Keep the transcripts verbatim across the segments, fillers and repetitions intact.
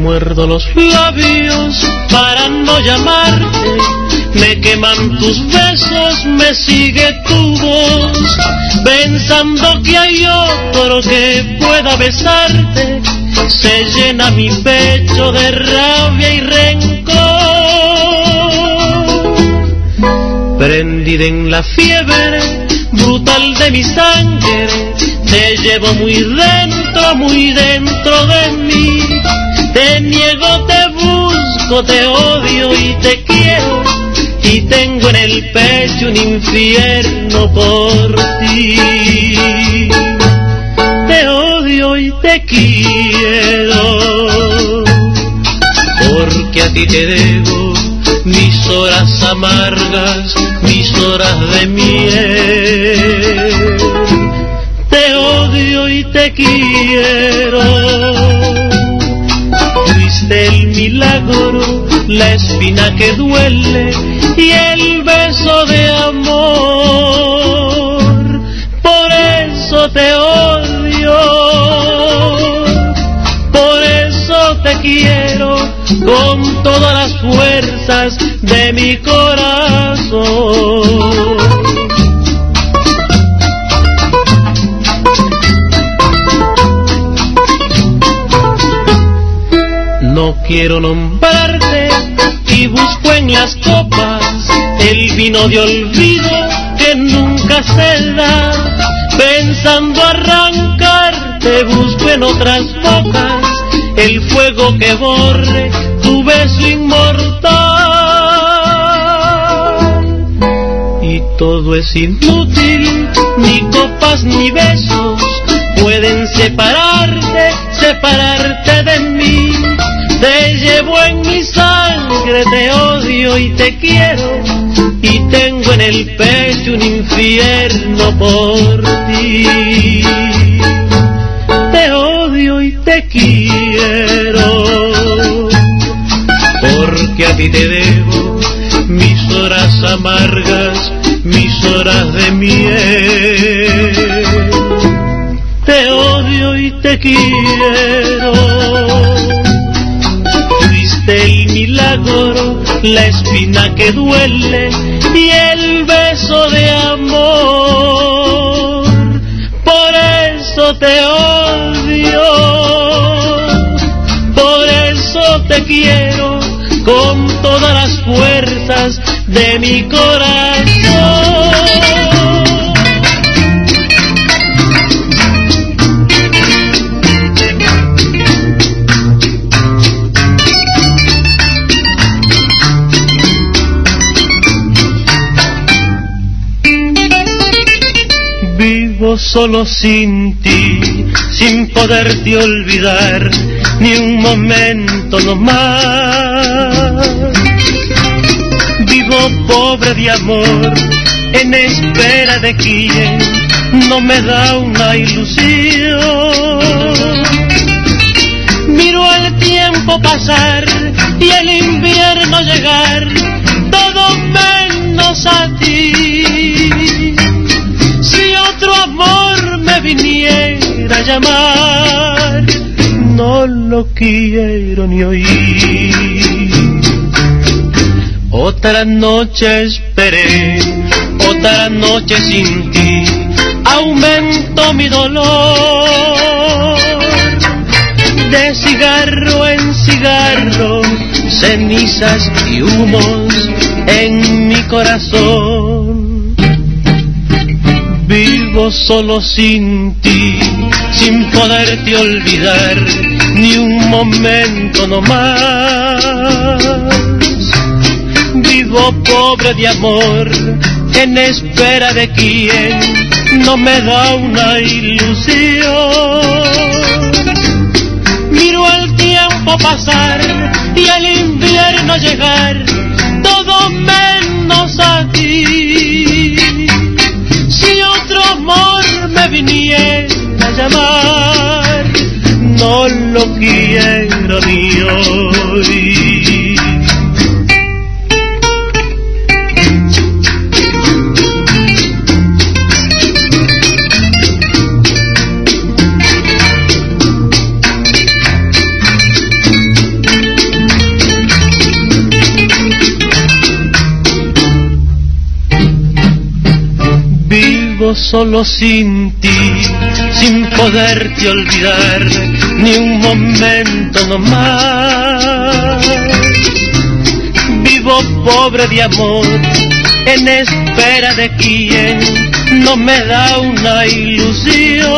muerdo los labios para no llamarte, me queman tus besos, me sigue tu voz, pensando que hay otro que pueda besarte, se llena mi pecho de rabia y rencor. Prendida en la fiebre brutal de mi sangre, te llevo muy dentro, muy dentro de mí. Te niego, te busco, te odio y te quiero, y tengo en el pecho un infierno por ti. Te odio y te quiero, porque a ti te debo mis horas amargas, mis horas de miel. Te odio y te quiero, fuiste el milagro, la espina que duele y el beso de amor. Por eso te odio, por eso te quiero, con todas las fuerzas de mi corazón. No quiero nombrarte y busco en las copas el vino de olvido que nunca se da. Pensando arrancarte busco en otras bocas el fuego que borre tu beso inmortal. Y todo es inútil, ni copas ni besos pueden separarte, separarte de mí. Te llevo en mi sangre, te odio y te quiero, y tengo en el pecho un infierno por ti. Te odio y te quiero, porque a ti te debo mis horas amargas, mis horas de miel. Te odio y te quiero, fuiste el milagro, la espina que duele y el beso de amor. Por eso te odio, por eso te quiero, con todas las fuerzas de mi corazón. Vivo solo sin ti, sin poderte olvidar ni un momento no más. Vivo pobre de amor, en espera de quien no me da una ilusión. Miro el tiempo pasar y el invierno llegar, todo menos a ti. Si otro amor me viniera a llamar, no lo quiero ni oír. Otra noche esperé, otra noche sin ti, aumento mi dolor. De cigarro en cigarro, cenizas y humos en mi corazón. Vivo solo sin ti, sin poderte olvidar ni un momento no más. Vivo pobre de amor, en espera de quien no me da una ilusión. Miro el tiempo pasar y el invierno llegar, todo menos a ti. Si otro amor me viniera a llamar, no lo quiero ni hoy. vivo solo sin ti, sin poderte olvidar ni un momento nomás. Vivo pobre de amor, en espera de quien no me da una ilusión.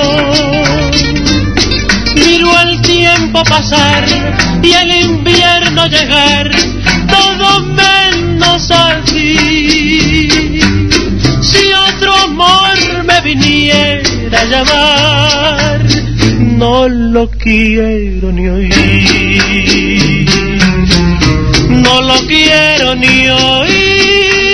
Miro el tiempo pasar y el invierno llegar, todo menos a ti. Si otro amor me viniera a llamar, no lo quiero ni oír, no lo quiero ni oír.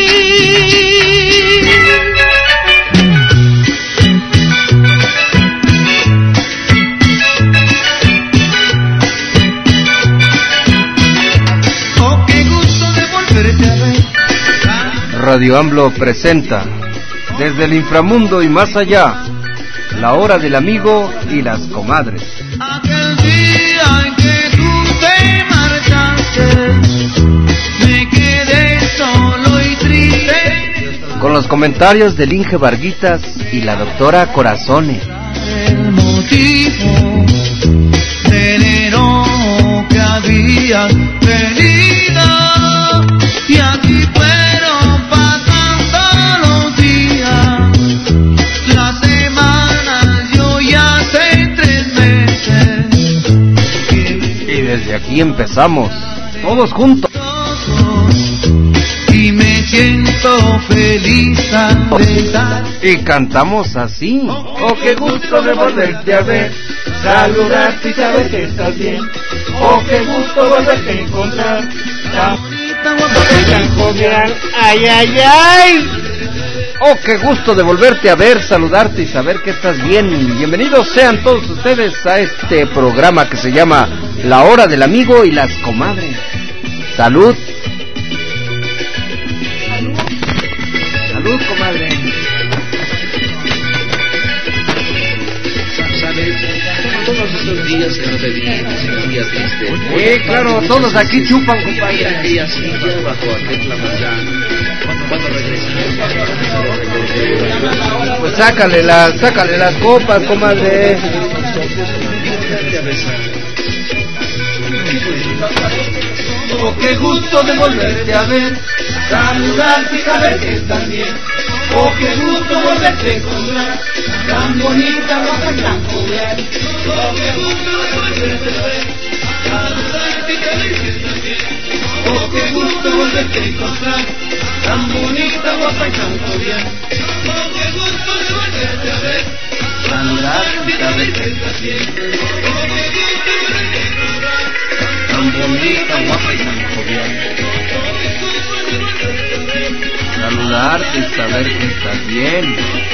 Radio AMLO presenta desde el inframundo y más allá, la hora del amigo y las comadres. Aquel día en que tú te marchaste, me quedé solo y triste. Con los comentarios del Inge Varguitas y la doctora Corazones. El motivo del enojo que había tenido, y aquí fueron pasando los días, las semanas, yo ya sé tres meses. Y desde aquí empezamos, todos juntos. Y me siento feliz al estar. Y cantamos así. Oh, qué gusto de volverte a ver, saludarte y saber que estás bien. Oh, qué gusto volverte a encontrar, tan bonita, guapa y tan jovial. Ay, ay, ay. Oh, qué gusto de volverte a ver, saludarte y saber que estás bien. Bienvenidos sean todos ustedes a este programa que se llama La Hora del Amigo y las Comadres. Salud. Salud, comadre. Todos estos días que no te vi, esos días tristes. Sí, claro, todos aquí chupan, compadre. Aquella silla bajo aquel lamazán. ¿Cuándo regresas? Pues sácale las, sácale las copas, comadre. Oh, qué gusto de volverte a ver, saludarte y saber que estás bien. Oh, qué gusto volverte a encontrar, tan bonita, guapa y tan jovial. Oh, qué gusto de volverte a ver, saludarte y saber que estás bien. Oh, qué gusto volverte a encontrar, tan bonita, guapa y tan jovial. Oh, qué gusto de volverte a ver, saludarte y saber que estás bien. Oh, qué gusto de volverte a encontrar, tan bonita, guapa y tan jovial. Saludarte y saber que estás bien.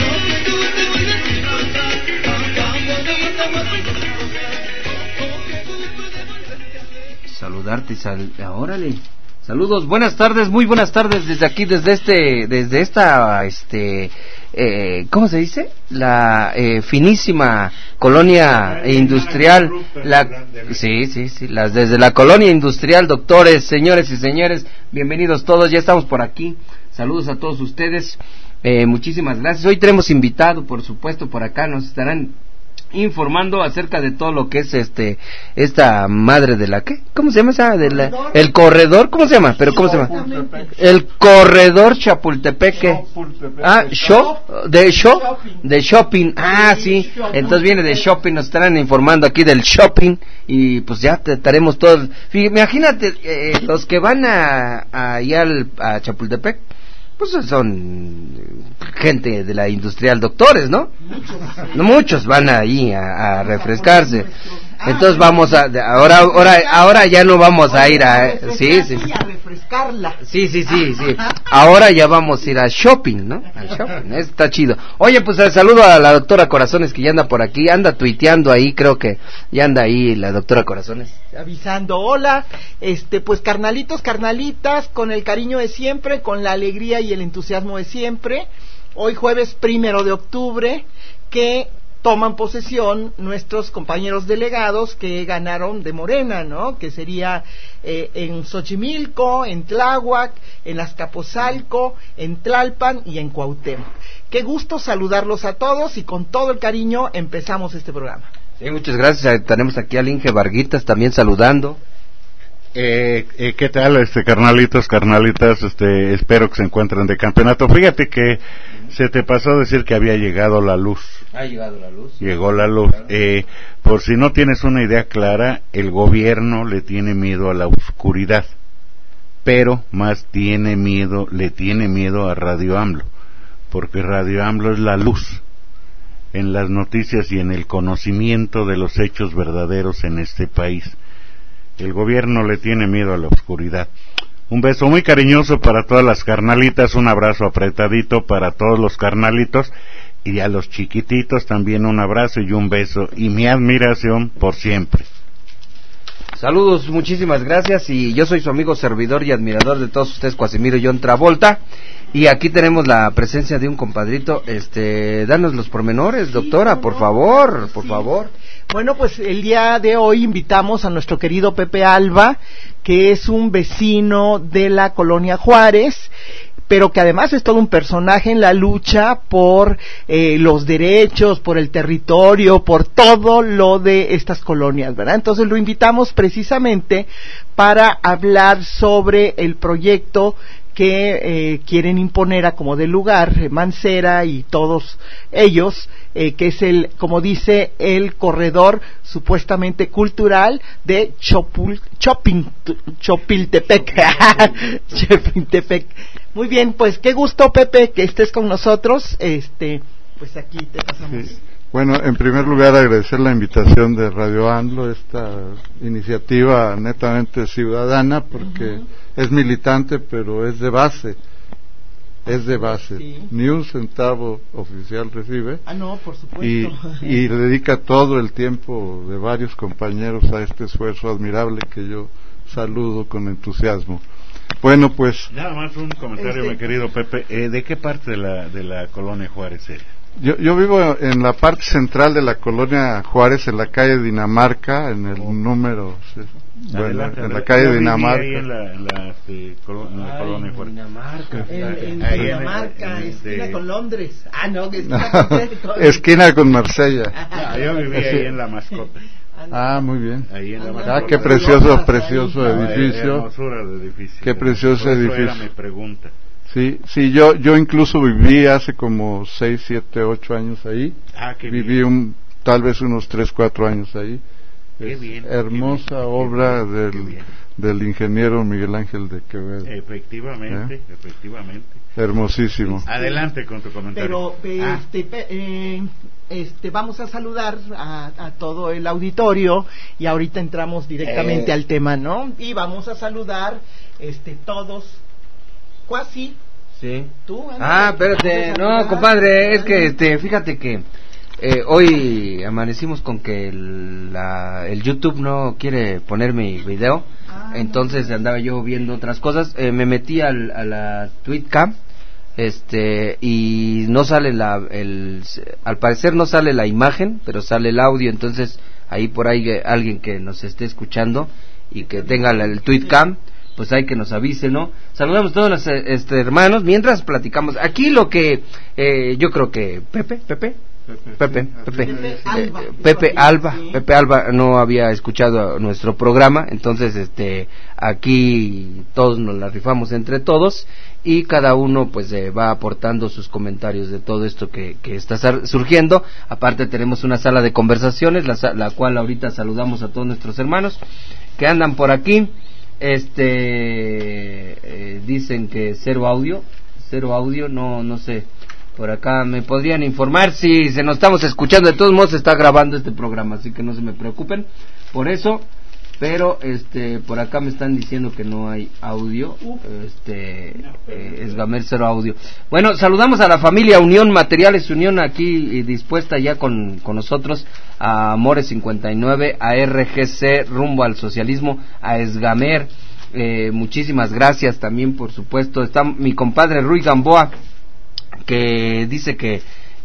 Saludarte y sal... Órale. Saludos, buenas tardes, muy buenas tardes desde aquí, desde este, desde esta, este, eh, ¿cómo se dice? La eh, finísima colonia industrial, la, sí, sí, sí, las desde la colonia industrial, doctores, señores y señores, bienvenidos todos, ya estamos por aquí. Saludos a todos ustedes, eh, muchísimas gracias. Hoy tenemos invitado, por supuesto, por acá nos estarán informando acerca de todo lo que es este esta madre de la ¿qué? ¿Cómo se llama esa? De la, el corredor, ¿cómo se llama? Pero ¿cómo se llama? El corredor Chapultepeque. Ah, shop, de shop, de shopping. Ah, sí. Entonces viene de shopping, nos estarán informando aquí del shopping y pues ya te estaremos todos. Imagínate eh, los que van a, a allá al, a Chapultepec. Pues son gente de la industrial, doctores, ¿no? Muchos, no, muchos van ahí a, a refrescarse. Entonces vamos a ahora ahora ahora ya no vamos a ir a sí sí a refrescarla. Sí, sí, sí, sí. Ahora ya vamos a ir a shopping, ¿no? Al shopping, está chido. Oye, pues el saludo a la doctora Corazones que ya anda por aquí, anda tuiteando ahí, creo que ya anda ahí la doctora Corazones. Avisando, hola, este, pues carnalitos, carnalitas, con el cariño de siempre, con la alegría y el entusiasmo de siempre. Hoy jueves primero de octubre, que toman posesión nuestros compañeros delegados que ganaron de Morena, ¿no? Que sería eh, en Xochimilco, en Tláhuac, en Azcapotzalco, en Tlalpan y en Cuauhtémoc. Qué gusto saludarlos a todos y con todo el cariño empezamos este programa. Sí, muchas gracias. Tenemos aquí al Inge Varguitas también saludando. Eh, eh, ¿Qué tal, este carnalitos, carnalitas? Este, espero que se encuentren de campeonato. Fíjate que se te pasó decir que había llegado la luz. Ha llegado la luz. Llegó la luz. Eh, por si no tienes una idea clara, el gobierno le tiene miedo a la oscuridad, pero más tiene miedo, le tiene miedo a Radio AMLO, porque Radio AMLO es la luz en las noticias y en el conocimiento de los hechos verdaderos en este país. El gobierno le tiene miedo a la oscuridad. Un beso muy cariñoso para todas las carnalitas, un abrazo apretadito para todos los carnalitos, y a los chiquititos también un abrazo y un beso, y mi admiración por siempre. Saludos, muchísimas gracias, y yo soy su amigo servidor y admirador de todos ustedes, Cuasimiro John Travolta, y aquí tenemos la presencia de un compadrito. Este, danos los pormenores, sí, doctora, por favor, por sí. favor. Bueno, pues el día de hoy invitamos a nuestro querido Pepe Alba, que es un vecino de la Colonia Juárez, pero que además es todo un personaje en la lucha por eh, los derechos, por el territorio, por todo lo de estas colonias, ¿verdad? Entonces lo invitamos precisamente para hablar sobre el proyecto que eh, quieren imponer a como de lugar, eh, Mancera y todos ellos, eh, que es el, como dice, el corredor supuestamente cultural de Chopul, Chopin, Chopiltepec. Chopiltepec. Muy bien, pues qué gusto, Pepe, que estés con nosotros. Este, pues aquí te pasamos. Sí. Bueno, en primer lugar agradecer la invitación de Radio AMLO, esta iniciativa netamente ciudadana, porque uh-huh. es militante, pero es de base, es de base, sí. Ni un centavo oficial recibe. Ah, no, por supuesto. Y, y dedica todo el tiempo de varios compañeros a este esfuerzo admirable que yo saludo con entusiasmo. Bueno, pues... Nada más un comentario, este... mi querido Pepe, eh, ¿de qué parte de la, de la Colonia Juárez eres? Yo, yo vivo en la parte central de la Colonia Juárez, en la calle Dinamarca, en el oh. número, sí, bueno, adelante, en adelante. La calle yo Dinamarca. Ahí en la, en la, este, colo, en la Ay, Colonia Juárez. Dinamarca, en, en ahí Dinamarca, en, en, esquina de... con Londres. Ah, no, que esquina con esquina con Marsella. Ah, yo viví ahí en La Mascota. Ah, muy bien. Ahí en la ah, qué precioso, precioso edificio. Hermosura de edificio. Qué precioso edificio. Era mi pregunta. Sí, sí, yo yo incluso viví hace como seis, siete, ocho años ahí. Ah, qué viví bien. un tal vez unos tres, cuatro años ahí. Qué es bien. Hermosa qué bien, obra qué bien, del qué bien. del ingeniero Miguel Ángel de Quevedo. Efectivamente, ¿Eh? efectivamente. Hermosísimo. Adelante con tu comentario. Pero ah. este eh, este vamos a saludar a, a todo el auditorio y ahorita entramos directamente eh. al tema, ¿no? Y vamos a saludar este todos Cuasi. Sí. ¿Tú? Ah, espérate, no, compadre, es que este, fíjate que eh, hoy amanecimos con que el, la, el YouTube no quiere poner mi video, ah, entonces no. andaba yo viendo otras cosas, eh, me metí al, a la Tweetcam, este, y no sale la, el, al parecer no sale la imagen, pero sale el audio, entonces ahí por ahí alguien que nos esté escuchando y que tenga el, el Tweetcam, pues hay que nos avise, ¿no? Saludamos a todos los este, hermanos mientras platicamos. Aquí lo que eh, yo creo que Pepe, Pepe, Pepe, Pepe, Pepe Alba, eh, Pepe Alba, Pepe Alba no había escuchado nuestro programa, entonces este aquí todos nos la rifamos entre todos y cada uno pues eh, va aportando sus comentarios de todo esto que, que está surgiendo. Aparte tenemos una sala de conversaciones, la, la cual ahorita saludamos a todos nuestros hermanos que andan por aquí. Este eh, dicen que cero audio, cero audio, no no sé. Por acá me podrían informar si se nos estamos escuchando. De todos modos se está grabando este programa, así que no se me preocupen por eso. Pero este por acá me están diciendo que no hay audio. Este eh, Esgamer cero audio. Bueno, saludamos a la familia Unión Materiales Unión aquí dispuesta ya con con nosotros, a Amores cincuenta y nueve, a R G C Rumbo al Socialismo, a Esgamer. Eh, muchísimas gracias también, por supuesto. Está mi compadre Rui Gamboa, que dice que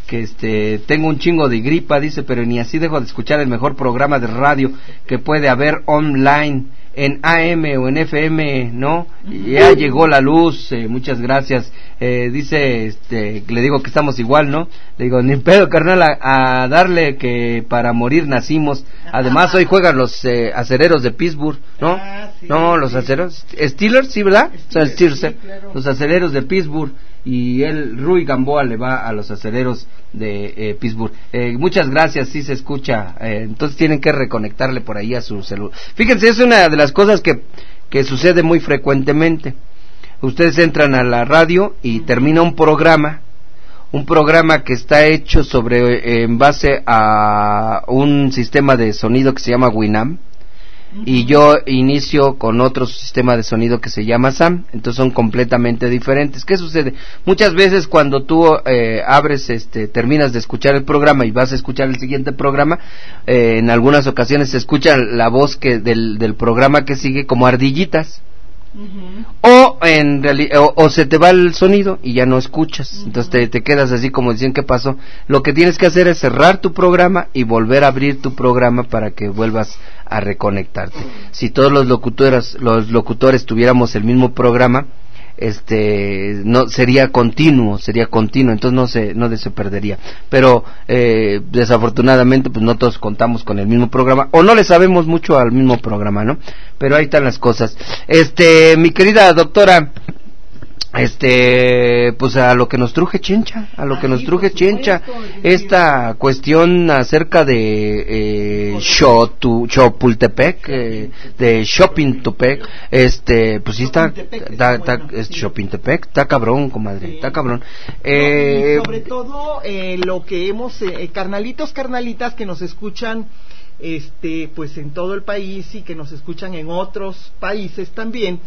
que este tengo un chingo de gripa, dice, pero ni así dejo de escuchar el mejor programa de radio que puede haber online, en A M o en F M, ¿no? Ya llegó la luz, eh, muchas gracias. Eh, dice, este, le digo que estamos igual, ¿no? Le digo, ni pedo, carnal, a, a darle que para morir nacimos. Además, hoy juegan los eh, acereros de Pittsburgh, ¿no? Ah, sí, no, los sí. acereros, Steelers, ¿sí, verdad? Steelers, Son Steelers, sí, claro. Los aceleros de Pittsburgh, y él, Rui Gamboa, le va a los aceleros de eh, Pittsburgh. Eh, muchas gracias, sí se escucha, eh, entonces tienen que reconectarle por ahí a su celular. Fíjense, es una de las cosas que, que sucede muy frecuentemente. Ustedes entran a la radio y termina un programa, un programa que está hecho sobre, eh, en base a un sistema de sonido que se llama Winamp, y yo inicio con otro sistema de sonido que se llama SAM, entonces son completamente diferentes. ¿Qué sucede? Muchas veces cuando tú eh, abres, este, terminas de escuchar el programa y vas a escuchar el siguiente programa, eh, en algunas ocasiones se escucha la voz que del, del programa que sigue como ardillitas. Uh-huh. O en reali- o, o se te va el sonido y ya no escuchas, uh-huh. Entonces te, te quedas así como diciendo ¿qué pasó? Lo que tienes que hacer es cerrar tu programa y volver a abrir tu programa para que vuelvas a reconectarte. Si todos los locutores los locutores tuviéramos el mismo programa, este no sería continuo, sería continuo, entonces no se no se perdería. Pero eh, desafortunadamente pues no todos contamos con el mismo programa o no le sabemos mucho al mismo programa, ¿no? Pero ahí están las cosas. Este, mi querida doctora, este, pues a lo que nos truje Chencha, a lo Ay, que nos truje Chencha, esta cuestión acerca de eh, Chapultepec, eh, de Chapultepec, este, pues sí está, está, está es Chapultepec, está cabrón, comadre, está cabrón. Eh, no, y sobre todo eh, lo que hemos, eh, carnalitos, carnalitas que nos escuchan, este, pues en todo el país y que nos escuchan en otros países también,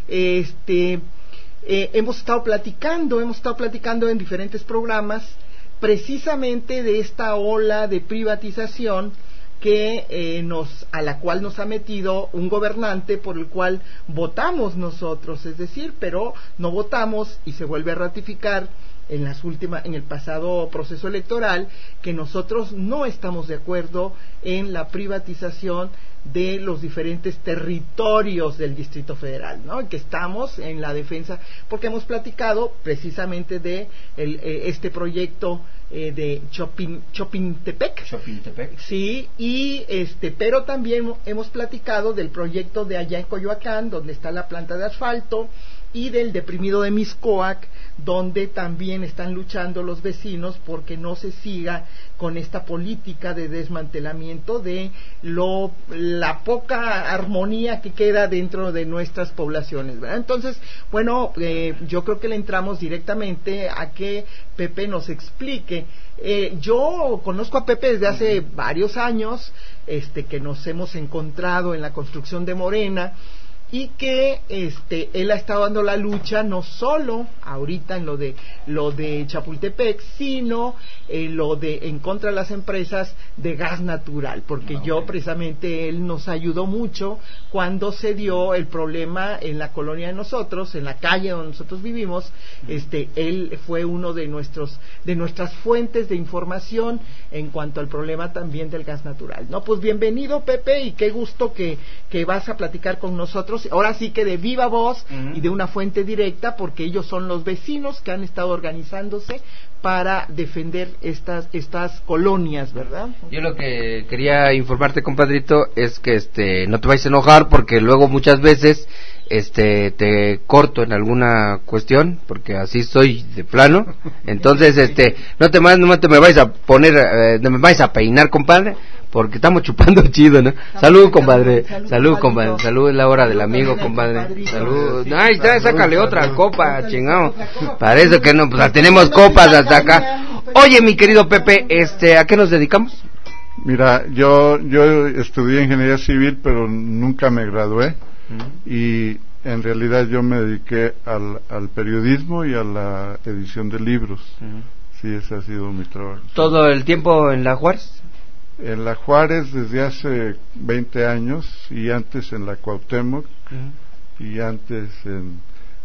este. Eh, hemos estado platicando, hemos estado platicando en diferentes programas precisamente de esta ola de privatización que eh, nos, a la cual nos ha metido un gobernante por el cual votamos nosotros, es decir, pero no votamos y se vuelve a ratificar en las últimas, en el pasado proceso electoral, que nosotros no estamos de acuerdo en la privatización de los diferentes territorios del Distrito Federal, ¿no? Que estamos en la defensa, porque hemos platicado precisamente de el, eh, este proyecto eh, de Chopin, Chapultepec, Chapultepec, sí, y este, pero también hemos platicado del proyecto de allá en Coyoacán, donde está la planta de asfalto, y del deprimido de Mixcoac, donde también están luchando los vecinos porque no se siga con esta política de desmantelamiento de lo la poca armonía que queda dentro de nuestras poblaciones, ¿verdad? Entonces, bueno, eh, yo creo que le entramos directamente a que Pepe nos explique. Eh, yo conozco a Pepe desde hace varios años, este, que nos hemos encontrado en la construcción de Morena, y que este él ha estado dando la lucha no solo ahorita en lo de lo de Chapultepec, sino en lo de en contra de las empresas de gas natural, porque okay. yo precisamente él nos ayudó mucho cuando se dio el problema en la colonia de nosotros, en la calle donde nosotros vivimos. Este él fue uno de nuestros de nuestras fuentes de información en cuanto al problema también del gas natural. No, pues bienvenido, Pepe, y qué gusto que que vas a platicar con nosotros. Ahora sí que de viva voz uh-huh. y de una fuente directa, porque ellos son los vecinos que han estado organizándose para defender estas estas colonias, ¿verdad? Yo lo que quería informarte, compadrito, es que este no te vayas a enojar, porque luego muchas veces este te corto en alguna cuestión, porque así soy de plano. Entonces este no te más no te me vais a poner eh, no me vais a peinar, compadre, porque estamos chupando chido, ¿no? Salud, compadre. Salud, salud, compadre. Salud, es la hora del amigo, compadre. Salud. Ay, está, sácale otra copa, chingado. Parece que no, pues tenemos copas hasta acá. Oye, mi querido Pepe, este, ¿a qué nos dedicamos? Mira, yo yo estudié ingeniería civil, pero nunca me gradué. Uh-huh. Y en realidad yo me dediqué al, al periodismo y a la edición de libros. Uh-huh. Sí, ese ha sido mi trabajo. ¿Todo el tiempo en la Juárez? En la Juárez desde hace veinte años, y antes en la Cuauhtémoc, uh-huh. y antes en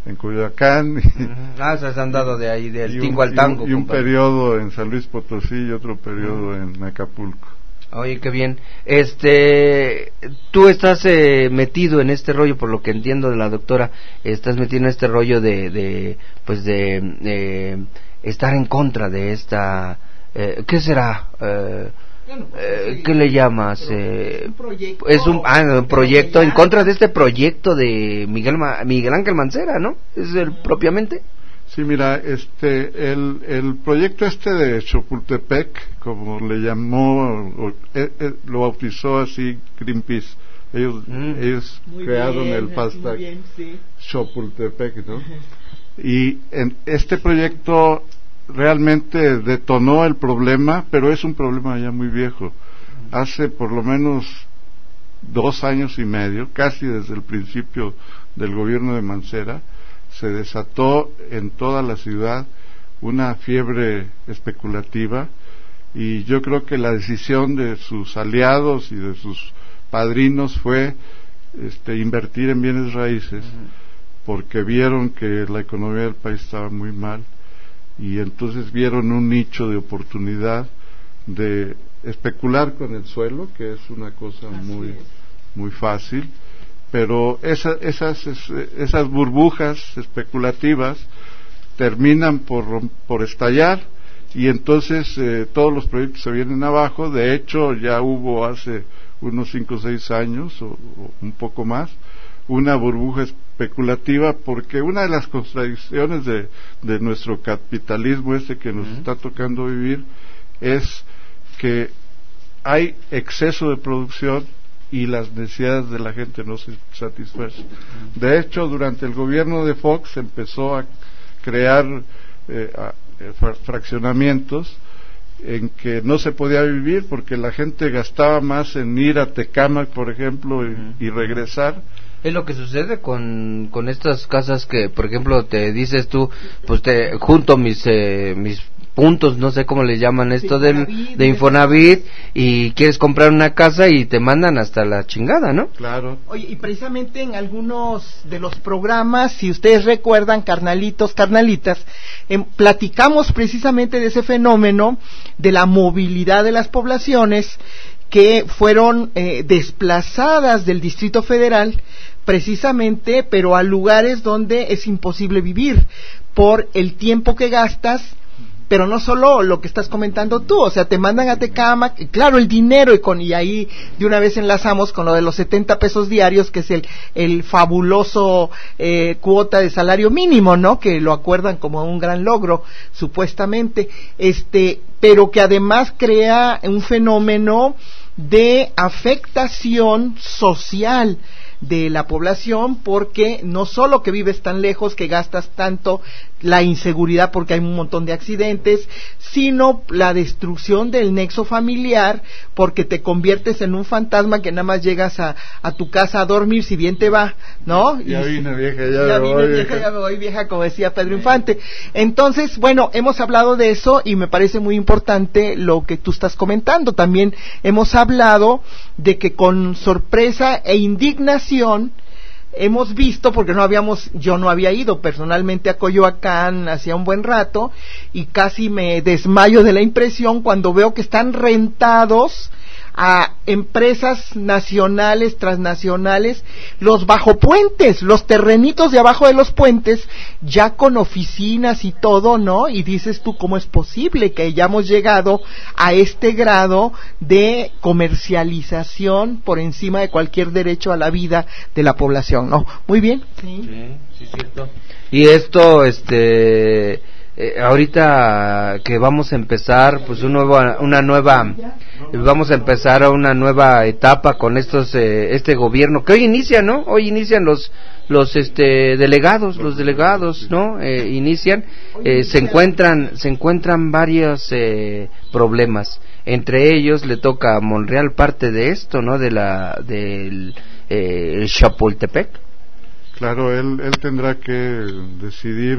en Coyoacán. Y, ah, se han dado de ahí, del tingo un, al tango. Y un, y un compadre. periodo en San Luis Potosí y otro periodo uh-huh. en Acapulco. Oye, qué bien. Este, tú estás eh, metido en este rollo, por lo que entiendo de la doctora, estás metido en este rollo de, de pues de eh, estar en contra de esta, eh, ¿qué será? Eh, eh, ¿Qué le llamas? Eh, es un, ah, un proyecto en contra de este proyecto de Miguel Ma, Miguel Ángel Mancera, ¿no? ¿Es el propiamente? Sí, mira, este, el, el proyecto este de Chapultepec, como le llamó, o, eh, eh, lo bautizó así Greenpeace. Ellos, mm. ellos crearon bien, el hashtag sí. Chapultepec, ¿no? Y en este proyecto realmente detonó el problema, pero es un problema ya muy viejo. Hace por lo menos dos años y medio, casi desde el principio del gobierno de Mancera, se desató en toda la ciudad una fiebre especulativa, y yo creo que la decisión de sus aliados y de sus padrinos fue este, invertir en bienes raíces, porque vieron que la economía del país estaba muy mal, y entonces vieron un nicho de oportunidad de especular con el suelo, que es una cosa muy muy fácil. Pero esa, esas, esas burbujas especulativas terminan por, por estallar, y entonces eh, todos los proyectos se vienen abajo. De hecho, ya hubo hace unos cinco o seis años, o, o un poco más, una burbuja especulativa, porque una de las contradicciones de, de nuestro capitalismo este que nos uh-huh. está tocando vivir es que hay exceso de producción y las necesidades de la gente no se satisfacen. De hecho, durante el gobierno de Fox se empezó a crear eh, a, eh, fraccionamientos en que no se podía vivir porque la gente gastaba más en ir a Tecámac, por ejemplo, y, y regresar. Es lo que sucede con con estas casas que, por ejemplo, te dices tú, pues te junto mis eh, mis puntos, no sé cómo le llaman esto del, de Infonavit, y quieres comprar una casa y te mandan hasta la chingada, ¿no? Claro. Oye, y precisamente en algunos de los programas, si ustedes recuerdan, carnalitos, carnalitas, eh, platicamos precisamente de ese fenómeno de la movilidad de las poblaciones que fueron eh, desplazadas del Distrito Federal, precisamente, pero a lugares donde es imposible vivir por el tiempo que gastas. Pero no solo lo que estás comentando tú, o sea, te mandan a Tecámac, y claro, el dinero, y con y ahí de una vez enlazamos con lo de los setenta pesos diarios, que es el el fabuloso eh, cuota de salario mínimo, ¿no? Que lo acuerdan como un gran logro, supuestamente, este, pero que además crea un fenómeno de afectación social de la población, porque no solo que vives tan lejos, que gastas tanto, la inseguridad porque hay un montón de accidentes, sino la destrucción del nexo familiar, porque te conviertes en un fantasma que nada más llegas a, a tu casa a dormir, si bien te va, ¿no? Ya y, vine vieja, ya, ya me vine voy, vieja, ya me voy vieja, como decía Pedro Infante. Entonces, bueno, hemos hablado de eso y me parece muy importante lo que tú estás comentando. También hemos hablado de que con sorpresa e indignación hemos visto, porque no habíamos, yo no había ido personalmente a Coyoacán hacía un buen rato, y casi me desmayo de la impresión cuando veo que están rentados a empresas nacionales, transnacionales, los bajopuentes, los terrenitos de abajo de los puentes, ya con oficinas y todo, ¿no? Y dices tú, ¿cómo es posible que hayamos llegado a este grado de comercialización por encima de cualquier derecho a la vida de la población, ¿no? Muy bien. Sí, sí, sí, cierto. Y esto, este... Eh, ahorita que vamos a empezar pues un nuevo, una nueva vamos a empezar a una nueva etapa con estos eh, este gobierno que hoy inicia, ¿no? Hoy inician los los este delegados, los delegados, ¿no? Eh, inician, eh, se encuentran se encuentran varios eh, problemas. Entre ellos le toca a Monreal parte de esto, ¿no? De la del eh, Chapultepec. Claro, él, él tendrá que decidir,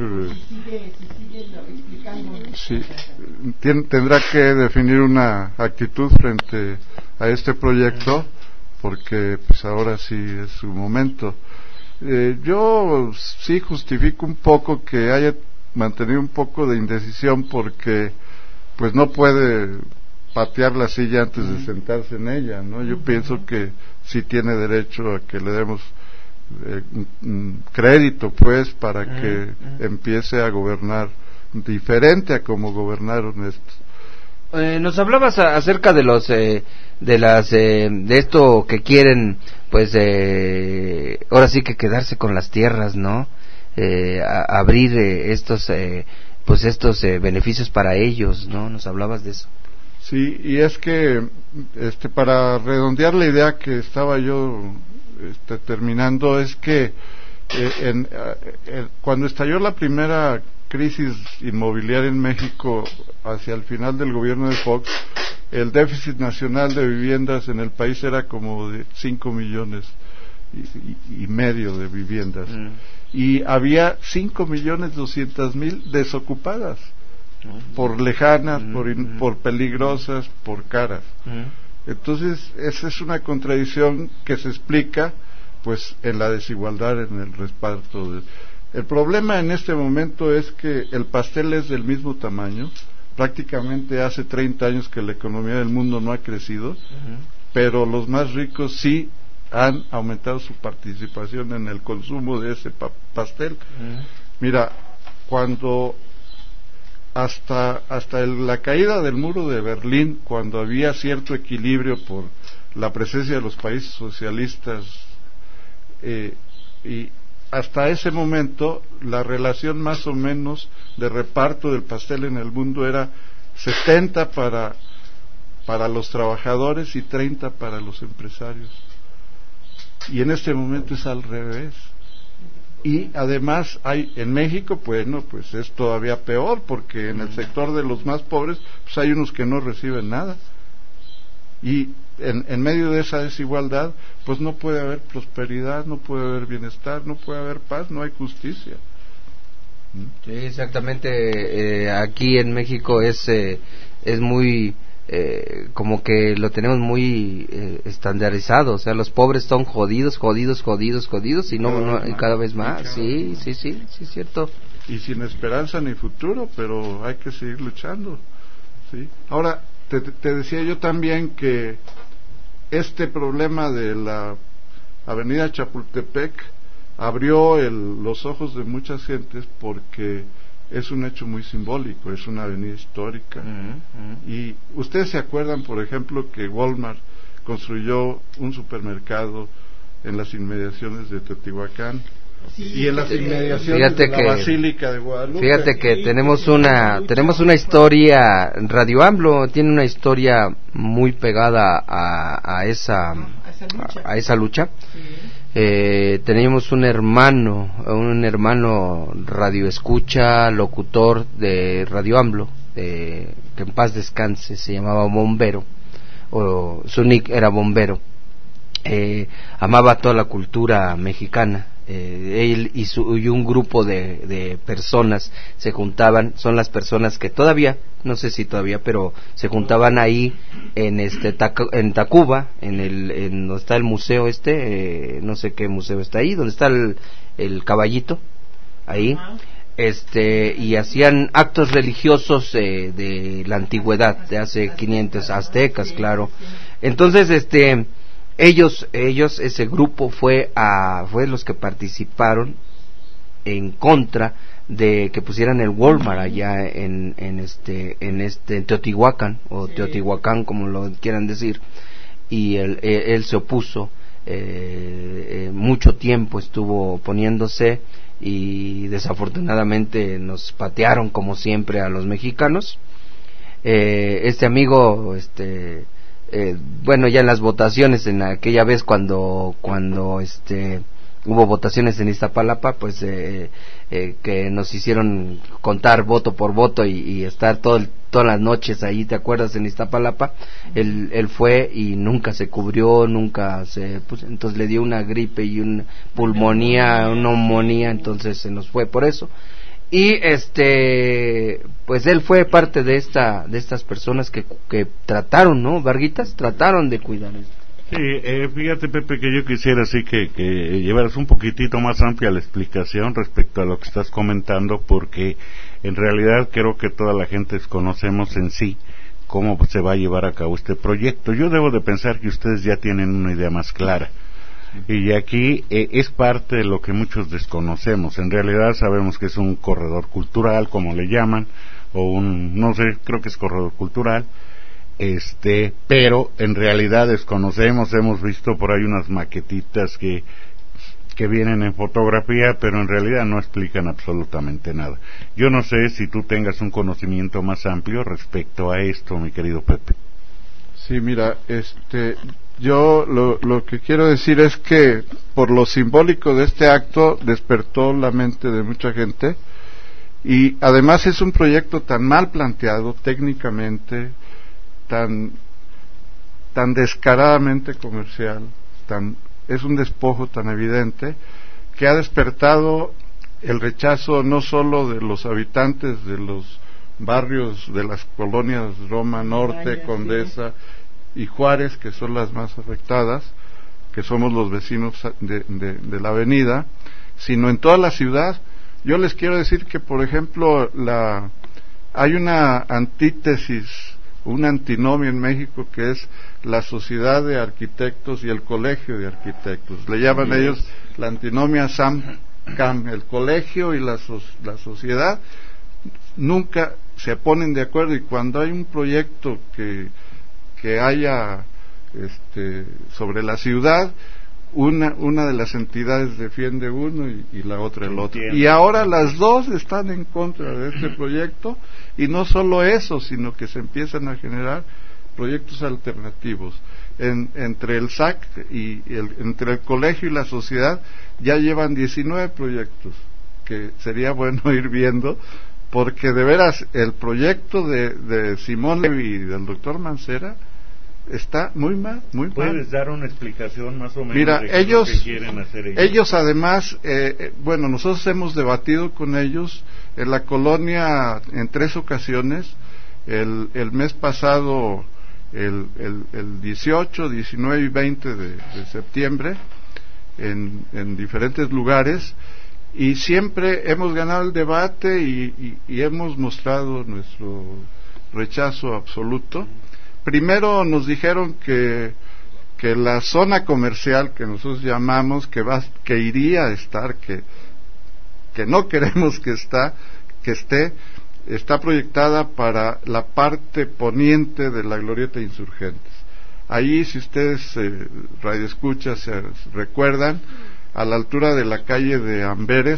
sí, tien, tendrá que definir una actitud frente a este proyecto, porque pues ahora sí es su momento. Eh, yo sí justifico un poco que haya mantenido un poco de indecisión porque pues no puede patear la silla antes de sentarse en ella, ¿no? Yo pienso que sí tiene derecho a que le demos eh, crédito, pues, para que empiece a gobernar diferente a como gobernaron estos. Eh, nos hablabas a, acerca de los eh, de las eh, de esto que quieren, pues, eh, ahora sí que quedarse con las tierras, ¿no? Eh, a, abrir eh, estos eh, pues estos eh, beneficios para ellos, ¿no? Nos hablabas de eso. Sí, y es que este para redondear la idea que estaba yo este, terminando es que eh, en, eh, cuando estalló la primera crisis inmobiliaria en México hacia el final del gobierno de Fox, el déficit nacional de viviendas en el país era como de cinco millones y, y, y medio de viviendas mm. y había cinco millones doscientas mil desocupadas mm. por lejanas, mm. por, in, por peligrosas, por caras. Mm. Entonces esa es una contradicción que se explica pues en la desigualdad en el reparto de... El problema en este momento es que el pastel es del mismo tamaño. Prácticamente hace treinta años que la economía del mundo no ha crecido, uh-huh. pero los más ricos sí han aumentado su participación en el consumo de ese pa- pastel. Uh-huh. Mira, cuando hasta hasta el, la caída del muro de Berlín, cuando había cierto equilibrio por la presencia de los países socialistas, eh, y hasta ese momento la relación más o menos de reparto del pastel en el mundo era setenta para para los trabajadores y treinta para los empresarios, y en este momento es al revés. Y además hay en México, bueno, pues es todavía peor, porque en el sector de los más pobres pues hay unos que no reciben nada, y en, en medio de esa desigualdad pues no puede haber prosperidad, no puede haber bienestar, no puede haber paz, no hay justicia. Sí, exactamente. Eh, aquí en México es eh, es muy eh, como que lo tenemos muy eh, estandarizado, o sea, los pobres son jodidos, jodidos, jodidos, jodidos y no, cada, no, y cada vez más. Sí, sí, sí, sí, cierto. Y sin esperanza ni futuro, pero hay que seguir luchando. Sí. Ahora te, te decía yo también que este problema de la avenida Chapultepec abrió el, los ojos de muchas gentes porque es un hecho muy simbólico, es una avenida histórica. Uh-huh, uh-huh. Y ustedes se acuerdan, por ejemplo, que Walmart construyó un supermercado en las inmediaciones de Teotihuacán. Sí, y en las inmediaciones fíjate de la que, Basílica de Guadalupe. Fíjate que sí, tenemos una tenemos una historia, Radio AMLO tiene una historia muy pegada a, a esa a esa lucha, a, a esa lucha. Sí. Eh, teníamos un hermano, un hermano radioescucha, locutor de Radio AMLO, eh, que en paz descanse, se llamaba Bombero, o su nick era Bombero. Eh, amaba toda la cultura mexicana. Eh, él y, su, y un grupo de, de personas se juntaban, son las personas que todavía, no sé si todavía, pero se juntaban ahí en este Tac- en Tacuba, en el en donde está el museo este, eh, no sé qué museo está ahí, donde está el, el caballito, ahí, este y hacían actos religiosos eh, de la antigüedad, de hace quinientos, aztecas, claro. Entonces, este ellos ellos ese grupo fue a fue los que participaron en contra de que pusieran el Walmart allá en en este en este en Teotihuacán o sí. Teotihuacán, como lo quieran decir, y él, él, él se opuso. Eh, eh, mucho tiempo estuvo oponiéndose y desafortunadamente nos patearon como siempre a los mexicanos. Eh, este amigo este Eh, bueno, ya en las votaciones, en aquella vez cuando cuando este hubo votaciones en Iztapalapa, pues eh, eh, que nos hicieron contar voto por voto y, y estar todo el, todas las noches ahí, ¿te acuerdas? En Iztapalapa, él, él fue y nunca se cubrió, nunca se, pues, entonces le dio una gripe y una pulmonía, una neumonía, entonces se nos fue por eso. Y este pues él fue parte de esta de estas personas que que trataron, ¿no, Varguitas? Trataron de cuidar esto. Sí, eh, fíjate, Pepe, que yo quisiera así que, que llevaras un poquitito más amplia la explicación respecto a lo que estás comentando, porque en realidad creo que toda la gente desconocemos en sí cómo se va a llevar a cabo este proyecto. Yo debo de pensar que ustedes ya tienen una idea más clara. Y aquí eh, es parte de lo que muchos desconocemos. En realidad sabemos que es un corredor cultural, como le llaman, o un, no sé, creo que es corredor cultural, este, pero en realidad desconocemos, hemos visto por ahí unas maquetitas que, que vienen en fotografía, pero en realidad no explican absolutamente nada. Yo no sé si tú tengas un conocimiento más amplio respecto a esto, mi querido Pepe. Sí, mira, este, yo lo, lo que quiero decir es que por lo simbólico de este acto despertó la mente de mucha gente, y además es un proyecto tan mal planteado técnicamente, tan tan descaradamente comercial, tan es un despojo tan evidente que ha despertado el rechazo no solo de los habitantes de los barrios de las colonias Roma Norte, Condesa y Juárez, que son las más afectadas, que somos los vecinos de, de, de la avenida, sino en toda la ciudad. Yo les quiero decir que, por ejemplo, la hay una antítesis, una antinomia en México, que es la Sociedad de Arquitectos y el Colegio de Arquitectos. Le llaman sí, ellos la antinomia SAM-CAM. El colegio y la, so, la sociedad nunca se ponen de acuerdo, y cuando hay un proyecto que que haya este, sobre la ciudad, una una de las entidades defiende uno y, y la otra el otro. Y ahora las dos están en contra de este proyecto, y no solo eso, sino que se empiezan a generar proyectos alternativos. En, entre el S A C y el, entre el colegio y la sociedad ya llevan diecinueve proyectos, que sería bueno ir viendo, porque de veras el proyecto de, de Simón Levi y del doctor Mancera está muy mal, muy mal. ¿Puedes dar una explicación más o menos? Mira, de ellos, qué quieren hacer ellos? ellos además, eh, bueno, nosotros hemos debatido con ellos en la colonia en tres ocasiones. El, el mes pasado, el, el, el dieciocho, diecinueve y veinte de, de septiembre, en, en diferentes lugares, y siempre hemos ganado el debate y, y, y hemos mostrado nuestro rechazo absoluto. Primero nos dijeron que que la zona comercial que nosotros llamamos que va que iría a estar, que que no queremos que está que esté está proyectada para la parte poniente de la Glorieta Insurgentes. Ahí, si ustedes eh, radioescuchas se recuerdan, a la altura de la calle de Amberes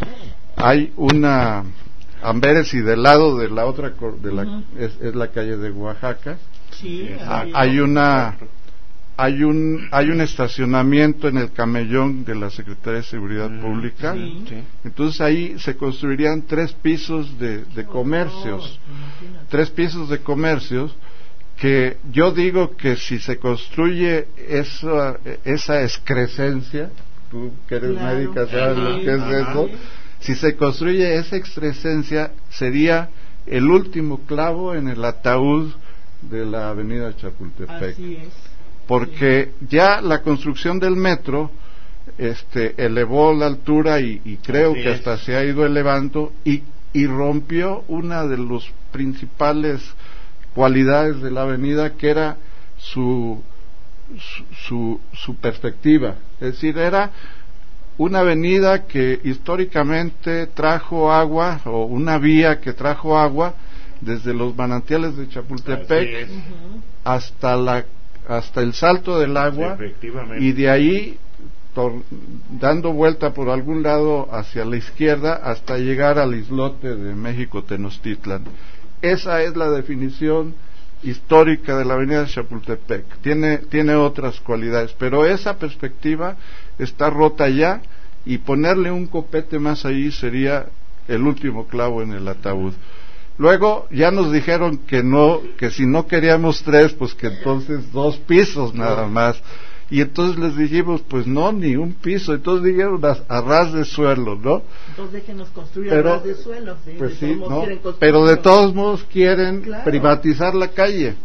hay una Amberes, y del lado de la otra de la, uh-huh. es, es la calle de Oaxaca. Sí, ah, hay una hay un hay un estacionamiento en el camellón de la Secretaría de Seguridad uh-huh. Pública. Sí. Entonces ahí se construirían tres pisos de, de comercios, oh, tres pisos de comercios, que yo digo que si se construye esa esa excrescencia, tú que eres claro. médica sabes lo que es Ajá. eso, si se construye esa excrescencia, sería el último clavo en el ataúd de la avenida Chapultepec. Así es. Porque sí. ya la construcción del metro este elevó la altura y, y creo Así que es. hasta se ha ido elevando, y, y rompió una de las principales cualidades de la avenida, que era su su, su su perspectiva. Es decir, era una avenida que históricamente trajo agua, o una vía que trajo agua desde los manantiales de Chapultepec hasta la hasta el Salto del Agua, y de ahí tor- dando vuelta por algún lado hacia la izquierda hasta llegar al islote de México Tenochtitlan. Esa es la definición histórica de la avenida de Chapultepec. Tiene tiene otras cualidades, pero esa perspectiva está rota ya, y ponerle un copete más ahí sería el último clavo en el ataúd. Luego ya nos dijeron que no, que si no queríamos tres, pues que entonces dos pisos nada más. Y entonces les dijimos, pues no, ni un piso. Entonces dijeron a, a ras de suelo, ¿no? Entonces déjenos construir a ras de suelo. ¿sí? Pues de sí, ¿no? Pero de todos modos quieren claro. privatizar la calle.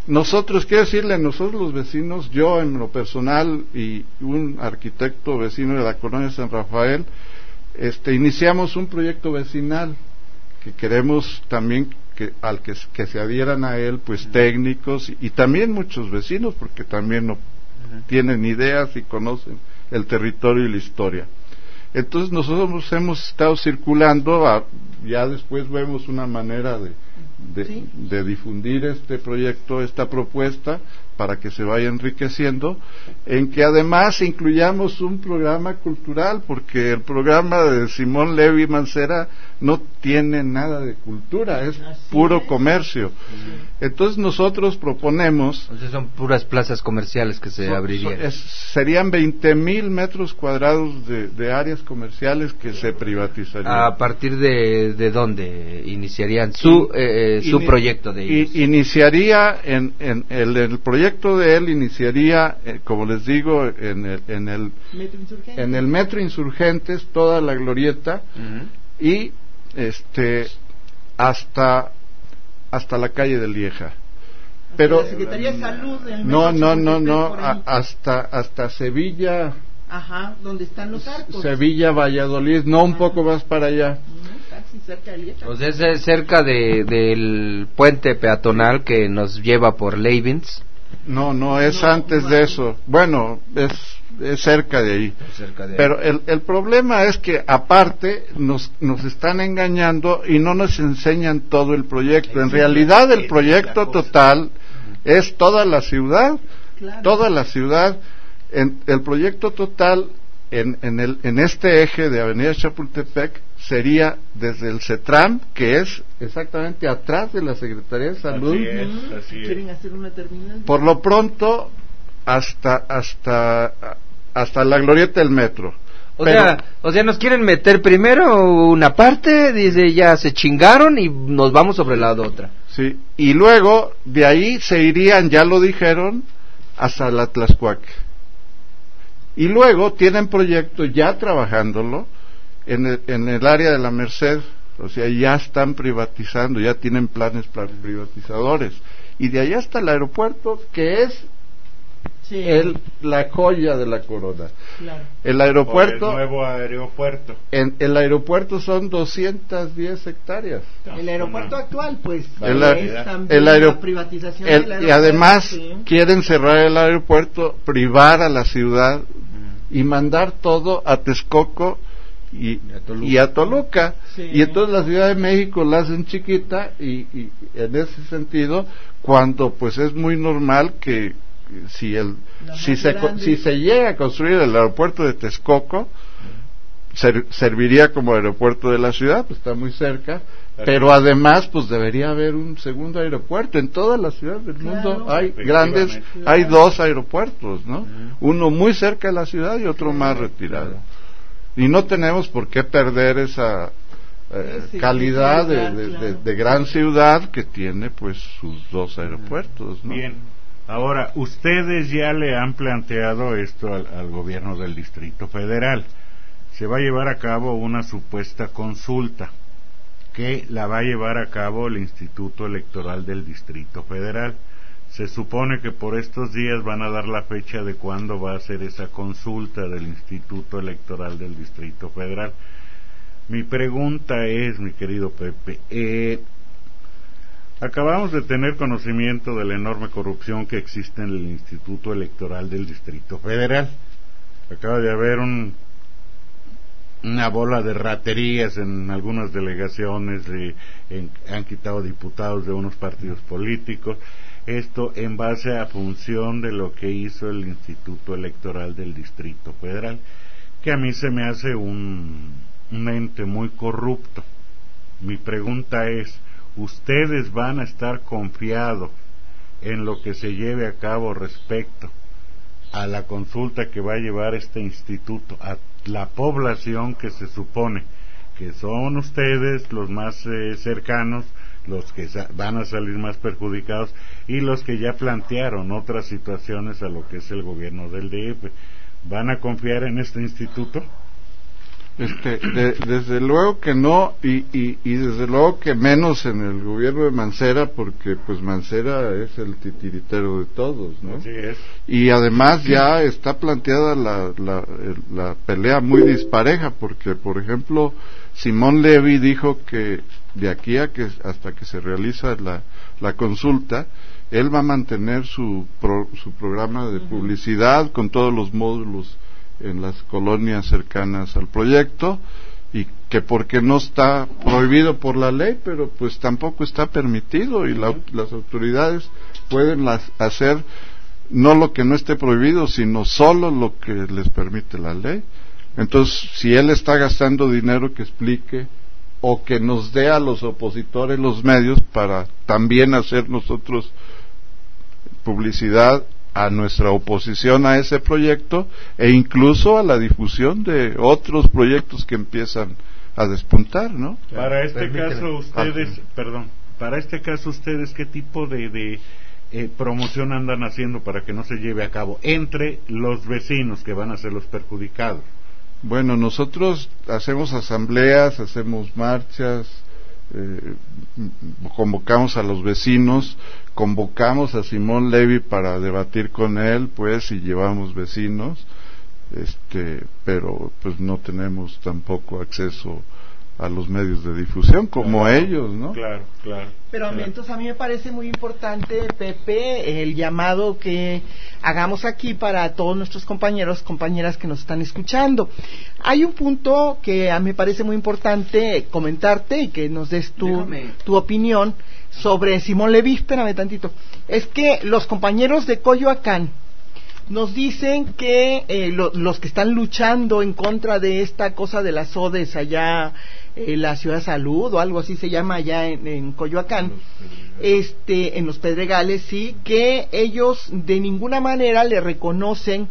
nosotros, quiero decirle, nosotros los vecinos, yo en lo personal y un arquitecto vecino de la colonia San Rafael, este, iniciamos un proyecto vecinal que queremos también que al que, que se adhieran a él, pues técnicos y, y también muchos vecinos, porque también no tienen ideas y conocen el territorio y la historia. Entonces nosotros hemos estado circulando, a, ya después vemos una manera de, de, ¿sí? de difundir este proyecto, esta propuesta, para que se vaya enriqueciendo, en que además incluyamos un programa cultural, porque el programa de Simón Levi Mancera no tiene nada de cultura, es Así puro es. comercio. Sí. Entonces nosotros proponemos... Entonces son puras plazas comerciales que se so, abrirían. So, es, serían veinte mil metros cuadrados de, de áreas comerciales que se privatizarían. ¿A partir de, de dónde iniciarían su, eh, su In, proyecto de ellos? Iniciaría en, en el, el proyecto El proyecto de él iniciaría, eh, como les digo, en el, en el Metro Insurgentes, en el Metro Insurgentes, toda la glorieta, uh-huh. y este hasta hasta la calle de Lieja. Pero la Secretaría de Salud, el no, no, no, no, a, hasta hasta Sevilla. Ajá, donde están los arcos. Sevilla, Valladolid, no, un poco más para allá. Casi cerca de Lieja. O sea, es cerca de, del puente peatonal que nos lleva por Leibniz. No, no, es no, antes no, de eso. Bueno, es, es cerca de ahí. Cerca de Pero ahí. El, el problema es que aparte nos, nos están engañando y no nos enseñan todo el proyecto. En realidad el proyecto total es toda la ciudad, claro. toda la ciudad. En, el proyecto total en, en, el, en este eje de Avenida Chapultepec sería desde el CETRAM, que es exactamente atrás de la Secretaría de Salud. Así es, así es. ¿Quieren hacer una terminal? Por lo pronto hasta hasta hasta la glorieta del metro. O Pero, sea, o sea, nos quieren meter primero una parte, dice, ya se chingaron y nos vamos sobre la otra. Sí, y luego de ahí se irían, ya lo dijeron, hasta la Tlaxcuaque. Y luego tienen proyectos ya trabajándolo en el, en el área de la Merced, o sea, ya están privatizando, ya tienen planes privatizadores. Y de allá hasta el aeropuerto, que es sí. el, la joya de la corona. Claro. El aeropuerto... O el nuevo aeropuerto. En el aeropuerto son doscientas diez hectáreas. El aeropuerto actual, pues, el, es también el aero, la privatización el, del aeropuerto. Y además sí. quieren cerrar el aeropuerto, privar a la ciudad y mandar todo a Texcoco y, y a Toluca, y, a Toluca. Sí. Y entonces la Ciudad de México la hacen chiquita y, y en ese sentido, cuando pues es muy normal que si el si se si se llega a construir el aeropuerto de Texcoco, ser, serviría como aeropuerto de la ciudad, pues está muy cerca. Pero además, pues debería haber un segundo aeropuerto. En todas las ciudades del claro, mundo hay grandes, claro. hay dos aeropuertos, ¿no? Uh-huh. Uno muy cerca de la ciudad y otro claro, más retirado. Claro. Y no tenemos por qué perder esa eh, sí, calidad sí, de, de, claro. de, de gran ciudad que tiene, pues, sus dos aeropuertos, ¿no? Bien. Ahora, ustedes ya le han planteado esto al, al gobierno del Distrito Federal. Se va a llevar a cabo una supuesta consulta que la va a llevar a cabo el Instituto Electoral del Distrito Federal. Se supone que por estos días van a dar la fecha de cuándo va a ser esa consulta del Instituto Electoral del Distrito Federal. Mi pregunta es, mi querido Pepe, eh, acabamos de tener conocimiento de la enorme corrupción que existe en el Instituto Electoral del Distrito Federal. Acaba de haber un una bola de raterías en algunas delegaciones, de, en, han quitado diputados de unos partidos políticos, esto en base a función de lo que hizo el Instituto Electoral del Distrito Federal, que a mí se me hace un, un ente muy corrupto. Mi pregunta es, ¿ustedes van a estar confiados en lo que se lleve a cabo respecto a la consulta que va a llevar este instituto a la población que se supone que son ustedes los más eh, cercanos, los que sa- van a salir más perjudicados y los que ya plantearon otras situaciones a lo que es el gobierno del D F? ¿Van a confiar en este instituto? Este, de, desde luego que no, y, y, y desde luego que menos en el gobierno de Mancera, porque pues Mancera es el titiritero de todos, ¿no? Así es. Y además ya está planteada la, la, la pelea muy dispareja, porque por ejemplo Simón Levy dijo que de aquí a que hasta que se realiza la, la consulta, él va a mantener su, pro, su programa de publicidad con todos los módulos en las colonias cercanas al proyecto, y que porque no está prohibido por la ley, pero pues tampoco está permitido, y la, las autoridades pueden las, hacer no lo que no esté prohibido, sino solo lo que les permite la ley. Entonces, si él está gastando dinero, que explique, o que nos dé a los opositores los medios para también hacer nosotros publicidad a nuestra oposición a ese proyecto, e incluso a la difusión de otros proyectos que empiezan a despuntar, ¿no? Para este Permíteme. caso ustedes, ah, perdón, para este caso ustedes, ¿qué tipo de, de eh, promoción andan haciendo para que no se lleve a cabo entre los vecinos que van a ser los perjudicados? Bueno, nosotros hacemos asambleas, hacemos marchas, eh, convocamos a los vecinos, convocamos a Simón Levy para debatir con él, pues, y llevamos vecinos, este, pero pues no tenemos tampoco acceso a los medios de difusión como claro, ellos, ¿no? Claro, claro. Pero claro. entonces a mí me parece muy importante, Pepe, el llamado que hagamos aquí para todos nuestros compañeros, compañeras que nos están escuchando. Hay un punto que a mí me parece muy importante comentarte y que nos des tu, tu opinión sobre Simón Levy. Espérame tantito. Es que los compañeros de Coyoacán nos dicen que eh, lo, los que están luchando en contra de esta cosa de las O D E S allá en la Ciudad Salud o algo así se llama allá en, en Coyoacán, este, en los Pedregales, sí, que ellos de ninguna manera le reconocen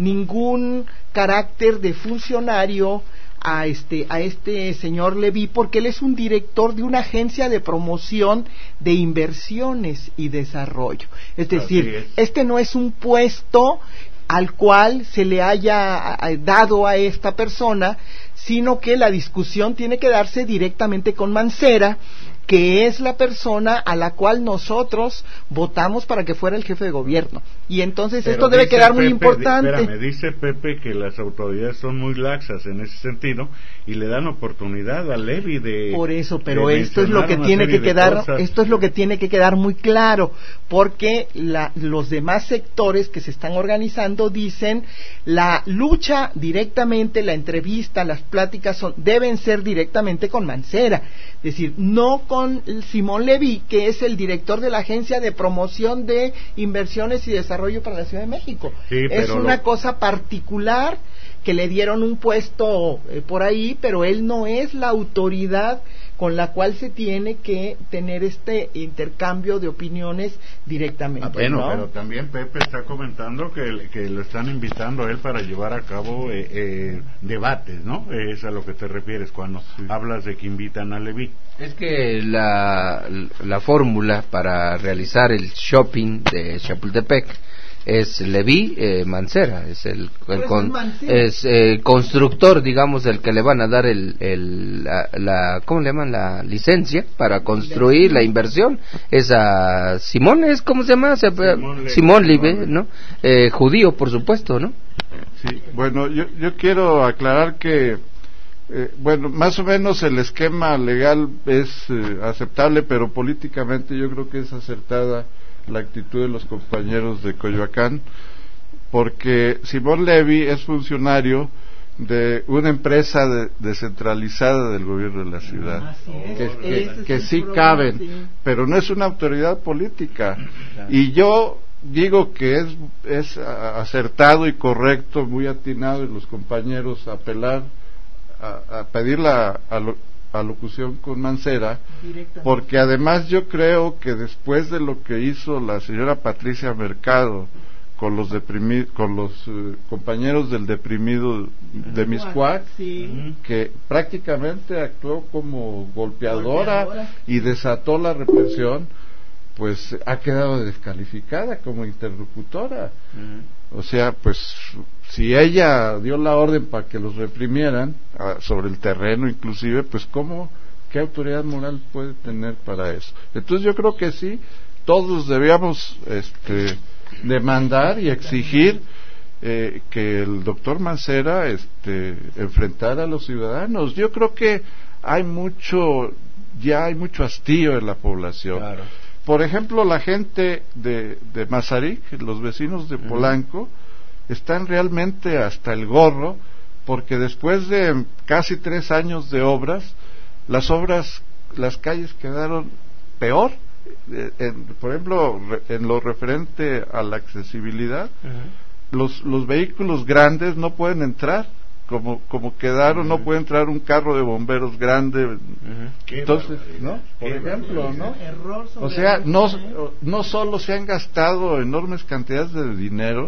ningún carácter de funcionario a este a este señor Levy, porque él es un director de una agencia de promoción de inversiones y desarrollo. Es decir, es. este no es un puesto al cual se le haya dado a esta persona, sino que la discusión tiene que darse directamente con Mancera, que es la persona a la cual nosotros votamos para que fuera el jefe de gobierno. Y entonces Pero esto debe quedar Pepe, muy importante. Espérame, dice Pepe que las autoridades son muy laxas en ese sentido y le dan oportunidad a Levy de... Por eso, pero de esto es lo que tiene que quedar, esto es lo que tiene que quedar muy claro, porque la, los demás sectores que se están organizando dicen la lucha directamente, la entrevista, las pláticas son, deben ser directamente con Mancera, es decir, no con Simón Levy, que es el director de la Agencia de Promoción de Inversiones y Desarrollo para la Ciudad de México. Sí, es una lo... cosa particular que le dieron un puesto eh, por ahí, pero él no es la autoridad con la cual se tiene que tener este intercambio de opiniones directamente. Ah, bueno, ¿no? Pero también Pepe está comentando que, que lo están invitando a él para llevar a cabo eh, eh, debates, ¿no? Es a lo que te refieres cuando sí. hablas de que invitan a Levy. Es que la, la fórmula para realizar el shopping de Chapultepec es Levy eh, Mancera, es el, el con, es eh, constructor, digamos, el que le van a dar el, el la, la ¿cómo le llaman? La licencia para construir la inversión. Es a Simón, es ¿cómo se llama? Se, Simón, Simón Levy, ¿no? Eh, judío, por supuesto, ¿no? Sí, bueno, yo yo quiero aclarar que eh, bueno, más o menos el esquema legal es eh, aceptable, pero políticamente yo creo que es acertada la actitud de los compañeros de Coyoacán, porque Simón Levy es funcionario de una empresa de, descentralizada del gobierno de la ciudad, Así es, que, ese que, que es sí problema, caben, sí. pero no es una autoridad política. Y yo digo que es, es acertado y correcto, muy atinado, y los compañeros apelar a, a pedir la a lo, alocución con Mancera, porque además yo creo que después de lo que hizo la señora Patricia Mercado con los deprimidos, con los uh, compañeros del deprimido de Mixcoac, sí. que prácticamente actuó como golpeadora, golpeadora y desató la represión, pues ha quedado descalificada como interlocutora. Uh-huh. O sea, pues si ella dio la orden para que los reprimieran, a, sobre el terreno inclusive, pues cómo, qué autoridad moral puede tener para eso. Entonces yo creo que sí, todos debíamos este, demandar y exigir eh, que el doctor Mancera este, enfrentara a los ciudadanos. Yo creo que hay mucho, ya hay mucho hastío en la población. Claro. Por ejemplo, la gente de, de Mazarik, los vecinos de Polanco, están realmente hasta el gorro, porque después de casi tres años de obras, las obras, las calles quedaron peor. Eh, en, por ejemplo, re, en lo referente a la accesibilidad, uh-huh. los, los vehículos grandes no pueden entrar. Como, como quedaron, uh-huh. no puede entrar un carro de bomberos grande. Uh-huh. Entonces, ¿no? Por ejemplo, ¿no? O sea, no, no solo se han gastado enormes cantidades de dinero,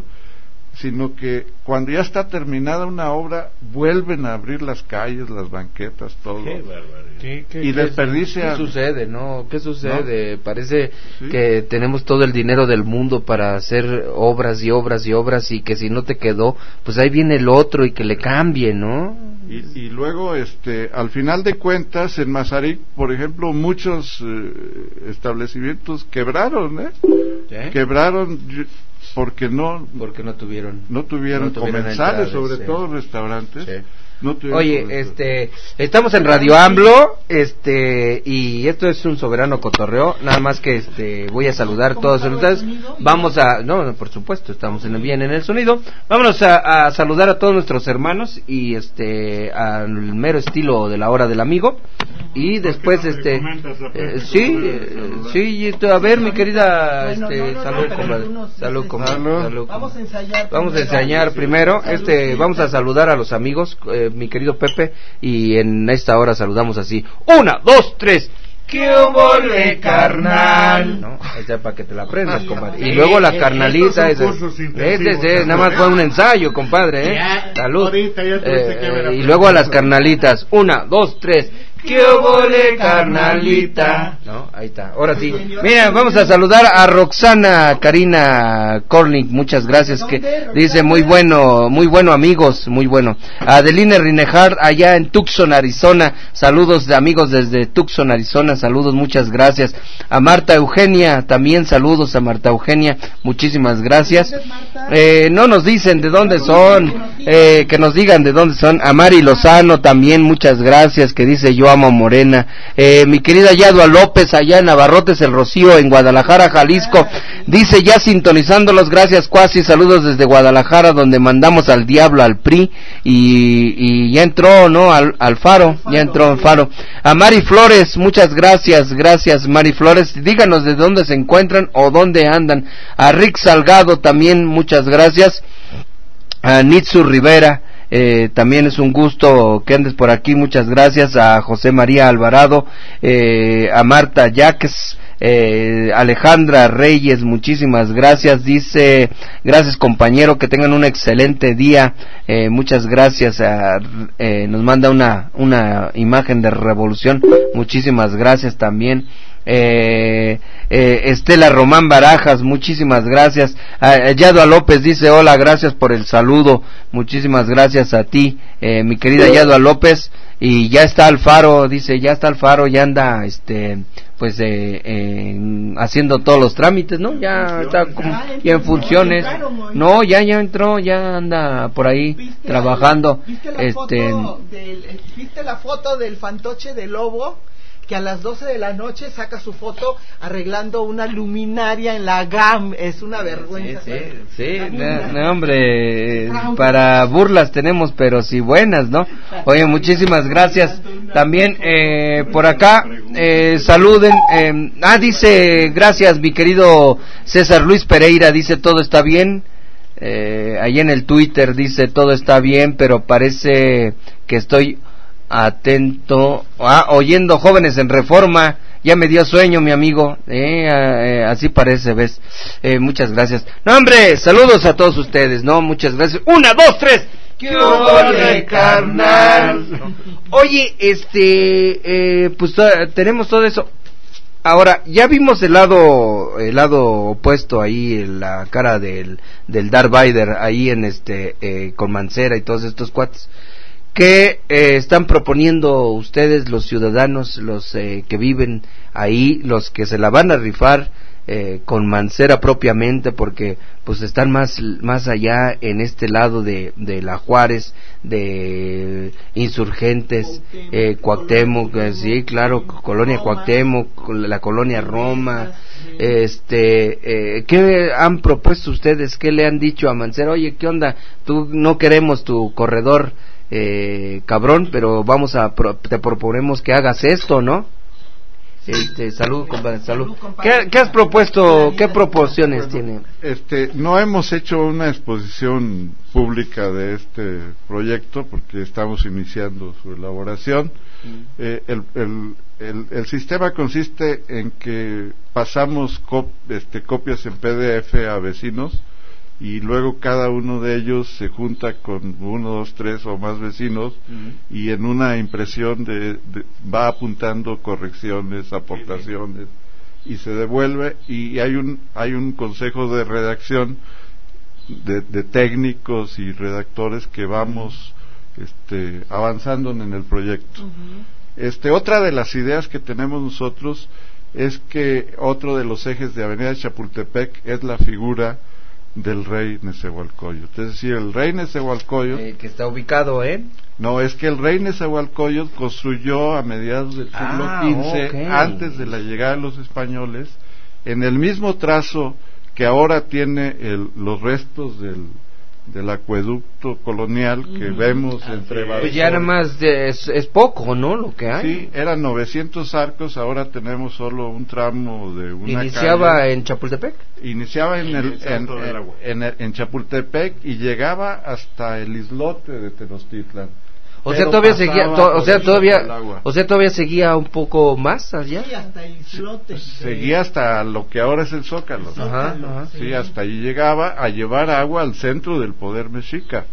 sino que cuando ya está terminada una obra, vuelven a abrir las calles, las banquetas, todo. Qué sí, ¿qué, y qué, desperdician. ¿Qué sucede, no? ¿Qué sucede? ¿No? Parece ¿Sí? que tenemos todo el dinero del mundo para hacer obras y obras y obras, y que si no te quedó, pues ahí viene el otro y que le cambie, ¿no? Y, y luego, este, al final de cuentas, en Mazarik, por ejemplo, muchos eh, establecimientos quebraron, ¿eh? ¿Sí? Quebraron porque no porque no tuvieron no tuvieron, no tuvieron comensales, sobre sí. todo restaurantes. Sí. No Oye, este, estamos en Radio AMLO, este, y esto es un soberano cotorreo, nada más que este, voy a saludar a todos ustedes. Vamos a, no, no, por supuesto, estamos en, bien en el sonido. Vámonos a, a saludar a todos nuestros hermanos y este, al mero estilo de la hora del amigo. Y después, este, eh, sí, eh, sí, a ver, mi querida, este, salud, comadre, salud, comadre, salud. Vamos a ensayar. Vamos a ensayar primero, este, vamos a saludar a los amigos. Eh, mi querido Pepe, y en esta hora saludamos así: una, dos, tres. ¡Qué obole, carnal! No, esa es para que te la aprendas, compadre. Y luego la carnalita, ese, ese, ese, nada más fue un ensayo, compadre, ¿eh? Salud. Eh, y luego a las carnalitas: una, dos, tres. ¡Qué obole, carnalita! No, ahí está, ahora sí. Mira, vamos a saludar a Roxana Karina Kornick, muchas gracias, que dice muy bueno, muy bueno amigos, muy bueno. A Adeline Rinehard allá en Tucson, Arizona, saludos de amigos desde Tucson, Arizona, saludos, muchas gracias. A Marta Eugenia, también saludos a Marta Eugenia, muchísimas gracias. Eh, no nos dicen de dónde son, eh, que nos digan de dónde son. A Mari Lozano también, muchas gracias, que dice yo amo Morena. Eh, mi querida Yadua López allá en Navarrotes el Rocío, en Guadalajara, Jalisco, dice ya sintonizándolos, gracias Cuasi, saludos desde Guadalajara, donde mandamos al diablo al P R I, y, y ya entró, ¿no? Al, al Faro, ya entró al Faro. A Mari Flores, muchas gracias, gracias Mari Flores, díganos de dónde se encuentran o dónde andan. A Rick Salgado también, muchas gracias. A Nitsu Rivera, Eh, también es un gusto que andes por aquí, muchas gracias. A José María Alvarado, eh, a Marta Yaques, eh, Alejandra Reyes, muchísimas gracias. Dice, gracias compañero, que tengan un excelente día, eh, muchas gracias. A, eh, nos manda una, una imagen de revolución, muchísimas gracias también. Eh, eh, Estela Román Barajas, muchísimas gracias. A Yadua López dice hola, gracias por el saludo, muchísimas gracias a ti, eh, mi querida Yadua López. Y ya está Alfaro, dice ya está Alfaro, ya anda este pues eh, eh, haciendo todos los trámites, ¿no? Ya está como, ya en funciones. No, ya ya entró, ya anda por ahí trabajando. ¿Viste la, este foto del, ¿Viste la foto del fantoche de lobo? Que a las doce de la noche saca su foto arreglando una luminaria en la G A M. Es una vergüenza. Sí, sí, sí. No, no, hombre, para burlas tenemos, pero sí buenas, ¿no? Oye, muchísimas gracias. También eh, por acá eh, saluden. Eh, ah, dice, gracias mi querido César Luis Pereira, dice todo está bien. Eh, ahí en el Twitter dice todo está bien, pero parece que estoy atento, ah, oyendo Jóvenes en Reforma, ya me dio sueño mi amigo, eh, eh, así parece, ves, eh, muchas gracias. No hombre, saludos a todos ustedes, no, muchas gracias, una, dos, tres, ¡qué ole, carnal! Oye, este, eh, pues to- tenemos todo eso. Ahora, ya vimos el lado el lado opuesto ahí, en la cara del del Darth Vader ahí en este eh, con Mancera y todos estos cuates. ¿Qué eh, están proponiendo ustedes, los ciudadanos, los eh, que viven ahí, los que se la van a rifar eh, con Mancera propiamente, porque pues están más más allá en este lado de, de la Juárez, de Insurgentes, eh, Cuauhtémoc, eh, sí, claro, Colonia Cuauhtémoc, la Colonia Roma, este, eh, ¿qué han propuesto ustedes? ¿Qué le han dicho a Mancera? Oye, ¿qué onda? Tú no queremos tu corredor, eh, cabrón, pero vamos a pro, te proponemos que hagas esto, ¿no? Este, salud, compadre, salud. ¿Qué, ¿Qué has propuesto? ¿Qué proporciones tiene? Este, no hemos hecho una exposición pública de este proyecto porque estamos iniciando su elaboración. Mm. Eh, el, el, el, el sistema consiste en que pasamos cop, este, copias en P D F a vecinos, y luego cada uno de ellos se junta con uno, dos, tres o más vecinos, uh-huh. y en una impresión de, de, va apuntando correcciones, aportaciones, y se devuelve, y hay un hay un consejo de redacción de, de técnicos y redactores que vamos este, avanzando en el proyecto. Uh-huh. Este, otra de las ideas que tenemos nosotros es que otro de los ejes de Avenida Chapultepec es la figura del rey Nezahualcóyotl. Es decir, el rey Nezahualcóyotl, eh, que está ubicado en... No, es que el rey Nezahualcóyotl construyó a mediados del siglo ah, quince, okay. antes de la llegada de los españoles, en el mismo trazo que ahora tiene el, los restos del del acueducto colonial que uh-huh. vemos ah, entre pues ya nada más de, es, es poco, ¿no? Lo que hay. Sí, eran novecientos arcos, ahora tenemos solo un tramo de una ¿Iniciaba calle. en Chapultepec? Iniciaba en el, en, en, en, en Chapultepec y llegaba hasta el islote de Tenochtitlan. O sea, todavía seguía, to, o sea, todavía, o sea, todavía seguía un poco más allá. Sí, hasta islote. Seguía hasta lo que ahora es el Zócalo. Ajá, ajá. Sí, hasta allí llegaba a llevar agua al centro del poder mexica.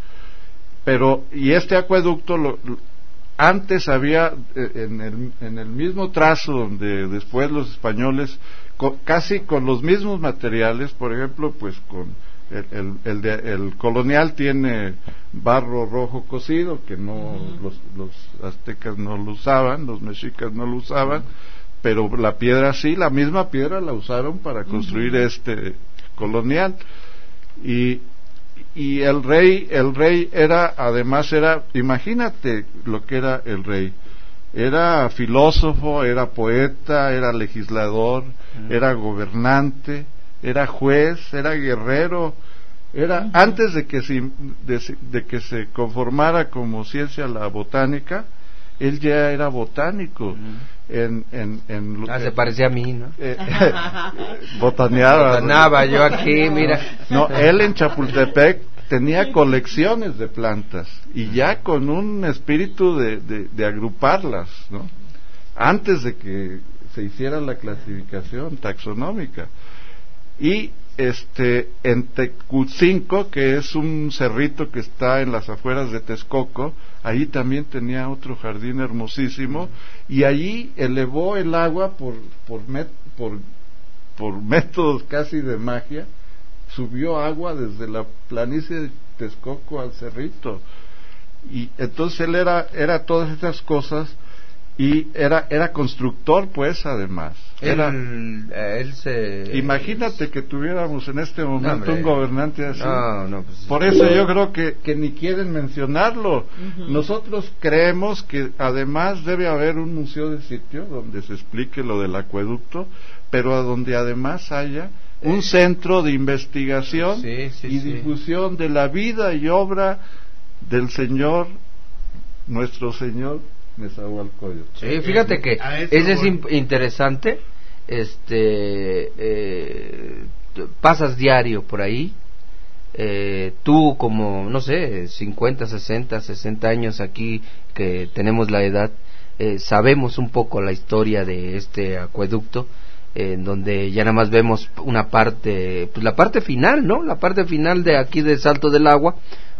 Pero, y este acueducto, lo, lo, antes había, eh, en el, en el mismo trazo donde después los españoles, co, casi con los mismos materiales, por ejemplo, pues con El, el, el, de, el colonial tiene barro rojo cocido, que no uh-huh. los, los aztecas no lo usaban, los mexicas no lo usaban, uh-huh. pero la piedra sí, la misma piedra la usaron para construir uh-huh. este colonial. Y, y el rey, el rey era, además era, imagínate lo que era el rey. Era filósofo, era poeta, era legislador, uh-huh. era gobernante, era juez, era guerrero, era uh-huh. antes de que se de, de que se conformara como ciencia la botánica, él ya era botánico. Uh-huh. en, en, en ah, eh, se parecía a mí, ¿no? Eh, botaneaba. Botaneaba yo aquí, mira. No, él en Chapultepec tenía colecciones de plantas y ya con un espíritu de, de, de agruparlas, ¿no? Antes de que se hiciera la clasificación taxonómica. Y este en Tecutzinco, que es un cerrito que está en las afueras de Texcoco, ahí también tenía otro jardín hermosísimo, y allí elevó el agua por por met, por por métodos casi de magia, subió agua desde la planicie de Texcoco al cerrito. Y entonces él era era todas estas cosas. Y era era constructor, pues, además. Era, él, él se... Imagínate que tuviéramos en este momento no, un gobernante así. No, no, pues, Por eso yo creo que, que ni quieren mencionarlo. Uh-huh. Nosotros creemos que además debe haber un museo de sitio donde se explique lo del acueducto, pero a donde además haya un eh, centro de investigación sí, sí, y sí. difusión de la vida y obra del Señor, nuestro Señor Nezahualcóyotl. Sí, fíjate que ese es in- interesante. Este, eh, pasas diario por ahí. Eh, tú como, no sé, cincuenta, sesenta, sesenta años aquí que tenemos la edad, eh, sabemos un poco la historia de este acueducto, eh, en donde ya nada más vemos una parte, pues la parte final, ¿no? La parte final de aquí de Salto del Agua,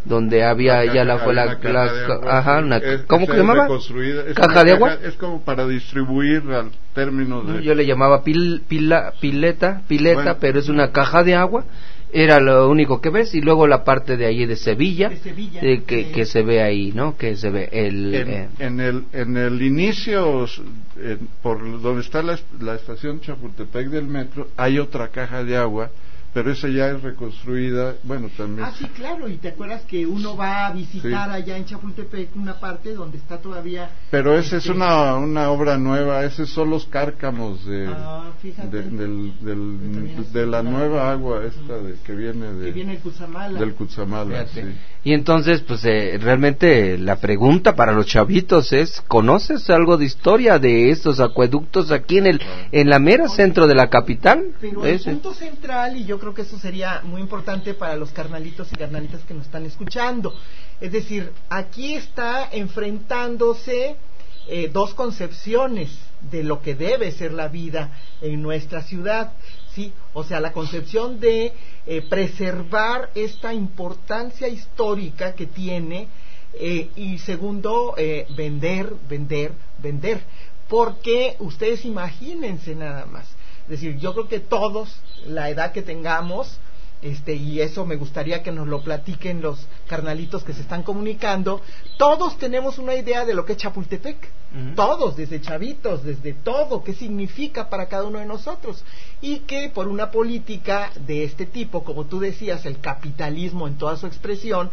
donde había La ya caja- la fue hay la, una caja la- de ca- agua, ajá, sí. una, Es- ¿cómo esa que se es llamaba? reconstruida. Es Caja una de agua. Es como para distribuir al término de... Yo le llamaba pil, pila, pileta, pileta, Bueno. pero es una caja de agua. Era lo único que ves, y luego la parte de ahí de Sevilla, De Sevilla, eh, que, sí. que se ve ahí, ¿no? Que se ve el... En, eh, en el en el inicio, eh, por donde está la, la estación Chapultepec del metro, hay otra caja de agua, pero esa ya es reconstruida, bueno, también... Ah, sí, claro, y te acuerdas que uno va a visitar Sí. allá en Chapultepec una parte donde está todavía... Pero esa es este, una, una obra nueva, esos son los cárcamos de, Ah, fíjate. de, del, del- También de la es- nueva agua esta de, que viene, de, que viene el Cutzamala. del Cutzamala. Fíjate. Sí. Y entonces, pues eh, realmente la pregunta para los chavitos es, ¿conoces algo de historia de estos acueductos aquí en el en la mera centro de la capital? Pero el Ese. punto central, y yo creo que eso sería muy importante para los carnalitos y carnalitas que nos están escuchando, es decir, aquí está enfrentándose eh, dos concepciones de lo que debe ser la vida en nuestra ciudad, ¿sí? O sea, la concepción de eh, preservar esta importancia histórica que tiene, eh, y segundo, eh, vender, vender, vender, porque ustedes imagínense nada más, es decir, yo creo que todos, la edad que tengamos, este, y eso me gustaría que nos lo platiquen los carnalitos que se están comunicando, todos tenemos una idea de lo que es Chapultepec, uh-huh. Todos, desde chavitos, desde todo, qué significa para cada uno de nosotros, y que por una política de este tipo, como tú decías, el capitalismo en toda su expresión,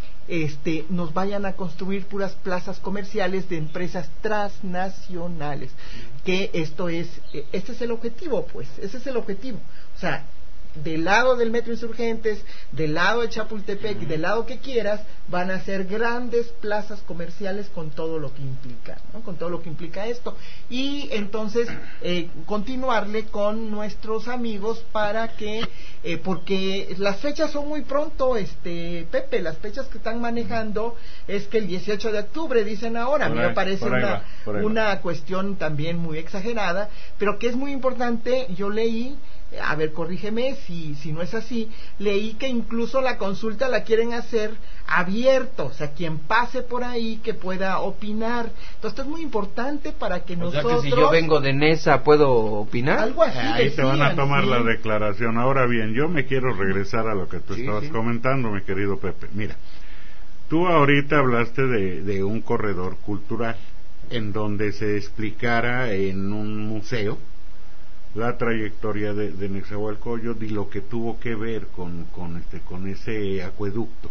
este, nos vayan a construir puras plazas comerciales de empresas transnacionales, que esto es, este es el objetivo, pues, ese es el objetivo, o sea, del lado del Metro Insurgentes, del lado de Chapultepec y del lado que quieras, van a ser grandes plazas comerciales con todo lo que implica, ¿no? Con todo lo que implica esto. Y entonces eh, continuarle con nuestros amigos para que, eh, porque las fechas son muy pronto, este Pepe, las fechas que están manejando es que el dieciocho de octubre, dicen ahora, a mí me parece una, una cuestión también muy exagerada, pero que es muy importante. Yo leí, a ver, corrígeme si, si no es así, leí que incluso la consulta la quieren hacer abierto, o sea, quien pase por ahí que pueda opinar. Entonces, esto es muy importante para que o nosotros... sea, que si yo vengo de Nesa, ¿puedo opinar? Algo así Ahí decían, te van a tomar ¿sí? la declaración. Ahora bien, yo me quiero regresar a lo que tú Sí, estabas sí. comentando, mi querido Pepe. Mira, tú ahorita hablaste de, de un corredor cultural en donde se explicara en un museo la trayectoria de, de Nezahualcóyotl y lo que tuvo que ver con, con, este, con ese acueducto.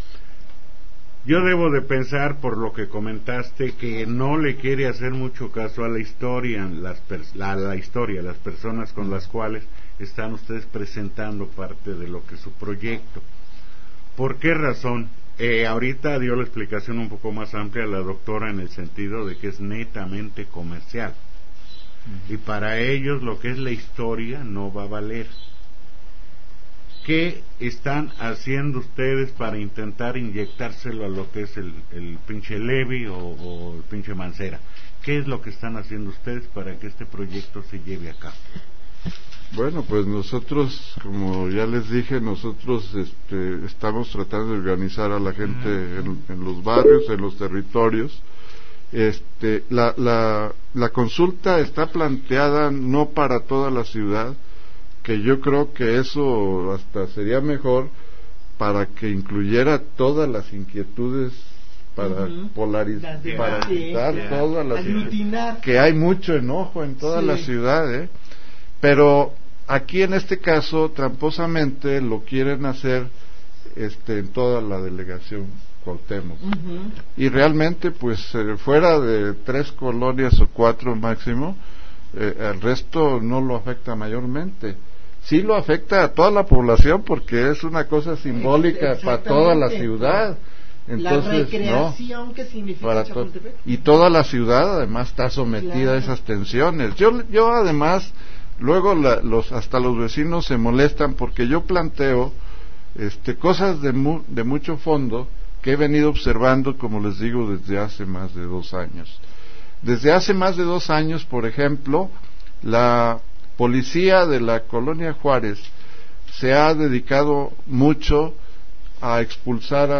Yo debo de pensar, por lo que comentaste, que no le quiere hacer mucho caso a la historia, las pers- la, la historia, las personas con las cuales están ustedes presentando parte de lo que es su proyecto. ¿Por qué razón? Eh, ahorita dio la explicación un poco más amplia la doctora en el sentido de que es netamente comercial. Y para ellos lo que es la historia no va a valer. ¿Qué están haciendo ustedes para intentar inyectárselo a lo que es el, el pinche Levi o, o el pinche Mancera? ¿Qué es lo que están haciendo ustedes para que este proyecto se lleve a cabo? Bueno, pues nosotros, como ya les dije, nosotros este, estamos tratando de organizar a la gente en, en los barrios, en los territorios. Este, la, la, la consulta está planteada no para toda la ciudad, que yo creo que eso hasta sería mejor para que incluyera todas las inquietudes, para Uh-huh. polarizar, Las de- para sí, quitar yeah. todas las Aglutinar. que hay mucho enojo en toda Sí. la ciudad, ¿eh? Pero aquí en este caso tramposamente lo quieren hacer este en toda la delegación Cuauhtémoc. Uh-huh. Y realmente pues eh, fuera de tres colonias o cuatro máximo, eh, el resto no lo afecta mayormente. Sí lo afecta a toda la población porque es una cosa simbólica para toda la ciudad. Entonces, la recreación no, que significa para to- Chapultepec. y toda la ciudad además está sometida Claro. a esas tensiones. Yo yo además luego la, los hasta los vecinos se molestan porque yo planteo este cosas de mu, de mucho fondo que he venido observando, como les digo, desde hace más de dos años. Desde hace más de dos años, por ejemplo, la policía de la colonia Juárez se ha dedicado mucho a expulsar a,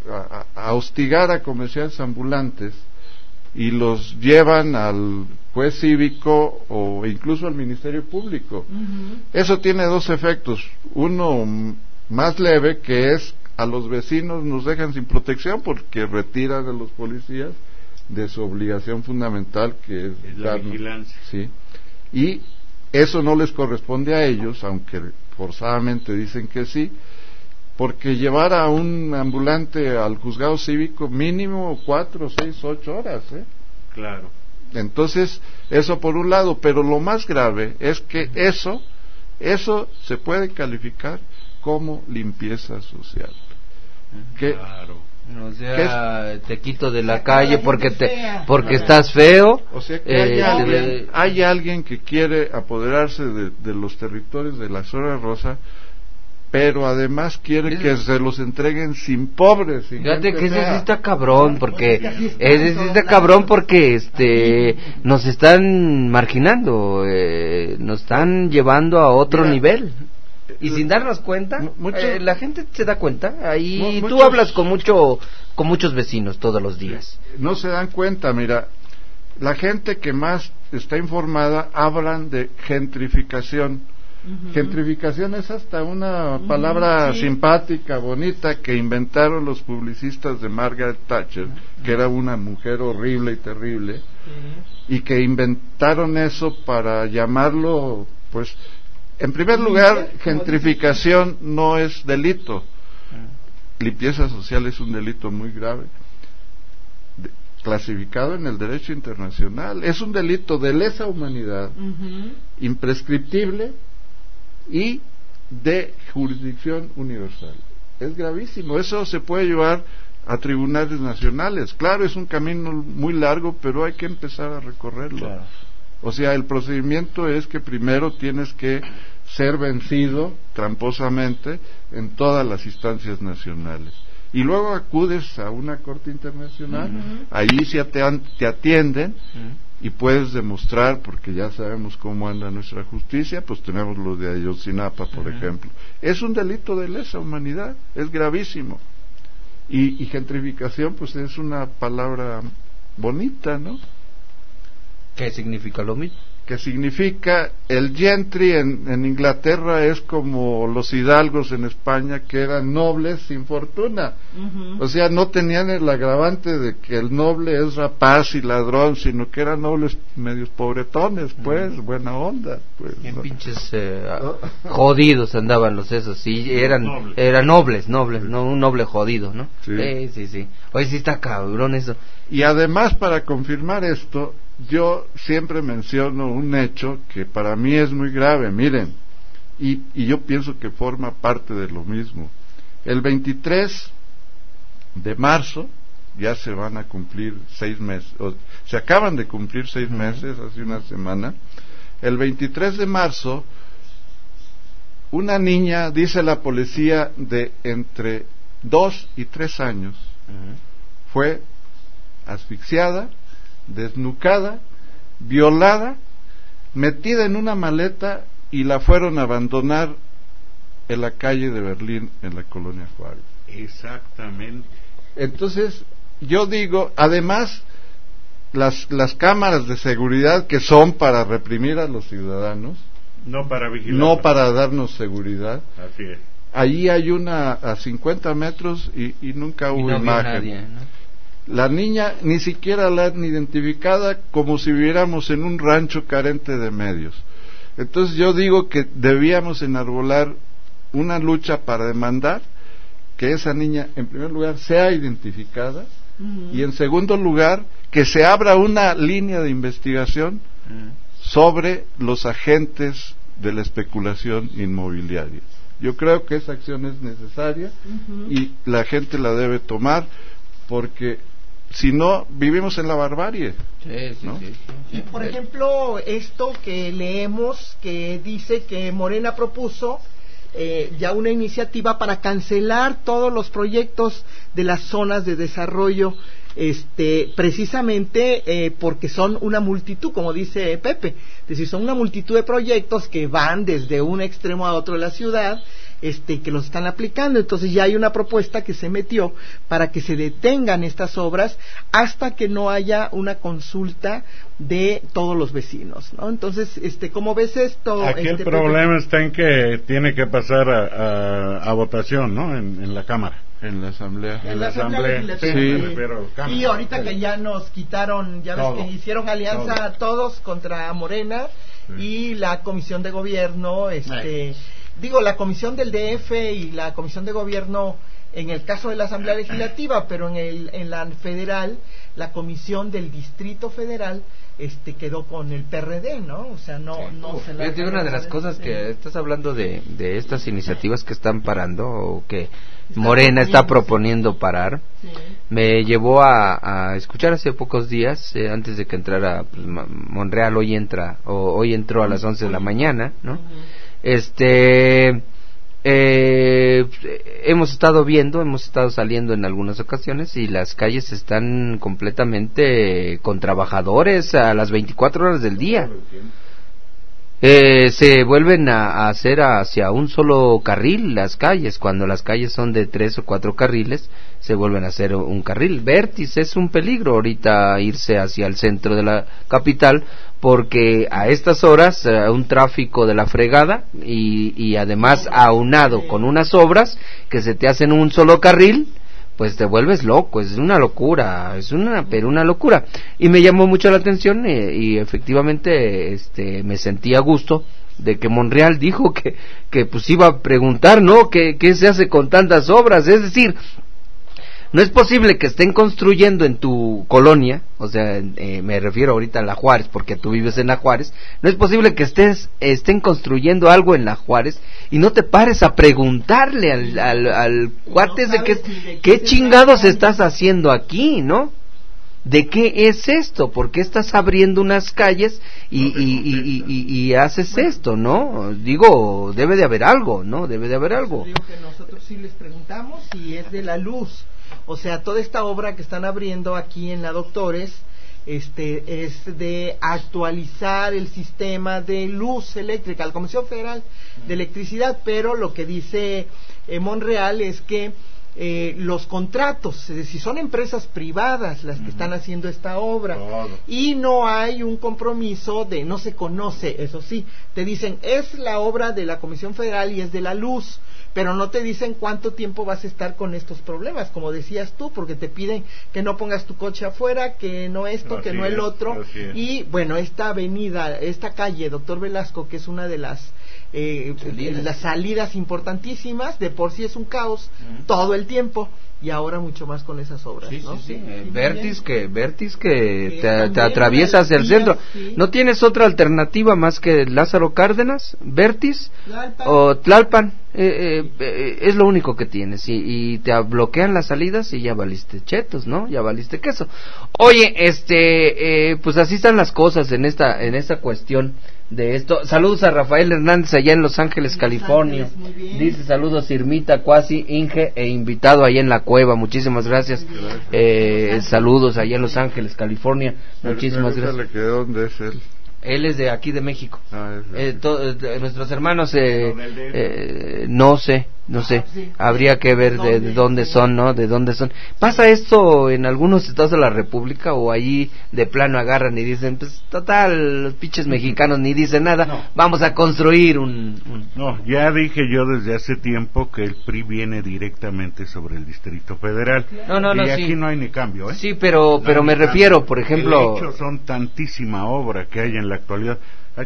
a, a hostigar a comerciantes ambulantes y los llevan al juez cívico o incluso al Ministerio Público. Uh-huh. Eso tiene dos efectos. Uno más leve, que es a los vecinos nos dejan sin protección porque retiran a los policías de su obligación fundamental, que es, es la vigilancia. Sí. Y eso no les corresponde a ellos, aunque forzadamente dicen que sí, porque llevar a un ambulante al juzgado cívico mínimo cuatro, seis, ocho horas, ¿eh? Claro. Entonces, eso por un lado, pero lo más grave es que eso, eso se puede calificar como limpieza social. Que, claro. O sea, te quito de la calle porque te, porque estás feo. O sea que hay, eh, alguien, de... hay alguien que quiere apoderarse de, de los territorios de la zona rosa, pero además quiere que se los entreguen sin pobres. Sin Fíjate que ese sí está cabrón, porque ese sí está cabrón porque este nos están marginando, eh, nos están llevando a otro Mira, nivel. Y sin darnos cuenta, mucho, eh, la gente se da cuenta. Ahí muchos, tú hablas con mucho, con muchos vecinos todos los días. No se dan cuenta, mira, la gente que más está informada hablan de gentrificación. Uh-huh. Gentrificación es hasta una uh-huh, palabra sí. simpática, bonita, que inventaron los publicistas de Margaret Thatcher, uh-huh. que era una mujer horrible y terrible, uh-huh. y que inventaron eso para llamarlo, pues, en primer lugar, gentrificación no es delito. Limpieza social es un delito muy grave, de, clasificado en el derecho internacional. Es un delito de lesa humanidad, uh-huh. imprescriptible y de jurisdicción universal. Es gravísimo. Eso se puede llevar a tribunales nacionales. Claro, es un camino muy largo, pero hay que empezar a recorrerlo. Claro. O sea, el procedimiento es que primero tienes que ser vencido tramposamente en todas las instancias nacionales. Y luego acudes a una corte internacional, uh-huh. ahí sí te, te atienden uh-huh. y puedes demostrar, porque ya sabemos cómo anda nuestra justicia, pues tenemos lo de Ayotzinapa, por uh-huh. ejemplo. Es un delito de lesa humanidad, es gravísimo. Y, y gentrificación, pues es una palabra bonita, ¿no? ¿Qué significa lo mismo? Que significa, el gentry en, en Inglaterra es como los hidalgos en España, que eran nobles sin fortuna. Uh-huh. O sea, no tenían el agravante de que el noble es rapaz y ladrón, sino que eran nobles medios pobretones, pues, uh-huh. buena onda. Pues, en ¿no? pinches eh, jodidos andaban los esos, sí, eran nobles, eran nobles, nobles, no un noble jodido, ¿no? Sí, sí, sí. sí. Oye, sí está cabrón eso. Y además, para confirmar esto, yo siempre menciono un hecho que para mí es muy grave, miren, y, y yo pienso que forma parte de lo mismo. El veintitrés de marzo ya se van a cumplir seis meses, o, se acaban de cumplir seis uh-huh. meses, hace una semana. El veintitrés de marzo, una niña, dice la policía, de entre dos y tres años, uh-huh. fue asfixiada, desnucada, violada, metida en una maleta y la fueron a abandonar en la calle de Berlín, en la colonia Juárez. Exactamente. Entonces, yo digo, además, las, las cámaras de seguridad, que son para reprimir a los ciudadanos, no para vigilar, no para darnos seguridad. Así es. Allí hay una a cincuenta metros y, y nunca hubo y no imagen. Nadie, ¿no? La niña ni siquiera la han identificada, como si viviéramos en un rancho carente de medios. Entonces yo digo que debíamos enarbolar una lucha para demandar que esa niña, en primer lugar, sea identificada, uh-huh. y en segundo lugar, que se abra una línea de investigación uh-huh. sobre los agentes de la especulación inmobiliaria. Yo creo que esa acción es necesaria uh-huh. y la gente la debe tomar, porque si no, vivimos en la barbarie. Sí, sí, ¿no? sí, sí, sí. Y por ejemplo, esto que leemos, que dice que Morena propuso eh, ya una iniciativa para cancelar todos los proyectos de las zonas de desarrollo, este, precisamente eh, porque son una multitud, como dice Pepe, es decir, son una multitud de proyectos que van desde un extremo a otro de la ciudad, este que los están aplicando. Entonces ya hay una propuesta que se metió para que se detengan estas obras hasta que no haya una consulta de todos los vecinos, ¿no? Entonces, este, ¿cómo ves esto? Aquí este, el problema está en que tiene que pasar a, a, a votación, ¿no? En, en la Cámara. En la asamblea. En la asamblea legislativa. Sí. Pero, Cámara. Y ahorita que ya nos quitaron, ya ves Todo. que hicieron alianza Todo. todos contra Morena, Sí. y la comisión de gobierno, este, Ay. digo, la comisión del D F y la comisión de gobierno en el caso de la asamblea legislativa, pero en el en la federal, la comisión del distrito federal este quedó con el P R D, ¿no? O sea, no no se la. Fíjate, una de las cosas que estás hablando de, de estas iniciativas que están parando o que Morena está proponiendo parar, Sí. me llevó a, a escuchar hace pocos días, eh, antes de que entrara pues, Monreal, hoy entra, o hoy entró a las once de la mañana, ¿no? Uh-huh. Este, eh, hemos estado viendo, hemos estado saliendo en algunas ocasiones y las calles están completamente con trabajadores a las veinticuatro horas del día. Eh, se vuelven a, a hacer hacia un solo carril las calles, cuando las calles son de tres o cuatro carriles, se vuelven a hacer un carril. Vértiz es un peligro ahorita irse hacia el centro de la capital, porque a estas horas eh, un tráfico de la fregada y, y además aunado con unas obras que se te hacen un solo carril, pues te vuelves loco, es una locura, es una, pero una locura. Y me llamó mucho la atención eh, y efectivamente este me sentí a gusto de que Monreal dijo que, que pues iba a preguntar, ¿no? ¿Qué, qué se hace con tantas obras? Es decir, no es posible que estén construyendo en tu colonia, o sea, eh, me refiero ahorita a La Juárez, porque tú vives en La Juárez, no es posible que estés estén construyendo algo en La Juárez y no te pares a preguntarle al, al, al cuate de que, qué chingados estás haciendo aquí, ¿no? ¿De qué es esto? ¿Por qué estás abriendo unas calles y, y, y, y, y haces esto, no? Digo, debe de haber algo, ¿no? Debe de haber algo. Digo que nosotros sí les preguntamos si es de la luz. O sea, toda esta obra que están abriendo aquí en la Doctores este, es de actualizar el sistema de luz eléctrica, la Comisión Federal de Electricidad, pero lo que dice eh, Monreal es que eh, los contratos, es decir, son empresas privadas las que están haciendo esta obra, Todo. y no hay un compromiso de, no se conoce, eso sí, te dicen, es la obra de la Comisión Federal y es de la luz, pero no te dicen cuánto tiempo vas a estar con estos problemas, como decías tú, porque te piden que no pongas tu coche afuera, que no esto, Así que no el es, otro, así es. y bueno, esta avenida, esta calle, Doctor Velasco, que es una de las eh, Salidas. las salidas importantísimas, de por sí es un caos uh-huh. todo el tiempo, y ahora mucho más con esas obras, sí, ¿no? sí, sí. Eh, sí Vértiz que, Vértiz que Sí, te, te también atraviesa hacia el vías, centro. sí. ¿No tienes otra alternativa más que Lázaro Cárdenas, Vértiz Tlalpan. o Tlalpan? Eh, eh, eh, es lo único que tienes y, y te bloquean las salidas y ya valiste chetos, ¿no? Ya valiste queso. Oye, este, eh, pues así están las cosas en esta, en esta cuestión de esto. Saludos a Rafael Hernández allá en Los Ángeles, Los California. Ángeles, muy bien. Dice saludos Irmita, Cuasi, Inge e invitado allá en la cueva. Muchísimas gracias. Eh, saludos allá en Los Ángeles, California. Muchísimas gracias. Le quedó dónde es él. Él es de aquí de México. Ah, es eh, to, eh, nuestros hermanos, eh, eh, no sé, no sé. Habría que ver de, de dónde son, ¿no? De dónde son. ¿Pasa esto en algunos estados de la República o allí de plano agarran y dicen, pues total, los pinches mexicanos ni dicen nada, no. Vamos a construir un, un... No, ya dije yo desde hace tiempo que el P R I viene directamente sobre el Distrito Federal. No, no, no, y aquí sí. no hay ni cambio, ¿eh? Sí, pero, pero no me refiero, cambio. Por ejemplo... De hecho, son tantísima obra que hay en la actualidad.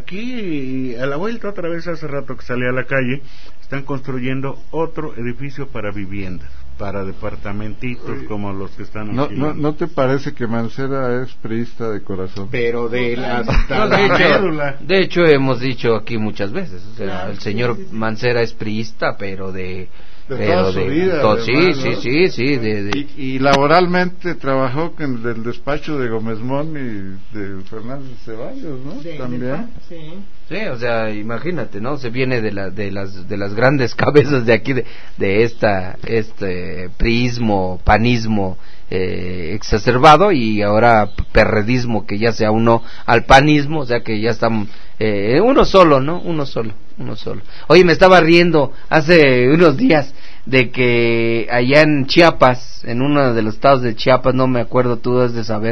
Aquí, a la vuelta otra vez hace rato que salí a la calle, están construyendo otro edificio para viviendas, para departamentitos. Oye, como los que están no, aquí. No, ¿No te parece que Mancera es priista de corazón? Pero de la... No, de, hecho, de hecho hemos dicho aquí muchas veces, o sea, claro, el señor sí, sí, sí. Mancera es priista, pero de... De pero toda su de, vida, to, además, sí, ¿no? sí, sí, sí, de, de. Y, y laboralmente trabajó en el despacho de Gómez Mon y de Fernández Ceballos, ¿no? De, También. De, sí. Sí, o sea, imagínate, ¿no? Se viene de la, de las, de las grandes cabezas de aquí, de, de esta, este prismo, panismo eh, exacerbado, y ahora perredismo que ya se aunó al panismo, o sea que ya están eh, uno solo, ¿no? Uno solo, uno solo. Oye, me estaba riendo hace unos días de que allá en Chiapas, en uno de los estados de Chiapas, no me acuerdo, tú debes de saber,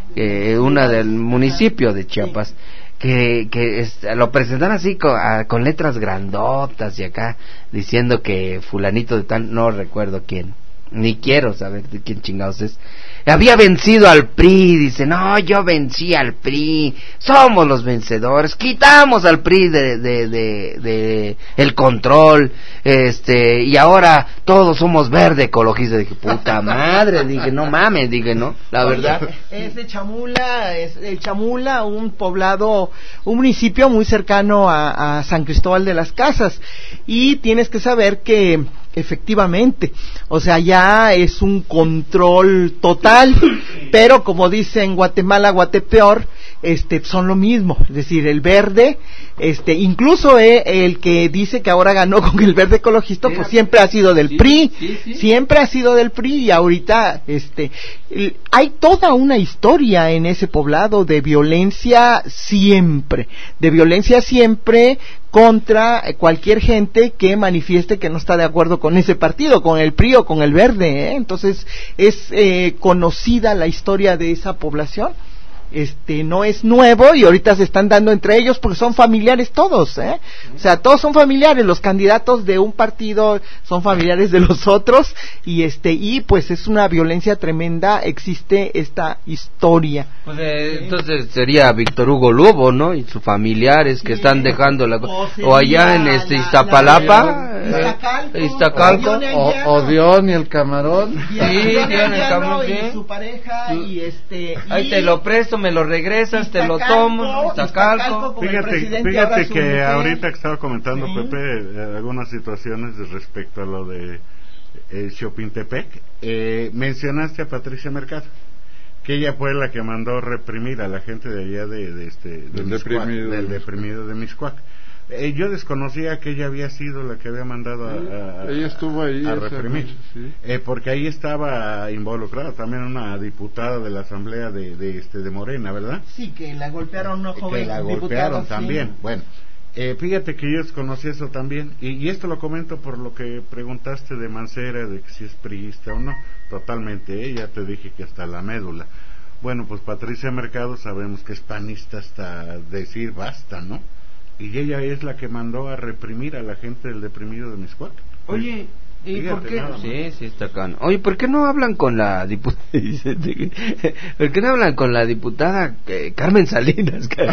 eh, una del municipio de Chiapas, que, que es, lo presentan así con, a, con letras grandotas y acá, diciendo que fulanito de tal, no recuerdo quién, ni quiero saber de quién chingados es, había vencido al P R I, dice, no, yo vencí al P R I, somos los vencedores, quitamos al P R I de, de, de, de el control, este, y ahora todos somos verde ecologista. Dije, puta madre, dije, no mames, dije, no, la verdad. Es de Chamula, es de Chamula, un poblado, un municipio muy cercano a, a San Cristóbal de las Casas, y tienes que saber que efectivamente, o sea, ya es un control total, pero como dicen Guatemala, Guatepeor, este, son lo mismo, es decir, el verde, este, incluso eh, el que dice que ahora ganó con el verde ecologista, pues siempre ha sido del P R I, sí, sí. siempre ha sido del P R I, y ahorita, este, hay toda una historia en ese poblado de violencia siempre, de violencia siempre, contra cualquier gente que manifieste que no está de acuerdo con ese partido, con el P R I o con el Verde, ¿eh? Entonces es eh, conocida la historia de esa población, este no es nuevo, y ahorita se están dando entre ellos porque son familiares todos, ¿eh? O sea, todos son familiares, los candidatos de un partido son familiares de los otros, y este y pues es una violencia tremenda, existe esta historia. Pues eh, ¿sí? Entonces sería Víctor Hugo Lugo, ¿no? Y sus familiares que sí, están dejando la o, o allá en este la, Iztapalapa, la, eh, Iztacalco, o, o Dion y el Camarón, y sí, Dion el Camarón, y su pareja, y este ahí y, te lo presto, me lo regresas, te lo tomo, Iztacalco. Fíjate, fíjate que mujer. Ahorita que estaba comentando sí. Pepe eh, algunas situaciones de respecto a lo de eh, Xopintepec, eh, mencionaste a Patricia Mercado, que ella fue la que mandó reprimir a la gente de allá de, de este de del, Miscuac, deprimido, del deprimido de Miscuac. Eh, yo desconocía que ella había sido la que había mandado sí, a, a, ella estuvo ahí a reprimir, vez, sí. eh, porque ahí estaba involucrada también una diputada de la asamblea de, de este de Morena, ¿verdad? Sí, que la golpearon unos jóvenes que la diputados, golpearon sí. también. Bueno, eh, fíjate que yo desconocí eso también, y, y esto lo comento por lo que preguntaste de Mancera, de que si es priista o no. Totalmente, eh, ya te dije que hasta la médula. Bueno, pues Patricia Mercado sabemos que es panista hasta decir basta, ¿no? Y ella es la que mandó a reprimir a la gente del deprimido de Miscuac. Oye, ¿y fíjate, por qué? Sí, sí, está acá. Oye, ¿por qué no hablan con la diputada? ¿Por qué no hablan con la diputada eh, Carmen Salinas? Que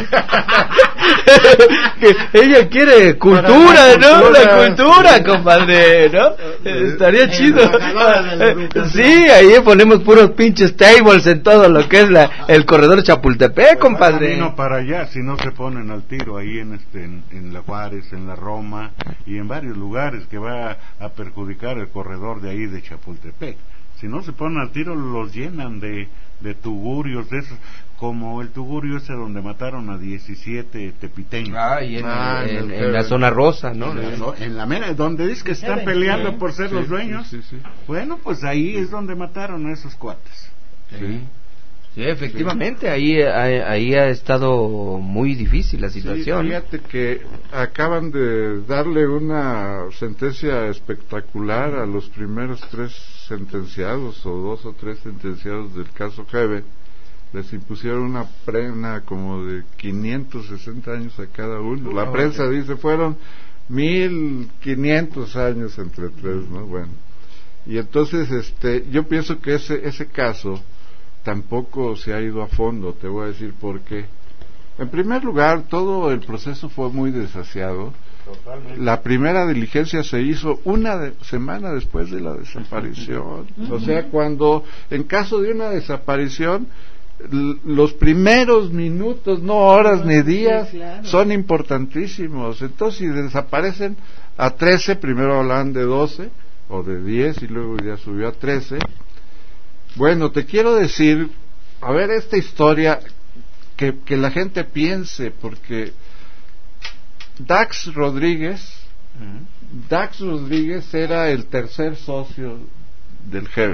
ella quiere cultura, ¿no? Cultura, la cultura, sí. Compadre, ¿no? Estaría chido. Sí, ahí ponemos puros pinches tables en todo lo que es la el corredor Chapultepec, pues compadre. No para allá, si no se ponen al tiro ahí en este en, en la Juárez, en la Roma y en varios lugares que va a perjudicar el corredor de ahí de Chapultepec. Si no se ponen al tiro, los llenan de, de tugurios, de esos, como el tugurio ese donde mataron a diecisiete tepiteños. Ah, y en, ah, en, en, en la zona rosa, ¿no? En la, en la mera, donde dice que están peleando sí, por ser sí, los dueños. Sí, sí, sí. Bueno, pues ahí sí. es donde mataron a esos cuates. Sí. Sí, efectivamente, sí. ahí, ahí ahí ha estado muy difícil la situación. Sí, fíjate que acaban de darle una sentencia espectacular a los primeros tres sentenciados, o dos o tres sentenciados del caso Hebe. Les impusieron una pena como de quinientos sesenta años a cada uno. La prensa dice fueron mil quinientos años entre tres, ¿no? Bueno, y entonces este yo pienso que ese ese caso tampoco se ha ido a fondo. Te voy a decir por qué. En primer lugar, todo el proceso fue muy desasiado. Totalmente. La primera diligencia se hizo una de, semana después de la desaparición. O sea, cuando en caso de una desaparición, l- los primeros minutos, no horas ni días, sí, claro, son importantísimos. Entonces, si desaparecen a trece, primero hablan de doce o de diez y luego ya subió a trece. Bueno, te quiero decir, a ver esta historia, que, que la gente piense, porque Dax Rodríguez, uh-huh. Dax Rodríguez era el tercer socio del Hebe.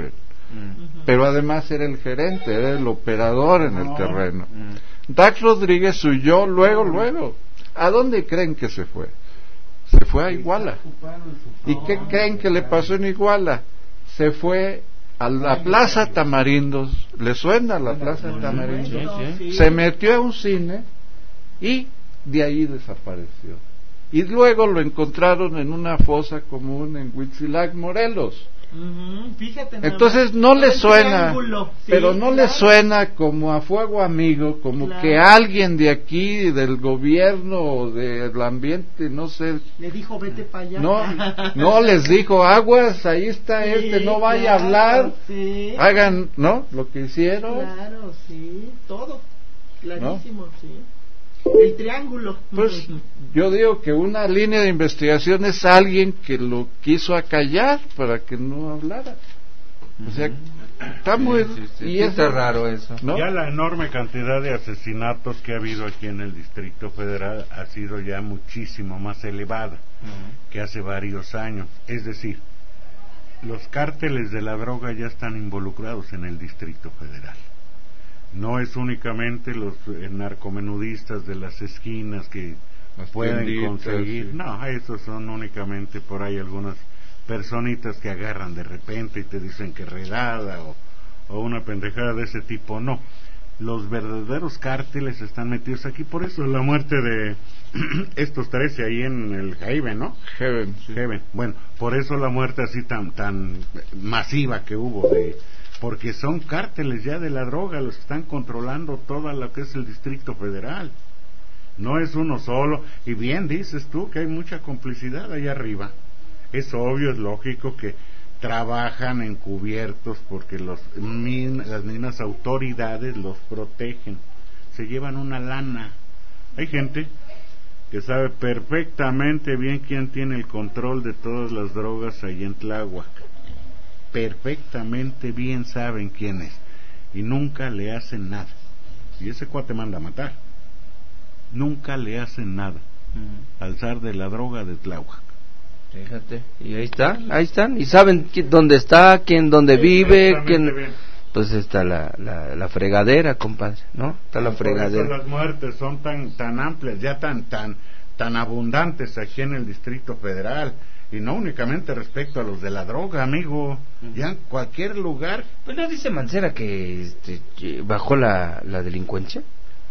uh-huh. pero además era el gerente, era el operador en el terreno. Uh-huh. Dax Rodríguez huyó luego, luego. ¿A dónde creen que se fue? Se fue a Iguala. ¿Y qué creen que le pasó en Iguala? Se fue a la Plaza Tamarindos. ¿Le suena la Plaza Tamarindos? Se metió a un cine y de ahí desapareció. Y luego lo encontraron en una fosa común en Huitzilac, Morelos. Uh-huh. Fíjate, entonces no le suena, sí, pero no claro. le suena como a fuego amigo, como claro. que alguien de aquí, del gobierno o del ambiente, no sé, le dijo vete para allá. No, no les dijo aguas, ahí está sí, este, no vaya claro, a hablar, sí. hagan, ¿no? Lo que hicieron. Claro, sí, todo, clarísimo, ¿no? Sí. El triángulo. Pues yo digo que una línea de investigación es alguien que lo quiso acallar para que no hablara. O sea, está muy... Sí, sí, sí, y sí, está raro eso. ¿no? Ya la enorme cantidad de asesinatos que ha habido aquí en el Distrito Federal ha sido ya muchísimo más elevada uh-huh. que hace varios años. Es decir, los cárteles de la droga ya están involucrados en el Distrito Federal. No es únicamente los eh, narcomenudistas de las esquinas que las pueden conseguir, sí. no, esos son únicamente por ahí algunas personitas que agarran de repente y te dicen que redada o, o una pendejada de ese tipo, no. Los verdaderos cárteles están metidos aquí, por eso la muerte de estos trece ahí en el Haven, ¿no? Haven, sí. Haven. Bueno, por eso la muerte así tan tan masiva que hubo de... porque son cárteles ya de la droga los que están controlando todo lo que es el Distrito Federal. No es uno solo, y bien dices tú que hay mucha complicidad allá arriba. Es obvio, es lógico que trabajan encubiertos porque los min, las mismas autoridades los protegen, se llevan una lana. Hay gente que sabe perfectamente bien quién tiene el control de todas las drogas ahí en Tláhuac. Perfectamente bien saben quién es y nunca le hacen nada. Y ese cuate manda a matar. Nunca le hacen nada uh-huh. al zar de la droga de Tláhuac. Fíjate, y ahí está, ahí están, y saben quién, dónde está, quién dónde vive, quién, bien. Pues está la, la, la fregadera, compadre, ¿no? Está la Por fregadera. Eso las muertes son tan tan amplias, ya tan tan tan abundantes aquí en el Distrito Federal. Y no únicamente respecto a los de la droga, amigo, uh-huh. ya en cualquier lugar. Pues no dice Mancera que este, bajó la, la delincuencia.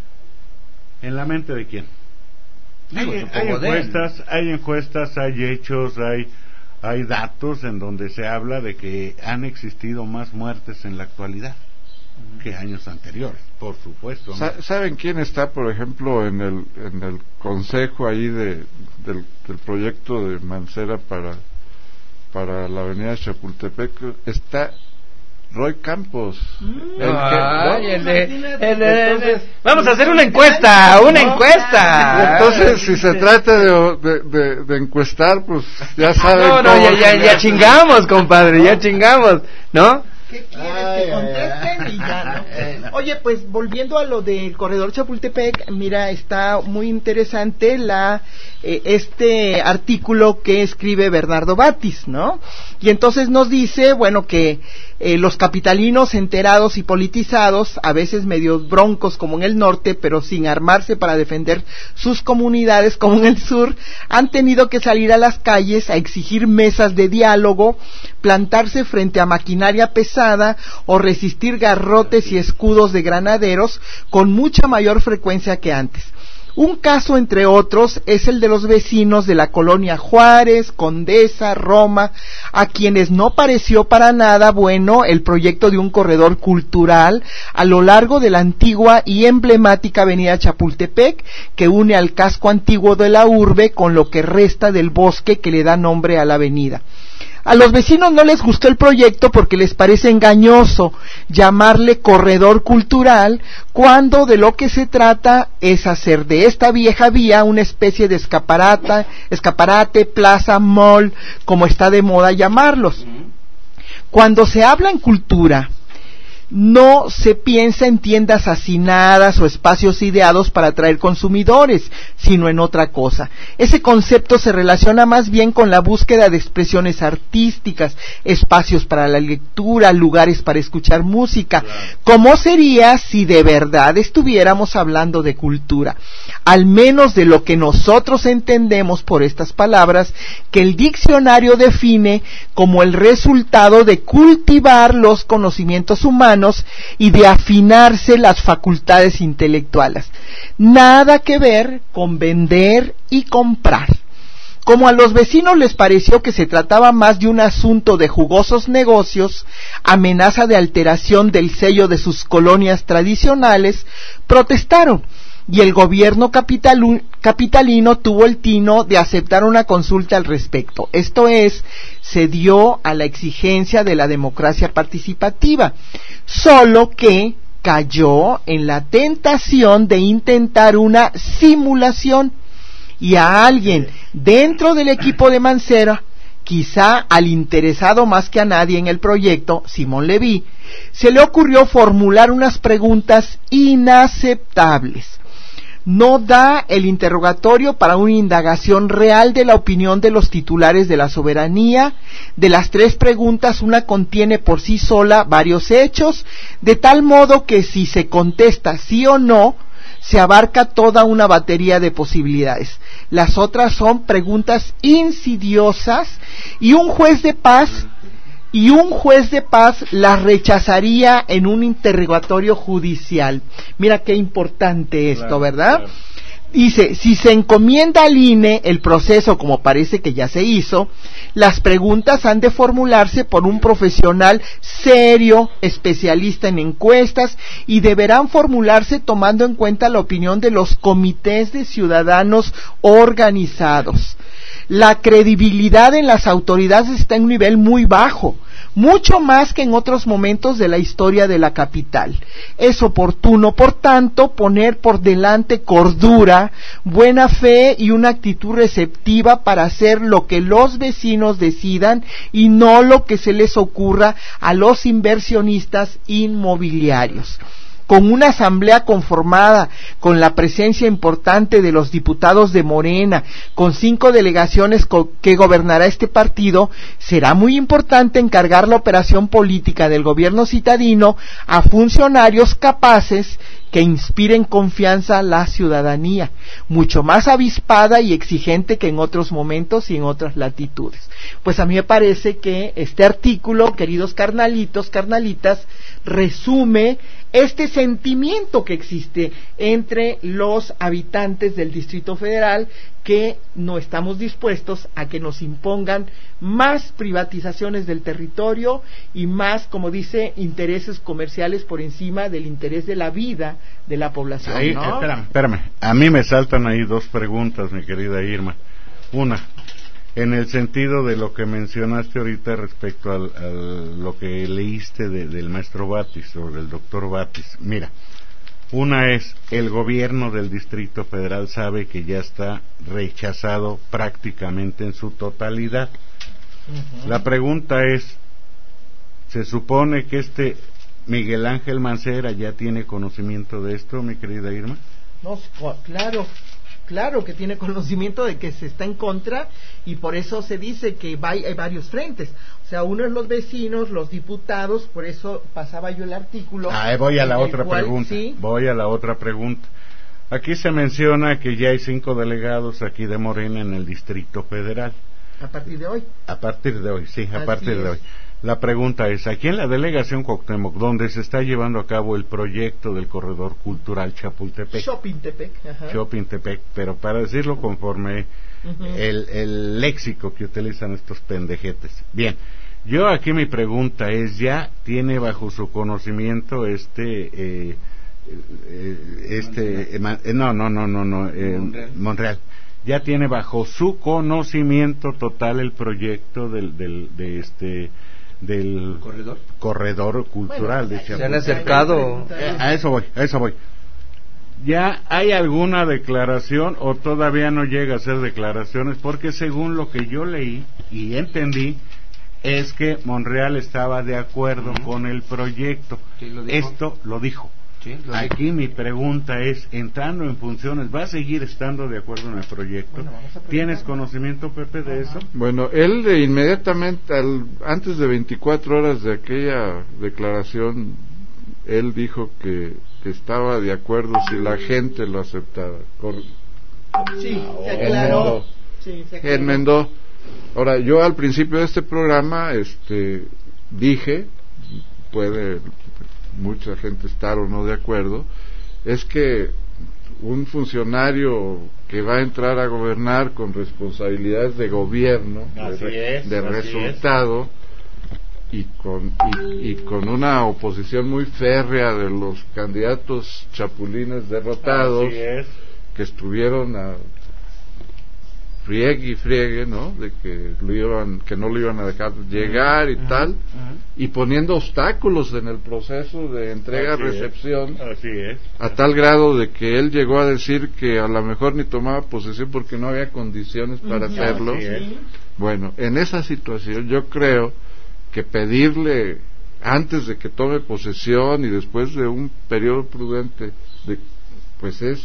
¿En la mente de quién? Digo, hay, hay encuestas, hay encuestas, hay hechos, hay hay datos en donde se habla de que han existido más muertes en la actualidad uh-huh. que años anteriores, por supuesto. ¿no? ¿Saben quién está, por ejemplo, en el en el consejo ahí de del, del proyecto de Mancera para para la avenida Chapultepec? Está Roy Campos. Mm, el ay, que, el de, el de, entonces, vamos a hacer una encuesta, una no, encuesta. Entonces, si se trata de, de, de, de encuestar, pues ya saben. No, no, ya, ya, ya chingamos, compadre, ya chingamos, ¿no? ¿Qué quieres ay, que contesten? Y ya, ¿no? Oye, pues volviendo a lo del corredor Chapultepec, mira, está muy interesante la eh, este artículo que escribe Bernardo Batis, ¿no? Y entonces nos dice, bueno, que eh, los capitalinos enterados y politizados, a veces medio broncos como en el norte, pero sin armarse para defender sus comunidades como en el sur, han tenido que salir a las calles a exigir mesas de diálogo, plantarse frente a maquinaria pesada o resistir garrotes y escudos de granaderos con mucha mayor frecuencia que antes. Un caso, entre otros, es el de los vecinos de la colonia Juárez, Condesa, Roma, a quienes no pareció para nada bueno el proyecto de un corredor cultural a lo largo de la antigua y emblemática avenida Chapultepec, que une al casco antiguo de la urbe con lo que resta del bosque que le da nombre a la avenida. A los vecinos no les gustó el proyecto porque les parece engañoso llamarle corredor cultural cuando de lo que se trata es hacer de esta vieja vía una especie de escaparata, escaparate, plaza, mall, como está de moda llamarlos. Cuando se habla en cultura no se piensa en tiendas hacinadas o espacios ideados para atraer consumidores, sino en otra cosa. Ese concepto se relaciona más bien con la búsqueda de expresiones artísticas, espacios para la lectura, lugares para escuchar música. ¿Cómo sería si de verdad estuviéramos hablando de cultura? Al menos de lo que nosotros entendemos por estas palabras, que el diccionario define como el resultado de cultivar los conocimientos humanos y de afinarse las facultades intelectuales. Nada que ver con vender y comprar. Como a los vecinos les pareció que se trataba más de un asunto de jugosos negocios, amenaza de alteración del sello de sus colonias tradicionales, protestaron, y el gobierno capitalu- capitalino tuvo el tino de aceptar una consulta al respecto. Esto es, cedió a la exigencia de la democracia participativa, solo que cayó en la tentación de intentar una simulación, y a alguien dentro del equipo de Mancera, quizá al interesado más que a nadie en el proyecto, Simón Leví, se le ocurrió formular unas preguntas inaceptables. No da el interrogatorio para una indagación real de la opinión de los titulares de la soberanía. De las tres preguntas, una contiene por sí sola varios hechos, de tal modo que si se contesta sí o no, se abarca toda una batería de posibilidades. Las otras son preguntas insidiosas y un juez de paz y un juez de paz las rechazaría en un interrogatorio judicial. Mira qué importante esto, claro, ¿verdad? Claro. Dice, si se encomienda al I N E el proceso, como parece que ya se hizo, las preguntas han de formularse por un profesional serio, especialista en encuestas, y deberán formularse tomando en cuenta la opinión de los comités de ciudadanos organizados. La credibilidad en las autoridades está en un nivel muy bajo, mucho más que en otros momentos de la historia de la capital. Es oportuno, por tanto, poner por delante cordura, buena fe y una actitud receptiva para hacer lo que los vecinos decidan y no lo que se les ocurra a los inversionistas inmobiliarios. Con una asamblea conformada con la presencia importante de los diputados de Morena, con cinco delegaciones que gobernará este partido, será muy importante encargar la operación política del gobierno citadino a funcionarios capaces que inspiren confianza a la ciudadanía, mucho más avispada y exigente que en otros momentos y en otras latitudes. Pues a mí me parece que este artículo, queridos carnalitos, carnalitas, resume este sentimiento que existe entre los habitantes del Distrito Federal, que no estamos dispuestos a que nos impongan más privatizaciones del territorio y más, como dice, intereses comerciales por encima del interés de la vida de la población. Ahí, ¿no? Espérame, espérame, a mí me saltan ahí dos preguntas, mi querida Irma. Una, en el sentido de lo que mencionaste ahorita respecto al, al lo que leíste de, del maestro Batis o del doctor Batis. Mira, una es, el gobierno del Distrito Federal sabe que ya está rechazado prácticamente en su totalidad. Uh-huh. La pregunta es, ¿se supone que este Miguel Ángel Mancera ya tiene conocimiento de esto, mi querida Irma? No, claro. Claro que tiene conocimiento de que se está en contra, y por eso se dice que hay, hay varios frentes. O sea, uno es los vecinos, los diputados, por eso pasaba yo el artículo. Ah, voy a la otra cual, pregunta. ¿Sí? Voy a la otra pregunta. Aquí se menciona que ya hay cinco delegados aquí de Morena en el Distrito Federal. A partir de hoy. A partir de hoy, sí, a Así partir es. de hoy. La pregunta es, aquí en la delegación Cuauhtémoc, donde se está llevando a cabo el proyecto del corredor cultural Chapultepec. Chopintepec. Ajá. Chopintepec, pero para decirlo conforme uh-huh. el, el léxico que utilizan estos pendejetes. Bien, yo aquí mi pregunta es, ¿ya tiene bajo su conocimiento este... Eh, eh, este... Eh, no, no, no, no, no, eh, Monreal. Monreal. ¿Ya tiene bajo su conocimiento total el proyecto del, del, de este... del corredor, corredor cultural? Bueno, de se han acercado a eso voy, a eso voy. ¿Ya hay alguna declaración o todavía no llega a ser declaraciones? Porque según lo que yo leí y entendí, es que Monreal estaba de acuerdo uh-huh. con el proyecto. Sí, lo dijo. Esto lo dijo. Sí, lo Aquí dijo. Mi pregunta es, entrando en funciones, ¿va a seguir estando de acuerdo en el proyecto? Bueno, ¿tienes conocimiento, Pepe, de eso? Bueno, él de inmediatamente, al, antes de veinticuatro horas de aquella declaración, él dijo que, que estaba de acuerdo si la gente lo aceptaba. Cor- sí, se aclaró. Sí, se aclaró. Enmendó. Ahora, yo al principio de este programa este, dije, puede mucha gente estar o no de acuerdo, es que un funcionario que va a entrar a gobernar con responsabilidades de gobierno, así de, es, de así resultado, es. y con y, y con una oposición muy férrea de los candidatos chapulines derrotados, así es. que estuvieron a friegue y friegue, ¿no? De que lo iban, que no lo iban a dejar llegar y uh-huh, tal, uh-huh. y poniendo obstáculos en el proceso de entrega-recepción, así, así es, a tal grado de que él llegó a decir que a lo mejor ni tomaba posesión porque no había condiciones para uh-huh, hacerlo. Bueno, en esa situación yo creo que pedirle antes de que tome posesión y después de un periodo prudente, de, pues es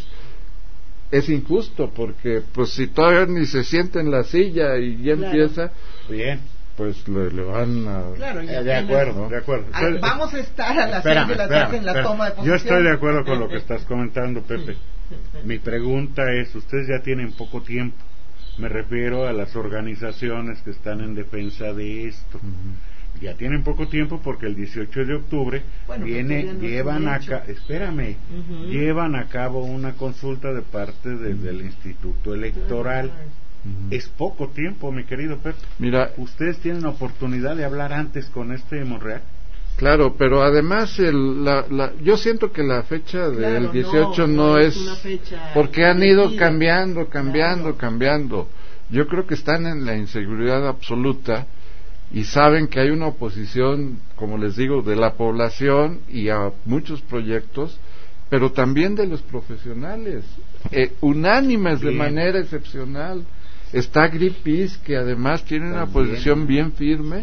es injusto, porque pues si todavía ni se sienta en la silla y ya claro. empieza, bien, pues le, le van a claro, eh, de acuerdo, ¿no? de acuerdo. A, vamos a estar a las seis de la tarde en la espérame. toma de posición. Yo estoy de acuerdo con lo que estás comentando, Pepe. Mi pregunta es, ustedes ya tienen poco tiempo, me refiero a las organizaciones que están en defensa de esto. Uh-huh. Ya tienen poco tiempo porque el dieciocho de octubre bueno, viene, no llevan a cabo, espérame, uh-huh. llevan a cabo una consulta de parte de, uh-huh. del Instituto Electoral. Uh-huh. Es poco tiempo, mi querido Pepe. Mira, ustedes tienen la oportunidad de hablar antes con este Monreal. Claro, pero además el, la, la, yo siento que la fecha del claro, dieciocho no, no es, porque han ido cambiando, cambiando, claro. cambiando. Yo creo que están en la inseguridad absoluta. Y saben que hay una oposición, como les digo, de la población y a muchos proyectos, pero también de los profesionales, eh, unánimes bien. de manera excepcional. Está Greenpeace, que además tiene también. una posición bien firme,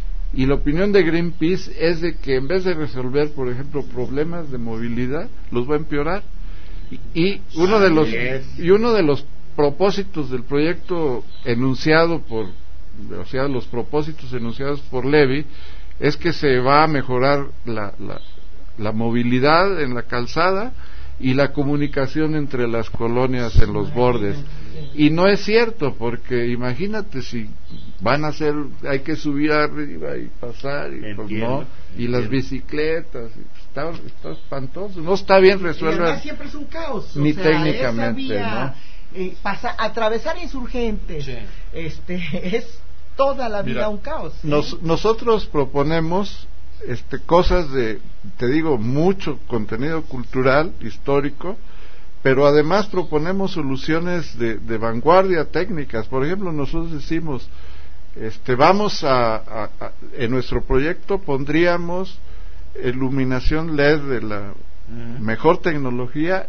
y la opinión de Greenpeace es de que en vez de resolver, por ejemplo, problemas de movilidad, los va a empeorar. Y, y uno de los y uno de los propósitos del proyecto enunciado por o sea, los propósitos enunciados por Levy es que se va a mejorar la, la, la movilidad en la calzada y la comunicación entre las colonias en los bordes. Y no es cierto, porque imagínate si van a hacer, hay que subir arriba y pasar, y pues no, y las bicicletas, está, está espantoso, no está bien resuelto. Y además siempre es un caos, ni o sea, técnicamente, vía, ¿no? Eh, pasa, atravesar Insurgentes, sí. este, es toda la vida Mira, un caos. ¿sí? Nos, nosotros proponemos este, cosas de, te digo, mucho contenido cultural, histórico, pero además proponemos soluciones de, de vanguardia técnicas. Por ejemplo, nosotros decimos, este, vamos a, a, a en nuestro proyecto pondríamos iluminación L E D de la uh-huh. mejor tecnología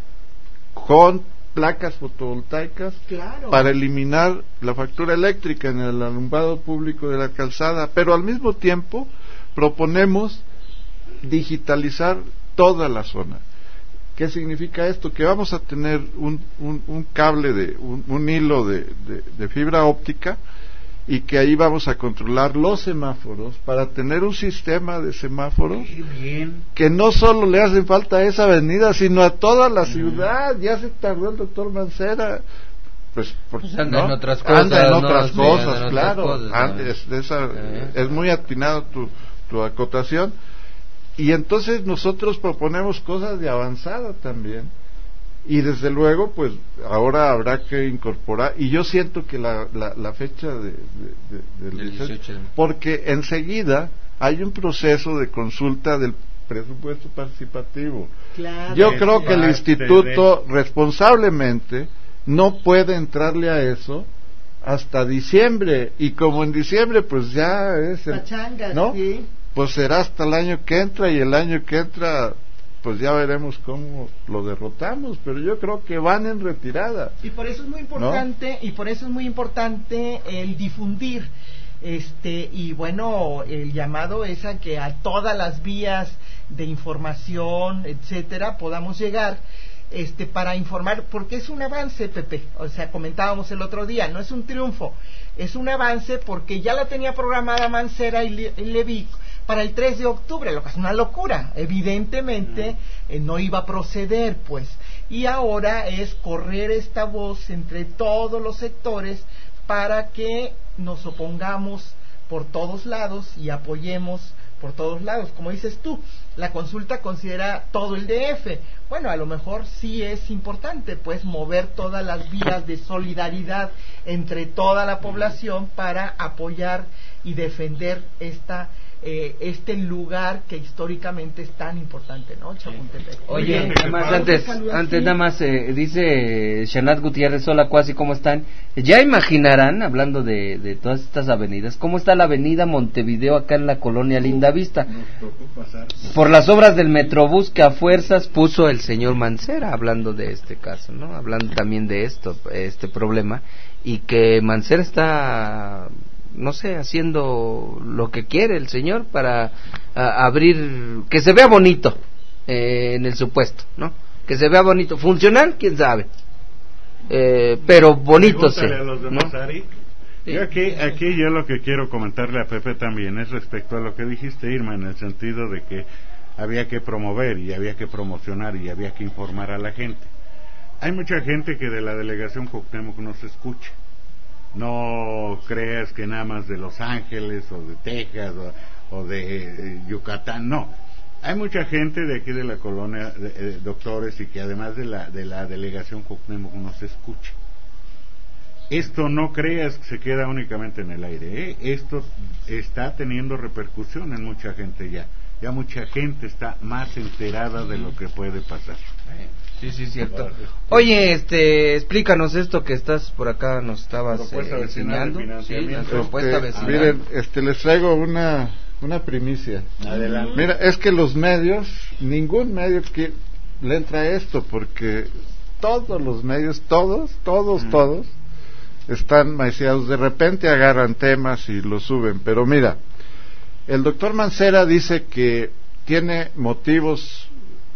con placas fotovoltaicas claro. para eliminar la factura eléctrica en el alumbrado público de la calzada, pero al mismo tiempo proponemos digitalizar toda la zona. ¿Qué significa esto? Que vamos a tener un, un, un cable de un, un hilo de, de, de fibra óptica, y que ahí vamos a controlar los semáforos para tener un sistema de semáforos que no solo le hacen falta a esa avenida, sino a toda la ciudad. Ya se tardó el doctor Mancera, pues, por, pues anda ¿no? en otras cosas, anda en ¿no? otras sí, cosas, en claro. otras cosas, anda, ¿no? es, esa, eh. es muy atinado tu, tu acotación. Y entonces nosotros proponemos cosas de avanzada también. Y desde luego, pues ahora habrá que incorporar, y yo siento que la, la, la fecha de, de, de, del dieciocho, porque enseguida hay un proceso de consulta del presupuesto participativo. Claro, yo creo que el instituto responsablemente no puede entrarle a eso hasta diciembre, y como en diciembre pues ya es el, Pachanga, ¿no? Sí. Pues será hasta el año que entra, y el año que entra pues ya veremos cómo lo derrotamos, pero yo creo que van en retirada. Y por eso es muy importante, ¿no? y por eso es muy importante el difundir Este, y bueno, el llamado es a que a todas las vías de información, etcétera, podamos llegar, este, para informar, porque es un avance, Pepe, o sea, comentábamos el otro día, no es un triunfo, es un avance porque ya la tenía programada Mancera y, Le, y Levy para el tres de octubre, lo que es una locura, evidentemente eh, no iba a proceder, pues, y ahora es correr esta voz entre todos los sectores para que nos opongamos por todos lados y apoyemos por todos lados. Como dices tú, la consulta considera todo el D F. Bueno, a lo mejor sí es importante, pues, mover todas las vías de solidaridad entre toda la población para apoyar y defender esta eh, este lugar que históricamente es tan importante, ¿no? Chapultepec. Oye, nada más antes, antes nada más eh, dice Shanat Gutiérrez, hola Cuasi, ¿cómo están? Ya imaginarán, hablando de, de todas estas avenidas, cómo está la avenida Montevideo acá en la colonia Lindavista, por las obras del Metrobús que a fuerzas puso el señor Mancera, hablando de este caso, ¿no? Hablando también de esto, este problema, y que Mancera está, no sé, haciendo lo que quiere el señor para a, abrir, que se vea bonito eh, en el supuesto, ¿no? Que se vea bonito, funcional, quién sabe, eh, pero bonito sí, ¿no? Yo aquí, aquí yo lo que quiero comentarle a Pepe también es respecto a lo que dijiste, Irma, en el sentido de que había que promover y había que promocionar y había que informar a la gente. Hay mucha gente que de la delegación Cuauhtémoc no se escucha. No creas que nada más de Los Ángeles o de Texas o, o de eh, Yucatán, no. Hay mucha gente de aquí de la colonia, de, eh, doctores, y que además de la de la delegación Cuauhtémoc no se escucha. Esto no creas que se queda únicamente en el aire, ¿eh? Esto está teniendo repercusión en mucha gente ya. Ya mucha gente está más enterada de lo que puede pasar. Sí, sí, cierto. Oye, este, explícanos esto que estás por acá, nos estabas eh, enseñando. Sí, la propuesta este, vecinal. Miren, este, les traigo una una primicia. Adelante. Mira, es que los medios, ningún medio que le entra a esto, porque todos los medios, todos, todos, mm. todos, están maiciados. De repente agarran temas y los suben, pero mira, el doctor Mancera dice que tiene motivos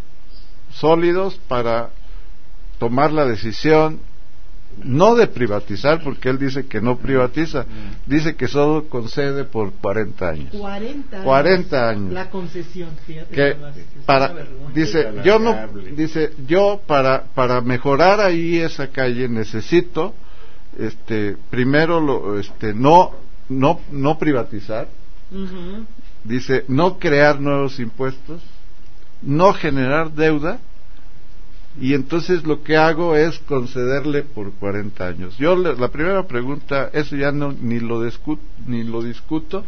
sólidos para tomar la decisión no de privatizar, porque él dice que no privatiza, dice que solo concede por cuarenta años. cuarenta años. cuarenta años. La concesión, fíjate. Que para dice, yo no dice, yo para para mejorar ahí esa calle necesito este primero lo este no no no privatizar. Uh-huh. Dice, no crear nuevos impuestos, no generar deuda, y entonces lo que hago es concederle por cuarenta años. Yo le, la primera pregunta, eso ya no ni lo discuto, ni lo discuto,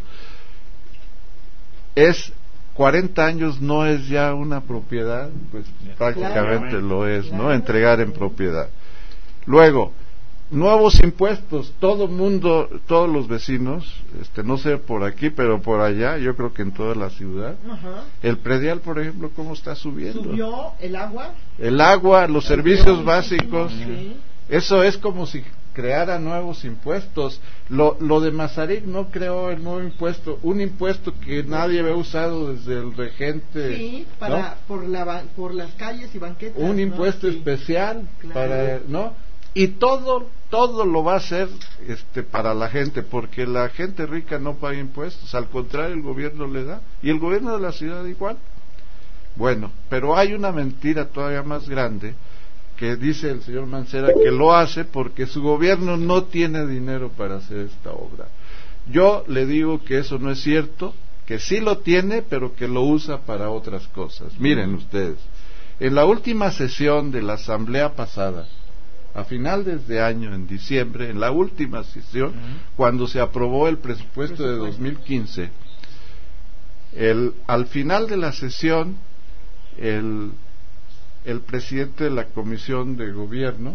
es cuarenta años no es ya una propiedad, pues prácticamente claro, lo es, claro, ¿no? Entregar en propiedad. Luego, nuevos impuestos, todo mundo, todos los vecinos, este, no sé por aquí, pero por allá, yo creo que en toda la ciudad, uh-huh. El predial, por ejemplo, ¿cómo está subiendo? ¿Subió el agua? El agua, los el servicios agua, básicos, sí. Eso es como si creara nuevos impuestos. Lo, lo de Mazarik no creó el nuevo impuesto, un impuesto que nadie había usado desde el regente. Sí, para, ¿no? por, la, por las calles y banquetas. Un impuesto ¿no? Sí. especial, claro. para, ¿no? Y todo todo lo va a hacer este para la gente, porque la gente rica no paga impuestos, al contrario, el gobierno le da, y el gobierno de la ciudad igual. Bueno, pero hay una mentira todavía más grande, que dice el señor Mancera que lo hace porque su gobierno no tiene dinero para hacer esta obra. Yo le digo que eso no es cierto, que sí lo tiene, pero que lo usa para otras cosas. Miren ustedes, en la última sesión de la asamblea pasada, a finales de año, en diciembre, en la última sesión, uh-huh. cuando se aprobó el presupuesto de dos mil quince, el, al final de la sesión, el, el presidente de la Comisión de Gobierno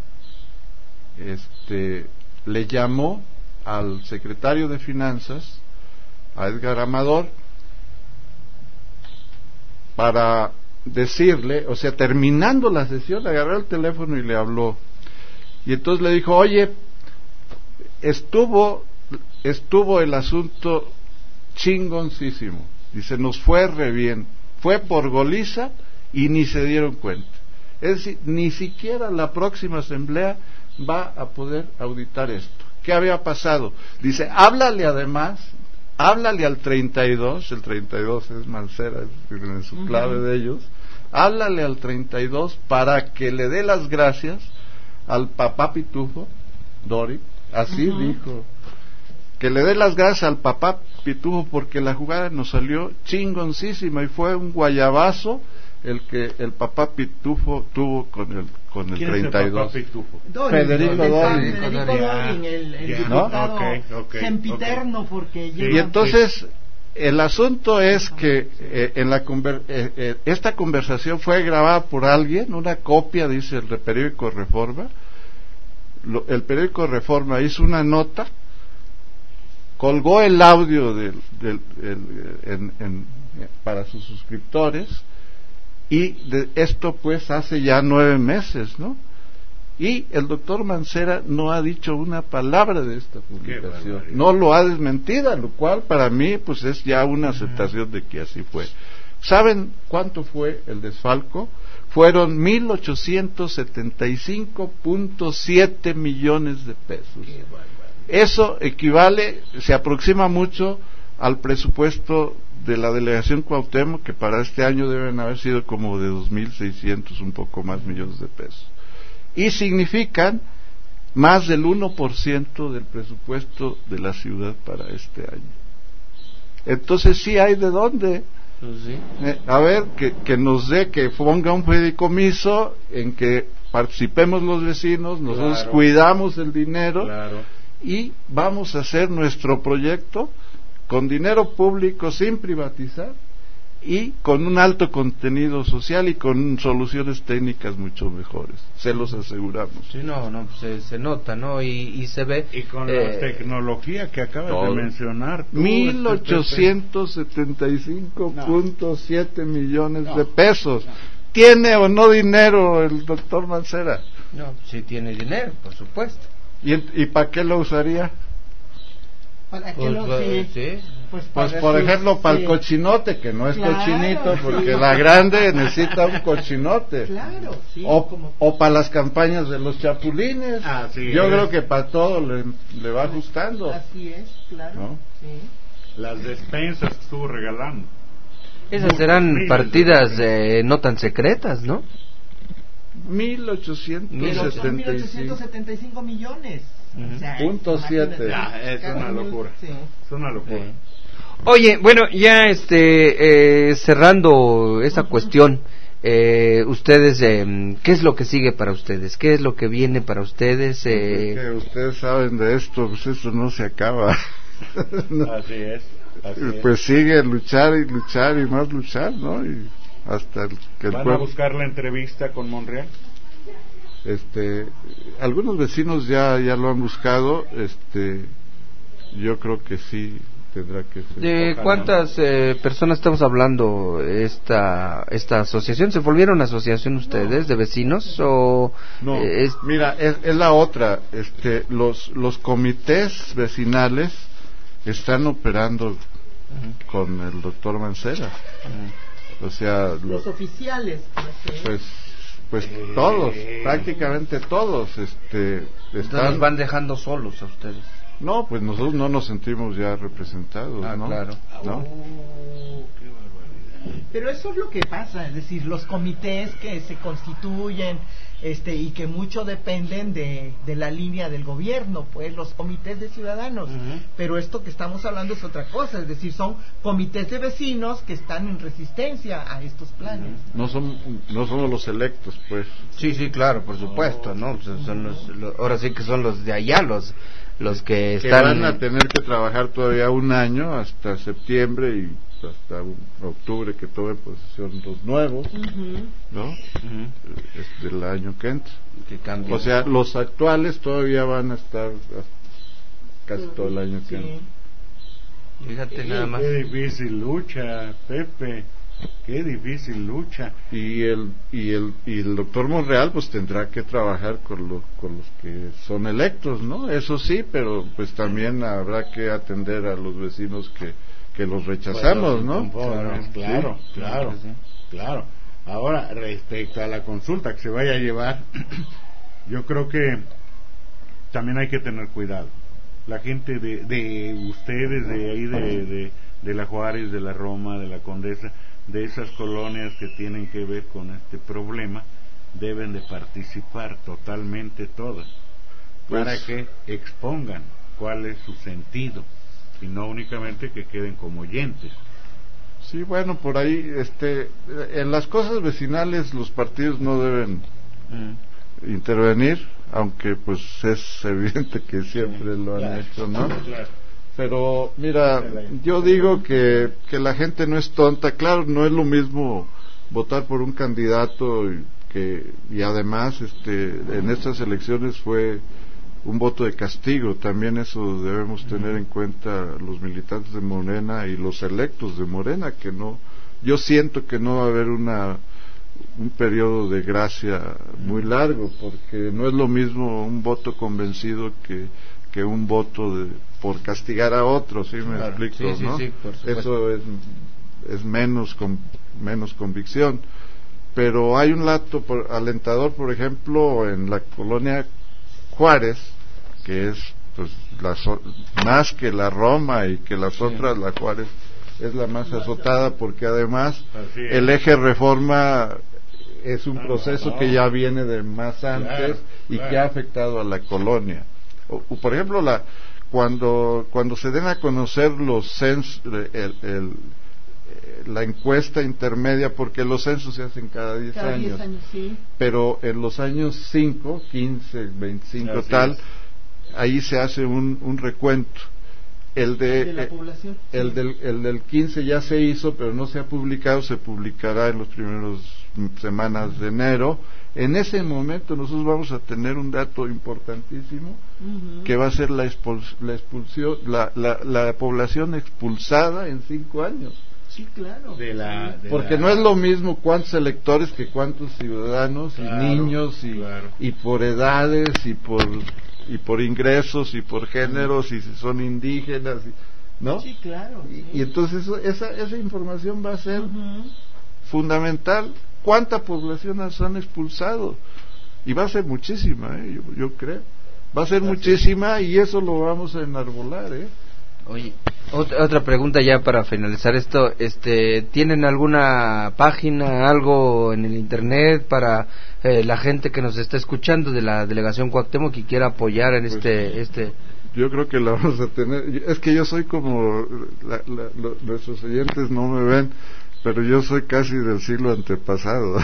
este, le llamó al secretario de Finanzas, a Edgar Amador, para decirle, o sea, terminando la sesión, le agarró el teléfono y le habló, y entonces le dijo, oye, estuvo estuvo el asunto chingoncísimo. Dice, nos fue re bien. Fue por goliza y ni se dieron cuenta. Es decir, ni siquiera la próxima asamblea va a poder auditar esto. ¿Qué había pasado? Dice, háblale además, háblale al treinta y dos, el treinta y dos es Mancera, es en su clave uh-huh. de ellos, háblale al treinta y dos para que le dé las gracias al papá Pitufo, Dori, así uh-huh. dijo, que le dé las gracias al papá Pitufo porque la jugada nos salió chingoncísima y fue un guayabazo el que el papá Pitufo tuvo con el con el treinta y dos. ¿Quién es el papá Pitufo? Dorin, Federico Dorin. Federico Dorin, el, el yeah, diputado ¿no? okay, okay, sempiterno okay. porque sí. lleva... Y entonces el asunto es que eh, en la conver- eh, eh, esta conversación fue grabada por alguien, una copia, dice el periódico Reforma. Lo, el periódico Reforma hizo una nota, colgó el audio del, del, el, en, en, para sus suscriptores, y de esto pues hace ya nueve meses, ¿no? Y el doctor Mancera no ha dicho una palabra de esta publicación, no lo ha desmentido, lo cual para mí pues es ya una aceptación de que así fue. ¿Saben cuánto fue el desfalco? Fueron mil ochocientos setenta y cinco punto siete millones de pesos. Eso equivale, se aproxima mucho al presupuesto de la delegación Cuauhtémoc, que para este año deben haber sido como de dos mil seiscientos, un poco más millones de pesos. Y significan más del uno por ciento del presupuesto de la ciudad para este año. Entonces sí hay de dónde. Sí. Eh, a ver, que, que nos dé, que ponga un fideicomiso en que participemos los vecinos, nosotros claro. cuidamos el dinero claro. y vamos a hacer nuestro proyecto con dinero público sin privatizar y con un alto contenido social y con soluciones técnicas mucho mejores, se los aseguramos. Sí, no, no, se, se nota, ¿no? Y, y se ve... Y con eh, la tecnología que acabas todo. de mencionar. mil ochocientos setenta y cinco punto siete no. millones no. de pesos. No. ¿Tiene o no dinero el doctor Mancera? No, sí tiene dinero, por supuesto. ¿Y, y para qué lo usaría? ¿Para qué pues, lo sí? sí. Pues, pues por ejemplo, sí. para el cochinote, que no es claro, cochinito, porque sí. la grande necesita un cochinote. Claro, sí. O, como... o para las campañas de los chapulines. Ah, sí, Yo es. creo que para todo le, le va ajustando. Así es, claro. ¿No? Sí. Las despensas que estuvo regalando. Esas serán Muy partidas eh, no tan secretas, ¿no? mil ochocientos setenta y cinco millones. Uh-huh. O sea, punto siete. Ya, es una locura. Sí. Es una locura. Sí. Oye, bueno, ya este eh, cerrando esa uh-huh. cuestión, eh, ustedes, eh, ¿qué es lo que sigue para ustedes? ¿Qué es lo que viene para ustedes? Eh... Es que ustedes saben de esto, pues esto no se acaba. no. Así es. Así pues es. sigue luchar y luchar y más luchar, ¿no? Y hasta el, que el ¿Van pueblo... a buscar la entrevista con Monreal? Este, algunos vecinos ya ya lo han buscado, este, yo creo que sí tendrá que ser. ¿De cuántas eh, personas estamos hablando esta esta asociación? ¿Se volvieron asociación ustedes no. de vecinos o no? Eh, es... Mira, es, es la otra, este, los los comités vecinales están operando uh-huh. con el doctor Mancera, uh-huh. o sea, los, los oficiales, pues. Pues eh, todos, prácticamente todos, este, están... Nos van dejando solos a ustedes. No, pues nosotros no nos sentimos ya representados, ah, ¿no? claro. ¿No? Oh, qué barbaridad. Pero eso es lo que pasa, es decir, los comités que se constituyen, este, y que mucho dependen de, de la línea del gobierno, pues los comités de ciudadanos. Uh-huh. Pero esto que estamos hablando es otra cosa, es decir, son comités de vecinos que están en resistencia a estos planes. Uh-huh. No son, no somos los electos, pues. Sí, sí, claro, por supuesto, ¿no? Son, son los, los, ahora sí que son los de allá, los los que, que están... van a tener que trabajar todavía un año hasta septiembre y hasta un, octubre que tomen posesión los nuevos, uh-huh. ¿no? Uh-huh. Es del año que entra. Que cambia. O sea, los actuales todavía van a estar casi uh-huh. todo el año que sí. entra. Fíjate sí, nada más. Qué difícil lucha, Pepe. Qué difícil lucha. Y el y el y el doctor Monreal pues tendrá que trabajar con los con los que son electos, ¿no? Eso sí, pero pues también habrá que atender a los vecinos que que los rechazamos, ¿no? Claro, claro, sí, claro, sí. claro. Ahora, respecto a la consulta que se vaya a llevar, yo creo que también hay que tener cuidado. La gente de, de ustedes, de ahí, de, de, de la Juárez, de la Roma, de la Condesa, de esas colonias que tienen que ver con este problema, deben de participar totalmente todas, pues, para que expongan cuál es su sentido, y no únicamente que queden como oyentes. Sí, bueno, por ahí, este, en las cosas vecinales los partidos no deben mm. intervenir, aunque pues es evidente que siempre sí, lo han claro, hecho, ¿no? Claro. Pero mira, yo digo que que la gente no es tonta. Claro, no es lo mismo votar por un candidato y que y además, este, en estas elecciones fue un voto de castigo. También eso debemos tener en cuenta los militantes de Morena y los electos de Morena, que no, yo siento que no va a haber una un periodo de gracia muy largo, porque no es lo mismo un voto convencido que que un voto de, por castigar a otro, ¿sí me claro, explico? Sí, ¿no? Sí, sí, eso es es menos con, menos convicción. Pero hay un dato por, alentador, por ejemplo, en la colonia Juárez, que es pues la, más que la Roma y que las sí. otras, la Juárez es la más azotada, porque además el eje reforma es un proceso que ya viene de más antes claro, y claro. que ha afectado a la colonia. O, o, por ejemplo, la cuando cuando se den a conocer los censos, el, el, la encuesta intermedia, porque los censos se hacen cada diez años, años sí. pero en los años cinco, quince, veinticinco Así tal, es. ahí se hace un, un recuento. El de, de la eh, población. El, sí. del, el del quince ya se hizo, pero no se ha publicado, se publicará en los primeros semanas de enero. En ese momento nosotros vamos a tener un dato importantísimo, uh-huh. que va a ser la, expuls- la expulsión, la, la, la población expulsada en cinco años. Sí, claro. De la, de Porque la... no es lo mismo cuántos electores que cuántos ciudadanos claro, y niños y, claro. y por edades y por y por ingresos y por géneros y si son indígenas, y, ¿no? Sí, claro. Y, sí. y entonces eso, esa esa información va a ser uh-huh. fundamental. ¿Cuánta población nos han expulsado? Y va a ser muchísima, ¿eh? yo, yo creo. Va a ser Así. muchísima y eso lo vamos a enarbolar, ¿eh? Oye, otra, otra pregunta ya para finalizar esto, este, ¿tienen alguna página, algo en el internet para eh, la gente que nos está escuchando de la delegación Cuauhtémoc que quiera apoyar en pues, este, este? Yo creo que la vamos a tener. Es que yo soy como la, la, lo, nuestros oyentes no me ven, pero yo soy casi del siglo antepasado.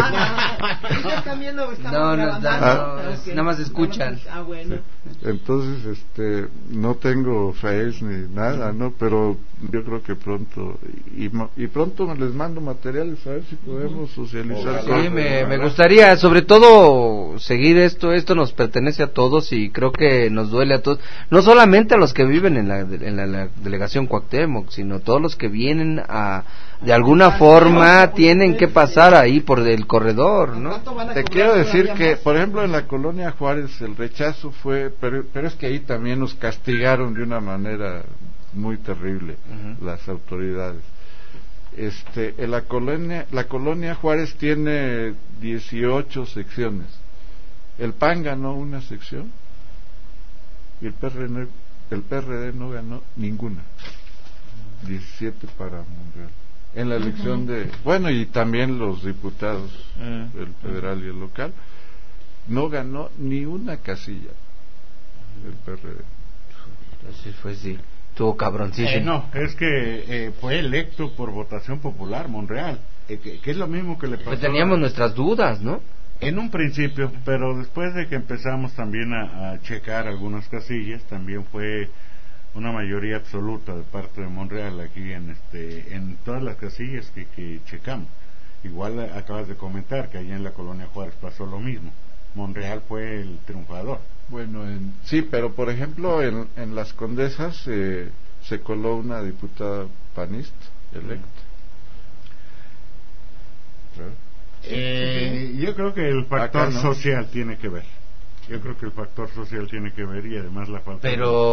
No, no, nada más escuchan. Ah, bueno. Entonces, este, no tengo Face ni nada, ¿no? Pero yo creo que pronto, y, y pronto les mando materiales a ver si podemos socializar. Sí, me, me gustaría, sobre todo, seguir esto. Esto nos pertenece a todos y creo que nos duele a todos. No solamente a los que viven en la, en la, la delegación Cuauhtémoc, sino todos los que vienen a, de alguna forma, tienen que pasar ahí por el corredor, ¿no? Te quiero decir que, por ejemplo, en la colonia Juárez el rechazo fue, pero, pero es que ahí también nos castigaron de una manera muy terrible uh-huh. las autoridades. Este, en la colonia, la colonia Juárez tiene dieciocho secciones. El P A N ganó una sección y el P R D, el P R D no ganó ninguna. diecisiete para Monreal. En la elección uh-huh. de, bueno, y también los diputados, uh-huh. el federal y el local, no ganó ni una casilla el P R D. Así fue, sí. Estuvo cabroncísimo. Eh, no, es que eh, fue electo por votación popular Monreal, eh, que, que es lo mismo que le pasó. Pues teníamos a... nuestras dudas, ¿no? En un principio, pero después de que empezamos también a, a checar algunas casillas, también fue una mayoría absoluta de parte de Monreal aquí en este en todas las casillas que, que checamos. Igual acabas de comentar que allá en la colonia Juárez pasó lo mismo. Monreal fue el triunfador. Bueno, en, sí, pero por ejemplo en, en las Condesas eh, se coló una diputada panista electa. claro. Eh, yo creo que el factor Acá, ¿no? social tiene que ver. Yo creo que el factor social tiene que ver y además la falta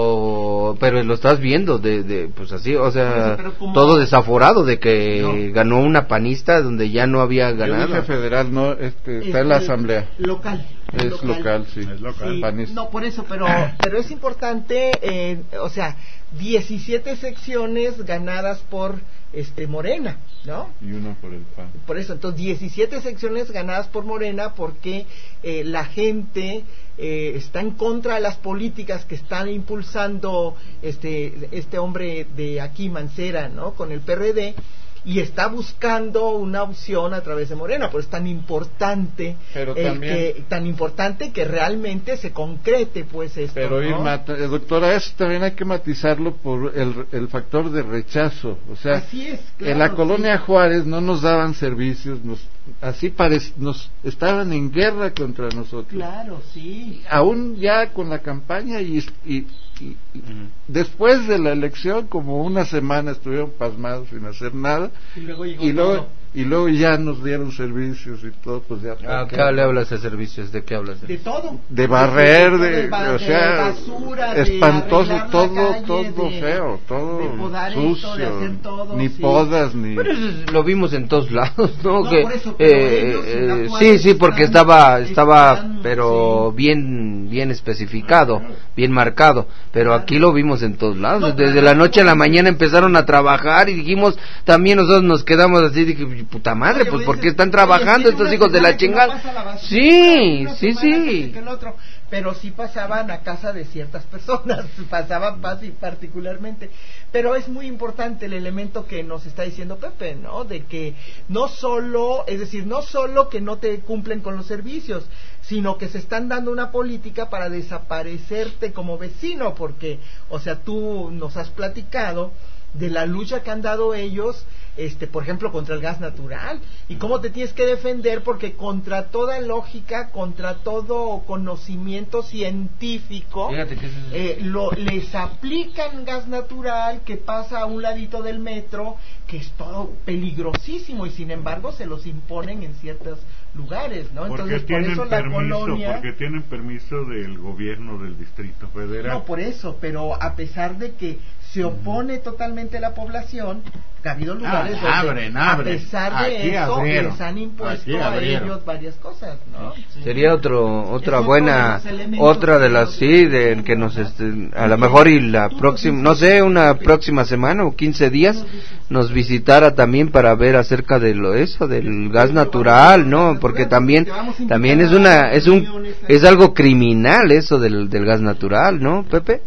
Pero, pero lo estás viendo de, de pues así, o sea, Pero como- todo desaforado de que No. ganó una panista donde ya no había Yo ganado. dije federal, no, este, está en la Este, asamblea. Local. Es local, sí. Es local. Sí, Panista. no, por eso, pero, pero es importante, eh, o sea, diecisiete secciones ganadas por este Morena, ¿no? Y uno por el P A N. Por eso, entonces, diecisiete secciones ganadas por Morena porque eh, la gente eh, está en contra de las políticas que están impulsando este este hombre de aquí, Mancera, ¿no? Con el P R D, y está buscando una opción a través de Morena. Por eso es tan importante, Pero el también- que, tan importante que realmente se concrete, pues, esto, Pero ¿no? Irma, t- eh, doctora, eso también hay que matizarlo por el, el factor de rechazo. O sea, Así es, claro, en la colonia sí. Juárez no nos daban servicios, nos, así parec- nos estaban en guerra contra nosotros. Claro, sí. Aún ya con la campaña y, y, y- y después de la elección, como una semana estuvieron pasmados sin hacer nada, Y luego llegó y luego, todo. y luego ya nos dieron servicios y todo, pues ya. ¿A qué le hablas de servicios? ¿De qué hablas? De todo. De barrer, De, de, ba- o de sea, basura, de espantoso, arreglar la todo, calle, todo de- feo, todo de podar esto, sucio, de hacer todo, ni sí. podas, ni... Pero eso es- lo vimos en todos lados, ¿no? No, que, por eso, pero eh, ellos en la eh, Juárez sí, sí, porque están- estaba, estaba, están, pero sí. bien, bien especificado, bien marcado. Pero aquí lo vimos en todos lados. No, Desde pero- la noche a la mañana empezaron a trabajar y dijimos, también nosotros nos quedamos así, dije, puta madre, Oye, pues oye, ¿por qué dices, están oye, trabajando tiene estos una hijos de la semana que no chingada? pasa la basura, Sí, una sí, semana sí. que el otro. Pero sí pasaban a casa de ciertas personas, pasaban fácil particularmente. Pero es muy importante el elemento que nos está diciendo Pepe, ¿no? De que no solo, es decir, no solo que no te cumplen con los servicios, sino que se están dando una política para desaparecerte como vecino, porque, o sea, tú nos has platicado de la lucha que han dado ellos, este, por ejemplo, contra el gas natural, y cómo te tienes que defender, porque contra toda lógica, contra todo conocimiento científico, Fíjate que eso es- eh, lo, les aplican gas natural que pasa a un ladito del metro, que es todo peligrosísimo, y sin embargo se los imponen en ciertos lugares, ¿no? porque Entonces, por tienen eso la permiso, colonia... porque tienen permiso del gobierno del Distrito Federal. No, por eso, pero a pesar de que se opone totalmente la población, ha habido lugares Ah, donde abren, abren. a pesar de Aquí eso abrieron. les han impuesto Aquí a abrieron. ellos varias cosas, ¿no? Sí. Sería otro, otra Es otro buena, de los elementos otra de que las, nos- sí, de que nos, este, a lo mejor y la próxima, no sé, una próxima semana o quince días nos visitara también para ver acerca de lo eso, del gas natural, ¿no? Porque también, también es una, es un, es algo criminal eso del, del gas natural, ¿no, Pepe?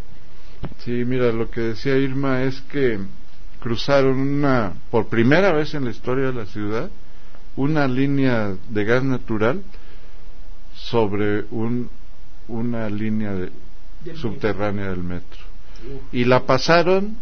Sí, mira, lo que decía Irma es que cruzaron una, por primera vez en la historia de la ciudad, una línea de gas natural sobre un, una línea de, Del subterránea del metro. Y la pasaron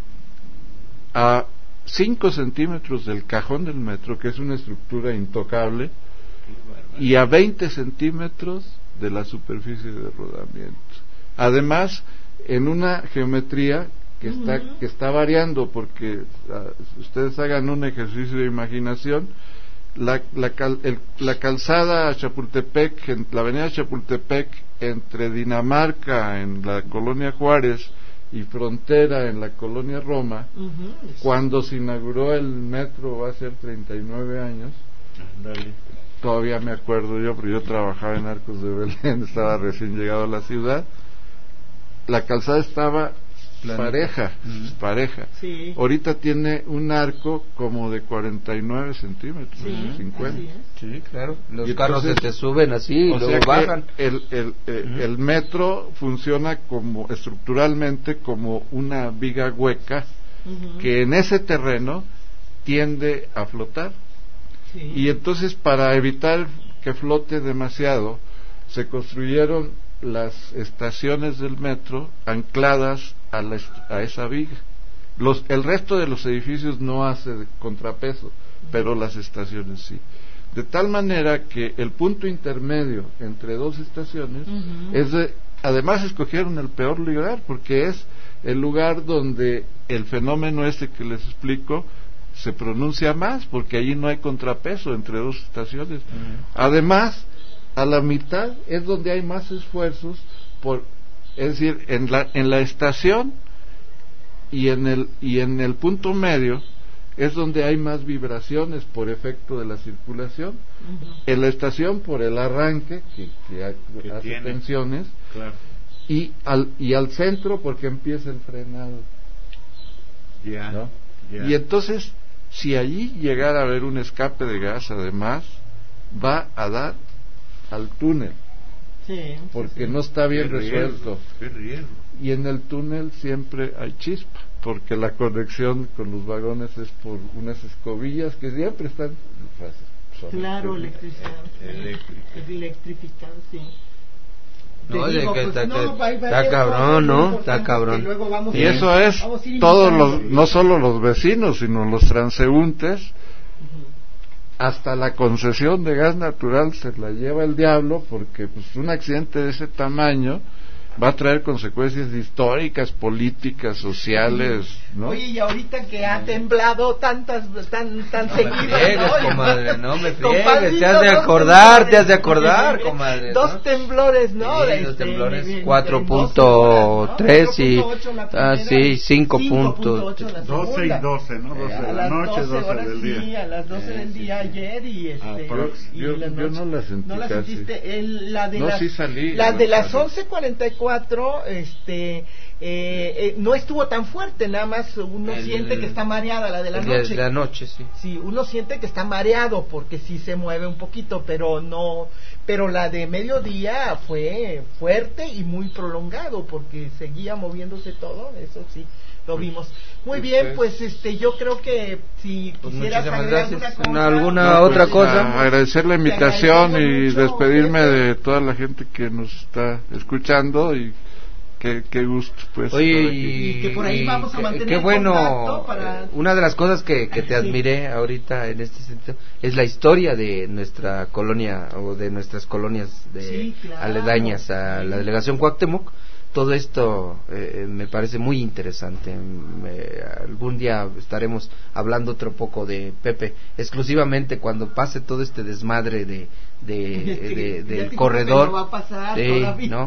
a cinco centímetros del cajón del metro, que es una estructura intocable, y a veinte centímetros de la superficie de rodamiento. Además, en una geometría que está que está variando, porque uh, ustedes hagan un ejercicio de imaginación, la la, cal, el, la calzada Chapultepec, en, la avenida Chapultepec entre Dinamarca en la colonia Juárez y Frontera en la colonia Roma, Ujú. cuando se inauguró el metro, va a ser treinta y nueve años. Ándale. Todavía me acuerdo yo, porque yo trabajaba en Arcos de Belén, estaba recién llegado a la ciudad. La calzada estaba Planeta. pareja, Mm. pareja. Sí. Ahorita tiene un arco como de cuarenta y nueve centímetros, Sí, cincuenta. así es. Sí, claro. Los Y carros entonces- se te suben así y O luego sea que bajan. el, el, eh, Ujú. el metro funciona como estructuralmente como una viga hueca Ujú. que en ese terreno tiende a flotar. Sí. Y entonces, para evitar que flote demasiado, se construyeron las estaciones del metro ancladas a, la est- a esa viga. Los, el resto de los edificios no hace de contrapeso, pero las estaciones sí. De tal manera que el punto intermedio entre dos estaciones Ujú. es de, además escogieron el peor lugar, porque es el lugar donde el fenómeno este que les explico se pronuncia más, porque allí no hay contrapeso entre dos estaciones. Uh-huh. Además, a la mitad es donde hay más esfuerzos, por, es decir, en la, en la estación y en el, y en el punto medio, es donde hay más vibraciones por efecto de la circulación. Uh-huh. En la estación por el arranque, que, que, ha, que hace tiene. tensiones, claro. y, al, y al centro porque empieza el frenado. Yeah. ¿No? Yeah. Y entonces, si allí llegara a haber un escape de gas, además, va a dar al túnel. Sí, porque sí. no está bien qué resuelto. Qué riesgo. Y en el túnel siempre hay chispa, porque la conexión con los vagones es por unas escobillas que siempre están claro electrificadas electrificadas sí. No, digo, que pues, está, no, va, va está cabrón, ¿no? Está cabrón. Y eso es todos los, no solo los vecinos, sino los transeúntes. Uh-huh. Hasta la concesión de gas natural se la lleva el diablo, porque pues un accidente de ese tamaño va a traer consecuencias históricas, políticas, sociales, ¿no? Oye, y ahorita que ha temblado tantas, tan, tan no seguidas, me friegues, ¿no? comadre, no me friegues, te has de acordar, te has de acordar, comadre, dos ¿no? temblores, ¿no? Sí, dos temblores, cuatro punto tres y, ah, sí, cinco punto doce y doce, ¿no? doce de la noche, doce del día. Sí, a las doce del día ayer y este, yo no la sentí no la sentiste, el, la de no, las, sí salí, la de las once cuarenta y cuatro, este, eh, eh, no estuvo tan fuerte, nada más uno el, siente que está mareada, la de la noche. De la noche, sí. Sí, uno siente que está mareado porque sí se mueve un poquito, pero no, pero la de mediodía fue fuerte y muy prolongado porque seguía moviéndose todo, eso sí. Lo vimos. Muy bien, pues este yo creo que si pues quisieras agregar alguna, cosa, ¿alguna no, otra pues, cosa? A agradecer la invitación y despedirme de toda la gente que nos está escuchando y qué, qué gusto pues. Oye, y, y que por ahí vamos a mantener qué bueno, para... una de las cosas que, que te admiré sí. ahorita en este sentido es la historia de nuestra colonia o de nuestras colonias de sí, claro. aledañas a la delegación Cuauhtémoc. Todo esto eh, me parece muy interesante. Me, algún día estaremos hablando otro poco de Pepe, exclusivamente cuando pase todo este desmadre de, de, de, de del corredor. No va a pasar sí, ¿no?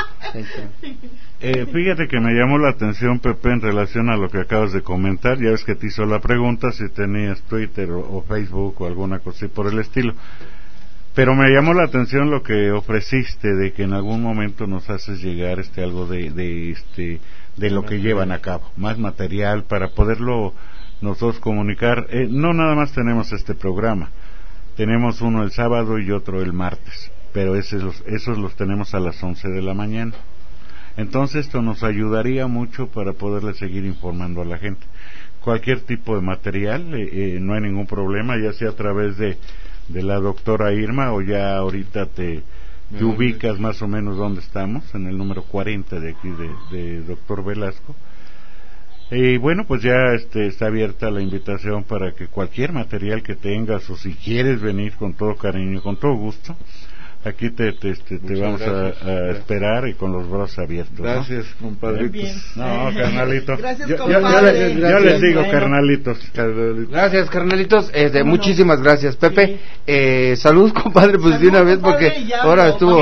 eh, fíjate que me llamó la atención, Pepe, en relación a lo que acabas de comentar. Ya ves que te hizo la pregunta si tenías Twitter o, o Facebook o alguna cosa así por el estilo. Pero me llamó la atención lo que ofreciste de que en algún momento nos haces llegar este algo de, de este de lo que llevan a cabo, más material para poderlo nosotros comunicar. Eh, no nada más tenemos este programa, tenemos uno el sábado y otro el martes, pero esos los, esos los tenemos a las once de la mañana. Entonces esto nos ayudaría mucho para poderle seguir informando a la gente. Cualquier tipo de material, eh, eh, no hay ningún problema, ya sea a través de de la doctora Irma o ya ahorita te, te ubicas más o menos donde estamos, en el número cuarenta de aquí de, de doctor Velasco. Y bueno, pues ya este, está abierta la invitación para que cualquier material que tengas o si quieres venir con todo cariño, con todo gusto, aquí te, te, te, te vamos a, a esperar y con los brazos abiertos. Gracias, ¿no? Compadritos. No, carnalitos. Gracias, yo, compadre. yo, yo, les, gracias, yo les digo, bueno. carnalitos, carnalitos. Gracias, carnalitos. Este, muchísimas gracias, Pepe. Sí. Eh, salud, compadre, pues de una vez porque ahora estuvo.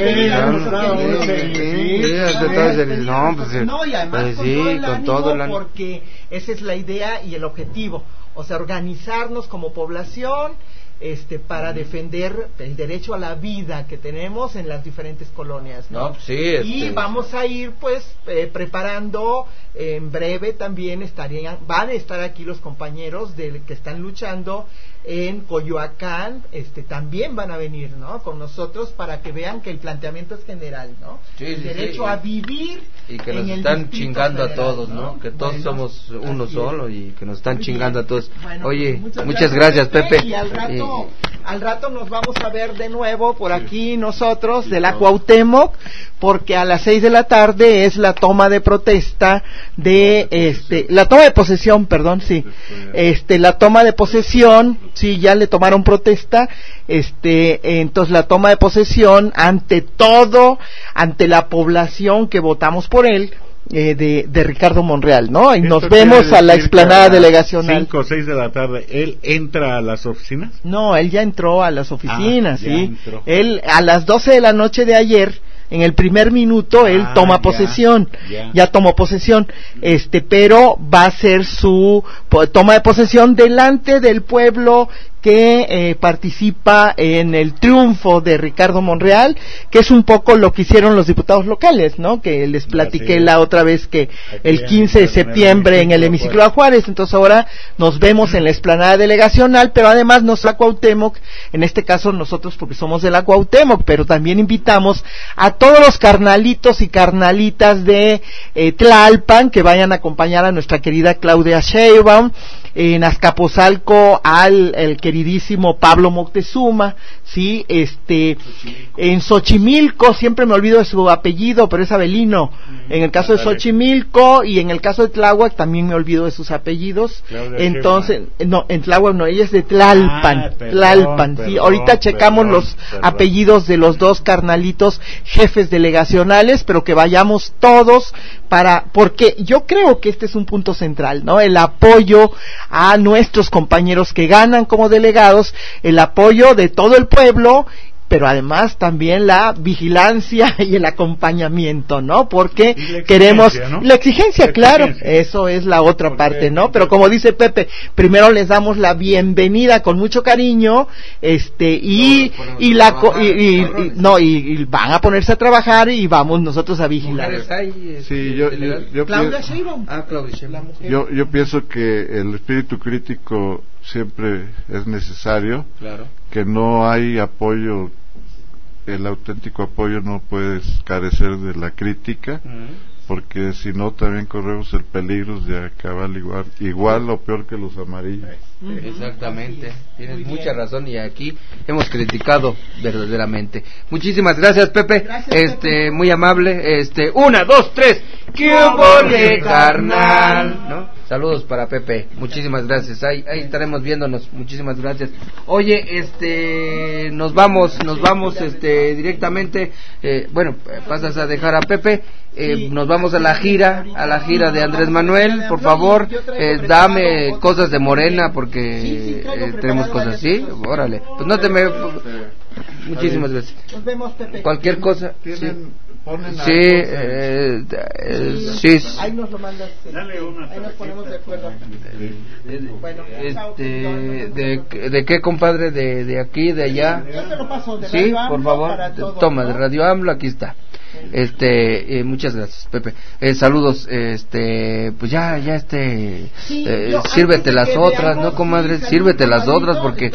No, pues no, y además pues, con sí, todo el con todo la... porque esa es la idea y el objetivo, o sea, organizarnos como población. Este, para defender el derecho a la vida que tenemos en las diferentes colonias, ¿no? no sí, este... Y vamos a ir, pues, eh, preparando, eh, en breve también estarían, van a estar aquí los compañeros de, que están luchando en Coyoacán, este, también van a venir, ¿no? Con nosotros para que vean que el planteamiento es general, ¿no? Sí, el sí, derecho sí. a vivir y que nos en están chingando federal, a todos, ¿no? ¿no? Que todos bueno, somos uno solo y que nos están Muy chingando bien. a todos. Bueno, Oye, muchas, muchas gracias, gracias, Pepe. Y al rato, y... al rato nos vamos a ver de nuevo por aquí nosotros de la Cuauhtémoc, porque a las seis de la tarde es la toma de protesta de este, la toma de posesión, perdón, sí, este, la toma de posesión, sí, ya le tomaron protesta, este, entonces la toma de posesión ante todo, ante la población que votamos por él, eh, de, de Ricardo Monreal, ¿no? Y ¿Esto nos vemos a la explanada delegacional. cinco o seis de la tarde, ¿él entra a las oficinas? No, él ya entró a las oficinas, ah, ¿sí? Entró. Él a las doce de la noche de ayer, en el primer minuto, él ah, toma ya, posesión, ya. ya tomó posesión, este, pero va a ser su po, toma de posesión delante del pueblo que eh, participa en el triunfo de Ricardo Monreal, que es un poco lo que hicieron los diputados locales, ¿no? Que les platiqué la otra vez que el quince de septiembre en el hemiciclo de Juárez. Entonces ahora nos vemos en la explanada delegacional, pero además nos la Cuauhtémoc, en este caso nosotros porque somos de la Cuauhtémoc, pero también invitamos a todos los carnalitos y carnalitas de eh, Tlalpan que vayan a acompañar a nuestra querida Claudia Sheinbaum, en Azcapotzalco al el queridísimo Pablo Moctezuma, sí, este, en Xochimilco, siempre me olvido de su apellido, pero es Avelino, en el caso de Xochimilco, y en el caso de Tláhuac también me olvido de sus apellidos, Claudia entonces, Shema. no, en Tláhuac no, ella es de Tlalpan, ah, perdón, Tlalpan, perdón, sí, ahorita checamos perdón, los perdón. apellidos de los dos carnalitos jefes delegacionales, pero que vayamos todos para, porque yo creo que este es un punto central, ¿no? El apoyo a nuestros compañeros que ganan como delegados, el apoyo de todo el pueblo, pero además también la vigilancia y el acompañamiento, ¿no? Porque la queremos ¿no? la exigencia, la claro, exigencia. Eso es la otra Porque, parte, ¿no? Pero como dice Pepe, primero les damos la bienvenida con mucho cariño, este y no, y la co y, y, y no y, y van a ponerse a trabajar y vamos nosotros a vigilar. Sí, yo yo, yo, Claudia Sheinbaum. Ah, Claudia Sheinbaum. Yo yo pienso que el espíritu crítico siempre es necesario. Claro. Que no hay apoyo, el auténtico apoyo no puede carecer de la crítica, uh-huh. porque si no también corremos el peligro de acabar igual, igual o peor que los amarillos. Uh-huh. Exactamente, tienes Muy mucha bien. razón y aquí hemos criticado verdaderamente. Muchísimas gracias, Pepe. Gracias, este, Pepe. Muy amable. Este, una, dos, tres. ¡Qué vole, carnal! ¿No? Saludos para Pepe, muchísimas gracias. Ahí, ahí estaremos viéndonos. Muchísimas gracias. Oye, este, nos vamos, nos vamos, este, directamente. Eh, bueno, pasas a dejar a Pepe. Eh, nos vamos a la gira, a la gira de Andrés Manuel. Por favor, eh, dame cosas de Morena porque eh, tenemos cosas así. Órale, pues no te me. Muchísimas gracias. Nos vemos, Pepe. Cualquier cosa. Sí. Ponen sí, eh, eh, sí, sí. Ahí nos lo mandas. Dale una ahí nos ponemos de acuerdo. Bueno, este, de, ¿de qué, compadre? ¿De, de aquí, de allá? Yo te lo paso de sí, Radio por favor. Todo, Toma, ¿no? de Radio AMLO, aquí está. Este, eh, muchas gracias, Pepe. Eh, saludos, este, pues ya, ya este, sí, eh, yo, sírvete las otras, veamos, ¿no, comadre? Sí, sírvete las otras porque,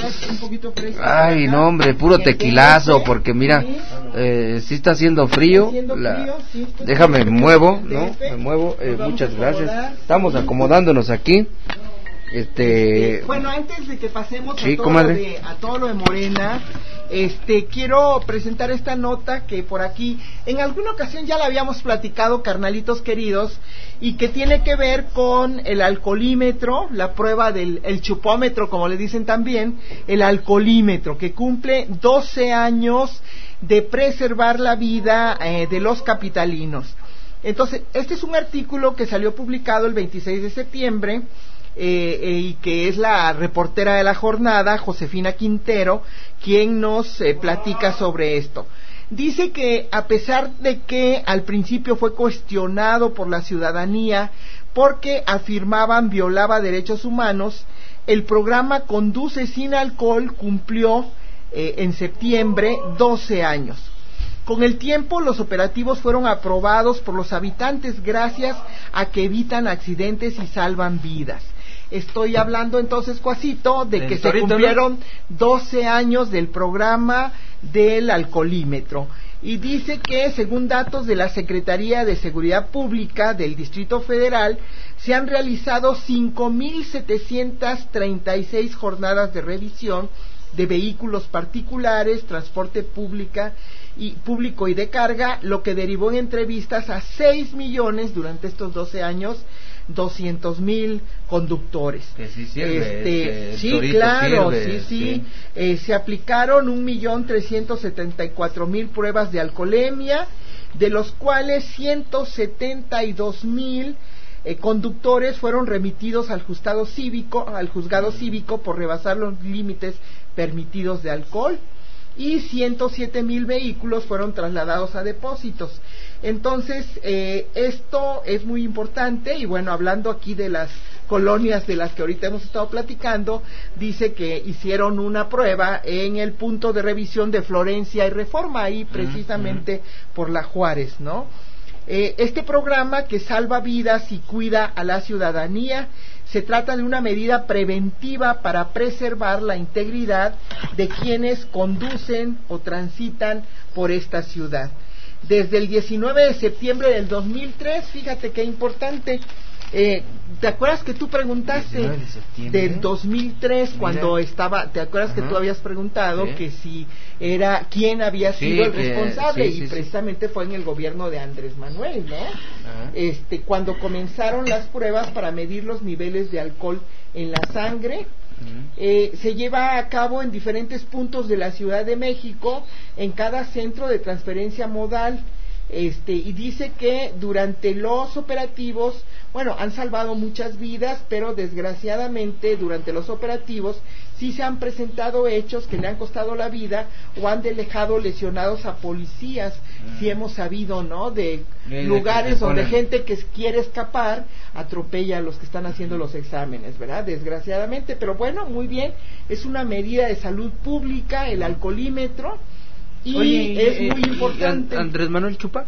ay, no, hombre, puro tequilazo, porque mira, eh, sí está haciendo frío. La, déjame, me muevo, ¿no? Me muevo, eh, muchas gracias. Estamos acomodándonos aquí. Este, bueno, antes de que pasemos sí, a, todo lo de, a todo lo de Morena, este, quiero presentar esta nota que por aquí, en alguna ocasión ya la habíamos platicado, carnalitos queridos, y que tiene que ver con el alcoholímetro, la prueba del el chupómetro, como le dicen también, el alcoholímetro, que cumple doce años de preservar la vida eh, de los capitalinos. Entonces, este es un artículo que salió publicado el veintiséis de septiembre, Eh, eh, y que es la reportera de la jornada, Josefina Quintero, quien nos eh, platica sobre esto. Dice que a pesar de que al principio fue cuestionado por la ciudadanía porque afirmaban violaba derechos humanos, el programa Conduce sin Alcohol cumplió eh, en septiembre doce años. Con el tiempo, los operativos fueron aprobados por los habitantes gracias a que evitan accidentes y salvan vidas. Estoy hablando entonces, Cuasito, de que se cumplieron doce años del programa del alcoholímetro. Y dice que, según datos de la Secretaría de Seguridad Pública del Distrito Federal, se han realizado cinco mil setecientas treinta y seis jornadas de revisión de vehículos particulares, transporte pública y público y de carga, lo que derivó en entrevistas a seis millones durante estos doce años, doscientos mil conductores. Que sí sirve, este, este, sí, claro, sirve, sí, sí. sí. Eh, se aplicaron un millón trescientos setenta y cuatro mil pruebas de alcoholemia de los cuales ciento setenta y dos mil eh, conductores fueron remitidos al juzgado cívico, al juzgado cívico por rebasar los límites permitidos de alcohol, y ciento siete mil vehículos fueron trasladados a depósitos. Entonces, eh, esto es muy importante, y bueno, hablando aquí de las colonias de las que ahorita hemos estado platicando, dice que hicieron una prueba en el punto de revisión de Florencia y Reforma, ahí precisamente uh-huh. por la Juárez, ¿no? Eh, este programa que salva vidas y cuida a la ciudadanía, se trata de una medida preventiva para preservar la integridad de quienes conducen o transitan por esta ciudad. Desde el diecinueve de septiembre del dos mil tres, fíjate qué importante, eh, ¿te acuerdas que tú preguntaste de del dos mil tres cuando Mira. estaba, te acuerdas Ajá. que tú habías preguntado sí. que si era, quién había sí, sido el responsable que, sí, sí, y precisamente sí. fue en el gobierno de Andrés Manuel, ¿no? Ajá. Este, cuando comenzaron las pruebas para medir los niveles de alcohol en la sangre. Eh, se lleva a cabo en diferentes puntos de la Ciudad de México, en cada centro de transferencia modal, este, y dice que durante los operativos, bueno, han salvado muchas vidas, pero desgraciadamente durante los operativos sí se han presentado hechos que le han costado la vida o han dejado lesionados a policías, mm. si hemos sabido, ¿no? De sí, lugares donde gente que quiere escapar atropella a los que están haciendo los exámenes, ¿verdad? Desgraciadamente, pero bueno, muy bien, es una medida de salud pública, el alcoholímetro, y Oye, es eh, muy importante. ¿Y Andrés Manuel chupa?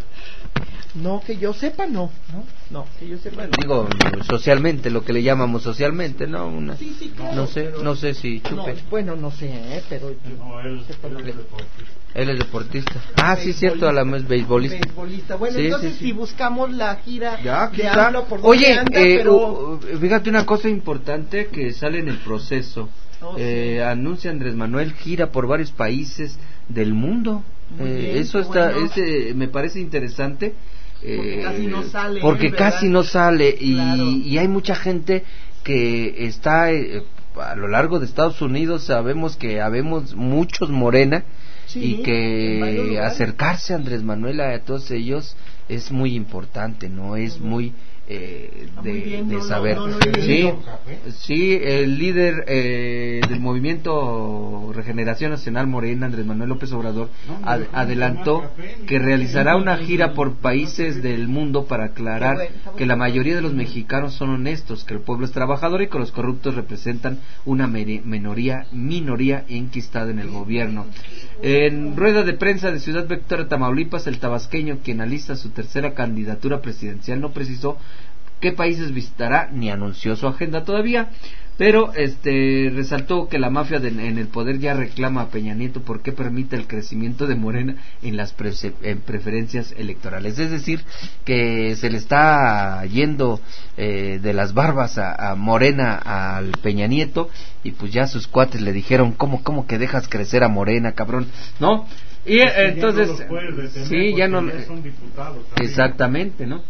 No, que yo sepa, no, no, no, que yo sepa, no. Digo, socialmente, lo que le llamamos socialmente, ¿no? Una, sí, sí, claro, no sé, pero, no sé si chupe. No, bueno, no sé, ¿eh? Pero yo no, él, sepa él, lo es que... él es deportista. Ah, sí, cierto, a la vez beisbolista. beisbolista. Bueno, sí, entonces sí, sí. si buscamos la gira ya, de está. AMLO por Oye, anda, eh, pero... uh, fíjate una cosa importante que sale en el proceso. Oh, eh, sí. Anuncia Andrés Manuel gira por varios países del mundo. Eh, bien, eso está, bueno. ese, me parece interesante. Porque eh, casi no sale. Porque ¿eh, casi no sale y, claro. y hay mucha gente que está eh, a lo largo de Estados Unidos. Sabemos que habemos muchos Morena sí, y que acercarse a Andrés Manuel a todos ellos es muy importante, no es muy eh, de, bien, de no, saber. No, no, no, sí, sí, el líder eh, del movimiento Regeneración Nacional Morena, Andrés Manuel López Obrador, ad, adelantó que realizará una gira por países del mundo para aclarar que la mayoría de los mexicanos son honestos, que el pueblo es trabajador y que los corruptos representan una minoría, minoría enquistada en el gobierno. En rueda de prensa de Ciudad Victoria, Tamaulipas, el tabasqueño, quien alista su tercera candidatura presidencial, no precisó qué países visitará ni anunció su agenda todavía, pero este resaltó que la mafia de, en el poder ya reclama a Peña Nieto porque permite el crecimiento de Morena en las pre, en preferencias electorales, es decir, que se le está yendo eh, de las barbas a, a Morena al Peña Nieto, y pues ya sus cuates le dijeron, ¿cómo, cómo que dejas crecer a Morena, cabrón? ¿No? Y es que entonces, ya no los sí, ya no, ya son diputados, exactamente, ¿no?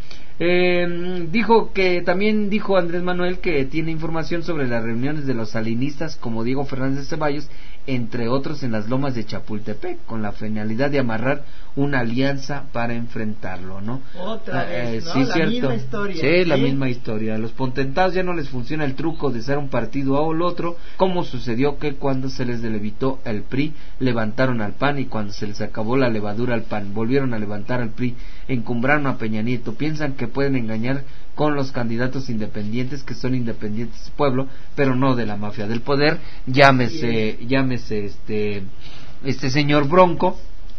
Eh, dijo que también dijo Andrés Manuel que tiene información sobre las reuniones de los salinistas como Diego Fernández de Ceballos, entre otros en las lomas de Chapultepec, con la finalidad de amarrar una alianza para enfrentarlo, ¿no? Otra eh, vez, ¿no? Sí, la cierto. misma historia. Sí, ¿sí? la misma historia. A los potentados ya no les funciona el truco de ser un partido o el otro, como sucedió que cuando se les levitó el P R I, levantaron al P A N, y cuando se les acabó la levadura al P A N, volvieron a levantar al P R I, encumbraron a Peña Nieto. Piensan que pueden engañar con los candidatos independientes, que son independientes del pueblo, pero no de la mafia del poder. Llámese, llámese este, este señor Bronco,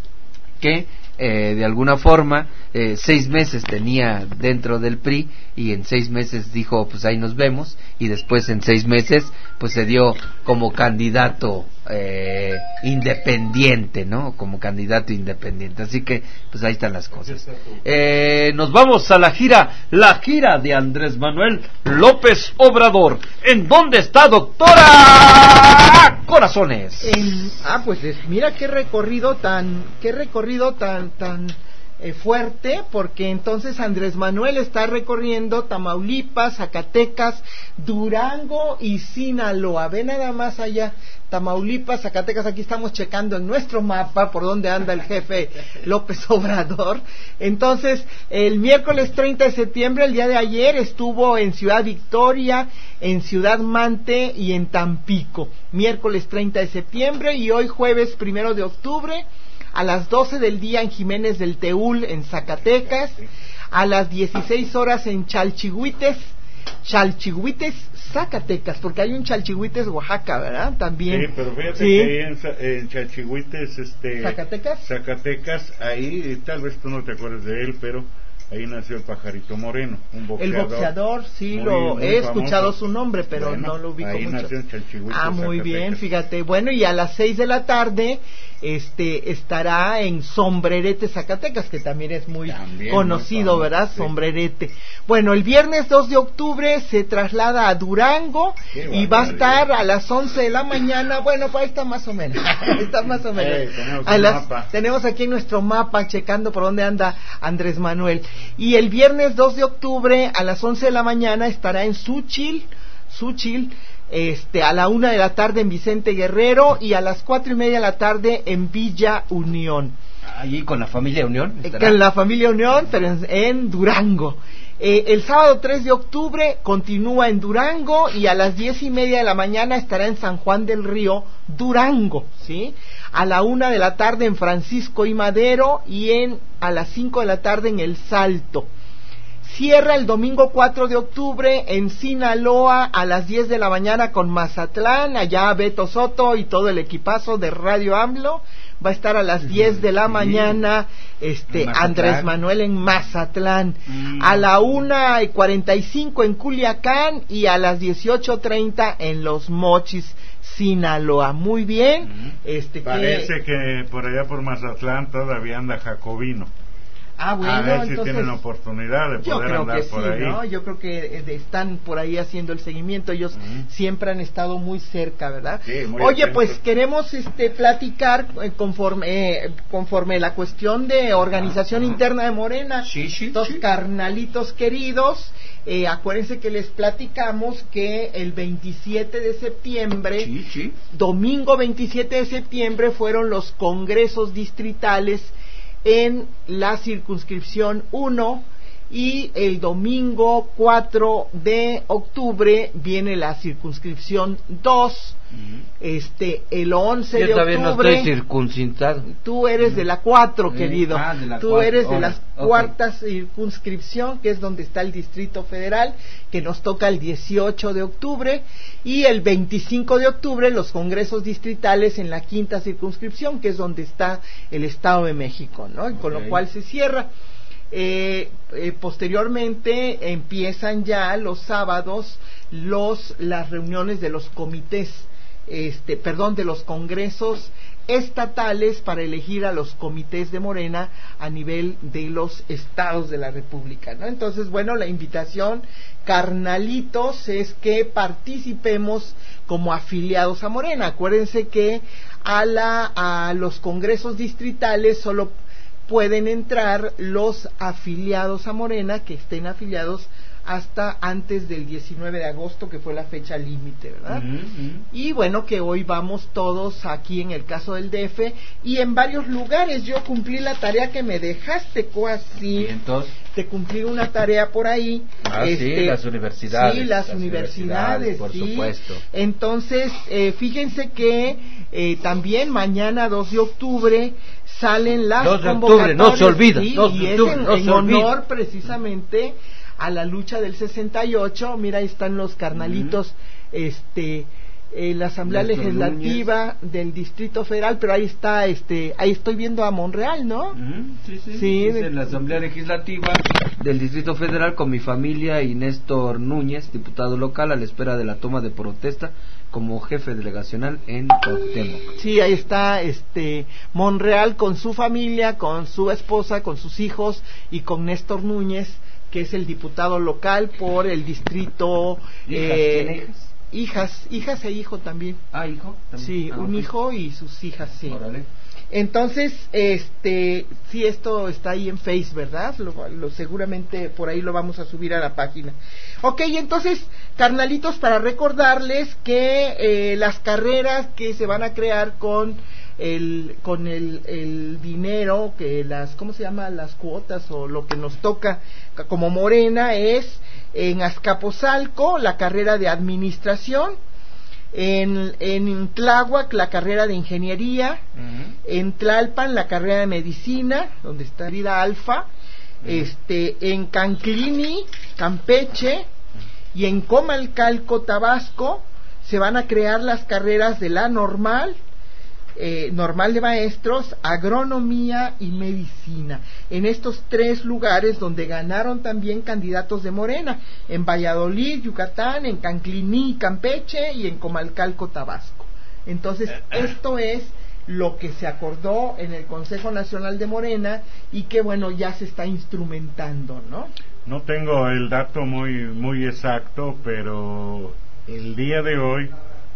que eh, de alguna forma eh, seis meses tenía dentro del P R I, y en seis meses dijo, pues ahí nos vemos, y después en seis meses pues se dio como candidato eh, independiente, ¿no? Como candidato independiente. Así que pues ahí están las cosas. Eh, nos vamos a la gira, la gira de Andrés Manuel López Obrador. ¿En dónde está, doctora Corazones? En, ah, pues es, mira qué recorrido tan, qué recorrido tan, tan eh, fuerte, porque entonces Andrés Manuel está recorriendo Tamaulipas, Zacatecas, Durango y Sinaloa. Ve nada más allá, Tamaulipas, Zacatecas. Aquí estamos checando en nuestro mapa por dónde anda el jefe López Obrador. Entonces, el miércoles treinta de septiembre, el día de ayer, estuvo en Ciudad Victoria, en Ciudad Mante y en Tampico. Miércoles treinta de septiembre, y hoy jueves primero de octubre, a las doce del día en Jiménez del Teúl, en Zacatecas, a las dieciséis horas en Chalchihuites, Chalchihuites, Zacatecas, porque hay un Chalchihuites, Oaxaca, ¿verdad? También. Sí, pero fíjate ¿Sí? que ahí en, en Chalchihuites, este, ¿Zacatecas? Zacatecas, ahí, tal vez tú no te acuerdes de él, pero ahí nació el Pajarito Moreno, un boxeador. El boxeador, sí, muy, lo muy he escuchado famoso. su nombre, pero Bueno, no lo ubico ahí mucho. nació en Chalchihuites, Ah, muy Zacatecas. bien, fíjate. Bueno, y a las seis de la tarde este estará en Sombrerete, Zacatecas, que también es muy También conocido, muy famoso, ¿verdad? sí. Sombrerete. Bueno, el viernes dos de octubre se traslada a Durango y va a estar a las once de la mañana. Bueno, pues ahí está más o menos. Está más o menos. Hey, tenemos A un las- mapa. tenemos aquí nuestro mapa checando por dónde anda Andrés Manuel. Y el viernes dos de octubre a las once de la mañana estará en Suchil, Suchil, este, a la una de la tarde en Vicente Guerrero y a las cuatro y media de la tarde en Villa Unión. Allí con la familia Unión. Eh, estará. Con la familia Unión, pero en, en Durango. Eh, el sábado tres de octubre continúa en Durango y a las diez y media de la mañana estará en San Juan del Río, Durango, ¿sí? A la una de la tarde en Francisco y Madero y en a las cinco de la tarde en El Salto. Cierra el domingo cuatro de octubre en Sinaloa a las diez de la mañana con Mazatlán, allá Beto Soto y todo el equipazo de Radio AMLO. Va a estar a las diez de la Sí. mañana este En Mazatlán. Andrés Manuel en Mazatlán. Mm. A la una y cuarenta y cinco en Culiacán y a las dieciocho treinta en Los Mochis, Sinaloa. Muy bien. Mm. Este Parece que... que por allá por Mazatlán todavía anda Jacobino. Ah, bueno, a ver si entonces... tienen oportunidad de Yo poder creo andar que sí, por ahí. ¿no? Yo creo que eh, están por ahí haciendo el seguimiento. Ellos Ujú. siempre han estado muy cerca, ¿verdad? Sí, muy Oye, atentos. pues queremos este platicar eh, conforme eh, conforme la cuestión de organización interna de Morena. Sí, sí, Dos sí. carnalitos queridos. Eh, acuérdense que les platicamos que el veintisiete de septiembre, Sí, sí. domingo veintisiete de septiembre, fueron los congresos distritales en la circunscripción uno y el domingo cuatro de octubre viene la circunscripción dos. Este, el once Yo de todavía no octubre estoy circuncintado. tú eres de la cuatro, Eh, querido. ah, de la Tú cuatro, eres de ahora, la ok. cuarta circunscripción, que es donde está el Distrito Federal, que nos toca el dieciocho de octubre, y el veinticinco de octubre los congresos distritales en la quinta circunscripción, que es donde está el Estado de México, ¿no? Y con Ok. lo cual se cierra. Eh, eh, posteriormente empiezan ya los sábados los las reuniones de los comités, este, perdón, de los congresos estatales para elegir a los comités de Morena a nivel de los estados de la República, ¿no? Entonces, bueno, la invitación, carnalitos, es que participemos como afiliados a Morena. Acuérdense que a la a los congresos distritales solo pueden entrar los afiliados a Morena que estén afiliados hasta antes del diecinueve de agosto, que fue la fecha límite, ¿verdad? Ujú, ujú. Y bueno, que hoy vamos todos aquí en el caso del D F y en varios lugares. Yo cumplí la tarea que me dejaste, casi. Y entonces, Te cumplí una tarea por ahí. Ah, sí, las universidades, Sí, las, las universidades, universidades, por sí. supuesto. Entonces, eh, fíjense que eh, también mañana, dos de octubre, salen las dos de octubre, no se convocatorias, olvida, sí, dos de y es octubre, en, no en se olvida. honor precisamente a la lucha del sesenta y ocho. Mira, ahí están los carnalitos, este... Eh, la Asamblea Néstor Legislativa del Distrito Federal, pero ahí está, este, ahí estoy viendo a Monreal, ¿no? Ujú, sí, sí, Sí, es de- en la Asamblea Legislativa del Distrito Federal con mi familia y Néstor Núñez, diputado local, a la espera de la toma de protesta como jefe delegacional en Cuauhtémoc. Sí, ahí está, este, Monreal con su familia, con su esposa, con sus hijos y con Néstor Núñez, que es el diputado local por el distrito. ¿Hijas? eh, ¿Tiene hijas? Hijas, hijas e hijo también. Ah, hijo. También. Sí, Ah, un ok. hijo y sus hijas, sí. Órale. Entonces, este, sí, esto está ahí en Face, ¿verdad? Lo, lo, seguramente por ahí lo vamos a subir a la página. Ok, entonces, carnalitos, para recordarles que eh, las carreras que se van a crear con el con el, el dinero, que las, ¿cómo se llama? Las cuotas o lo que nos toca como Morena es en Azcapotzalco, la carrera de administración. En, en Tláhuac la carrera de ingeniería, uh-huh. En Tlalpan la carrera de medicina, donde está Vida Alfa, uh-huh. este, en Canclini, Campeche, y en Comalcalco, Tabasco, se van a crear las carreras de la normal, eh, normal de maestros, agronomía y medicina. En estos tres lugares donde ganaron también candidatos de Morena, en Valladolid, Yucatán, en Canclini, Campeche y en Comalcalco, Tabasco. Entonces, esto es lo que se acordó en el Consejo Nacional de Morena y que, bueno, ya se está instrumentando, ¿no? No tengo el dato muy, muy exacto, pero el día de hoy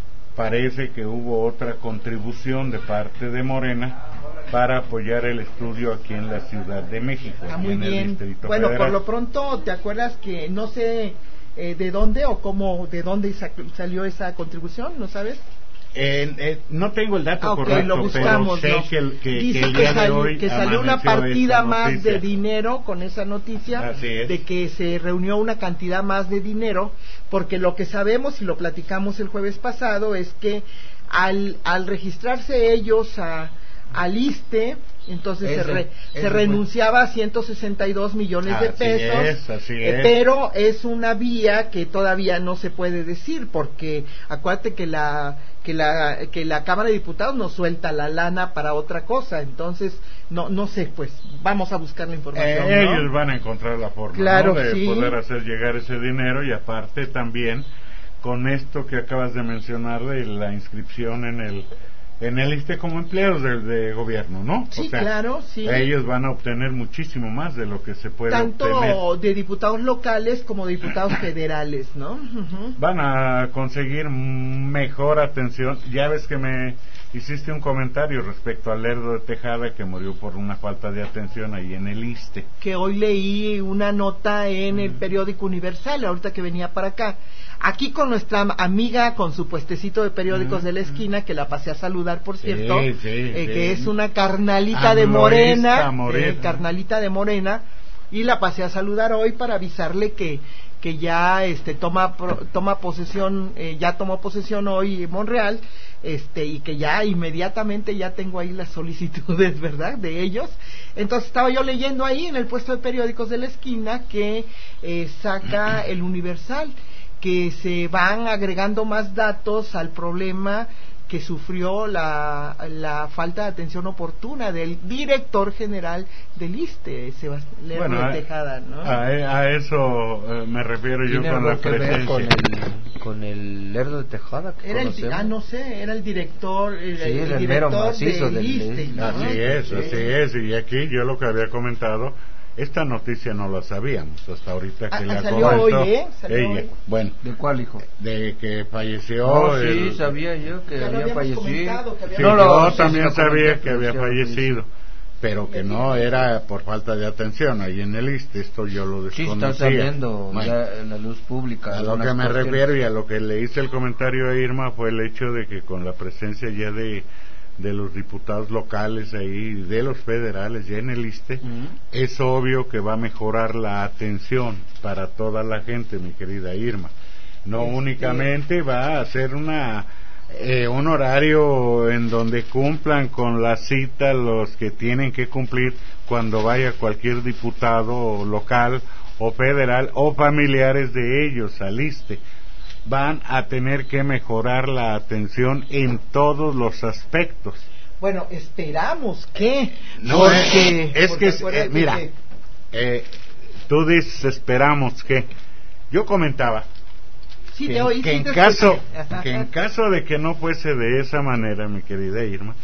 parece que hubo otra contribución de parte de Morena para apoyar el estudio aquí en la Ciudad de México. Ah, muy en bien. El Distrito bueno, Federal. Por lo pronto, ¿te acuerdas que no sé eh, de dónde o cómo, de dónde sa- salió esa contribución? ¿No sabes? Eh, eh, no tengo el dato ah, okay, correcto, lo buscamos, pero sé ¿no? que, el, que, Dice que el que, día salió, de hoy que salió una partida más de dinero con esa noticia, de que se reunió una cantidad más de dinero, porque lo que sabemos y lo platicamos el jueves pasado es que al, al registrarse ellos a al ISSSTE, entonces ese, se, re, se renunciaba a ciento sesenta y dos millones de pesos, es, así eh, es. pero es una vía que todavía no se puede decir, porque acuérdate que la que la que la Cámara de Diputados no suelta la lana para otra cosa, entonces no no sé, pues vamos a buscar la información. Eh, ¿no? Ellos van a encontrar la forma, claro, ¿no? de sí. poder hacer llegar ese dinero, y aparte también con esto que acabas de mencionar de la inscripción en el en el ISSSTE como empleados de, de gobierno, ¿no? Sí, o sea, claro, sí. Ellos van a obtener muchísimo más de lo que se puede Tanto obtener. Tanto de diputados locales como de diputados federales, ¿no? Uh-huh. Van a conseguir mejor atención. Ya ves que me hiciste un comentario respecto al Lerdo de Tejada, que murió por una falta de atención ahí en el ISSSTE. Que hoy leí una nota en el periódico Universal, ahorita que venía para acá. Aquí con nuestra amiga con su puestecito de periódicos mm, de la esquina, que la pasé a saludar, por cierto, sí, sí, eh, sí. que es una carnalita Amorista, de Morena, Morena. Eh, carnalita de Morena, y la pasé a saludar hoy para avisarle que que ya este toma toma posesión, eh, ya tomó posesión hoy en Monreal, este y que ya inmediatamente ya tengo ahí las solicitudes, ¿verdad?, de ellos. Entonces estaba yo leyendo ahí en el puesto de periódicos de la esquina que eh, saca el Universal, que se van agregando más datos al problema que sufrió la, la falta de atención oportuna del director general del ISSSTE, Sebastián Lerdo bueno, de Tejada, ¿no? A, a eso eh, me refiero yo con la presencia. Con el, con el Lerdo de Tejada que era el, conocemos. ah, no sé, era el director, el, sí, el, el director del, del ISSSTE, ¿no? Así es, sí. así es, y aquí yo lo que había comentado, esta noticia no la sabíamos hasta ahorita que ah, la salió comentó hoy, ¿eh? Salió ella. Hoy. Bueno, ¿de cuál, hijo? De que falleció. Oh, sí, el... sabía yo que ya había fallecido. Que había sí, no, yo no, también sí, sabía que había sí, fallecido, sí. pero que no era por falta de atención ahí en el ISSSTE, esto yo lo desconocía. Sí, está saliendo bueno, ya en la luz pública. a lo que me refiero y a lo que le hice el comentario a Irma fue el hecho de que con la presencia ya de de los diputados locales ahí, de los federales ya en el ISSSTE, uh-huh. es obvio que va a mejorar la atención para toda la gente, mi querida Irma. No este... únicamente va a hacer una eh, un horario en donde cumplan con la cita los que tienen que cumplir cuando vaya cualquier diputado local o federal o familiares de ellos al ISSSTE. Van a tener que mejorar la atención en todos los aspectos. Bueno, esperamos que no porque, es, es que eh, mira que... Eh, tú dices esperamos que yo comentaba sí, que, oí, que sí en caso ajá, que en caso de que no fuese de esa manera, mi querida Irma,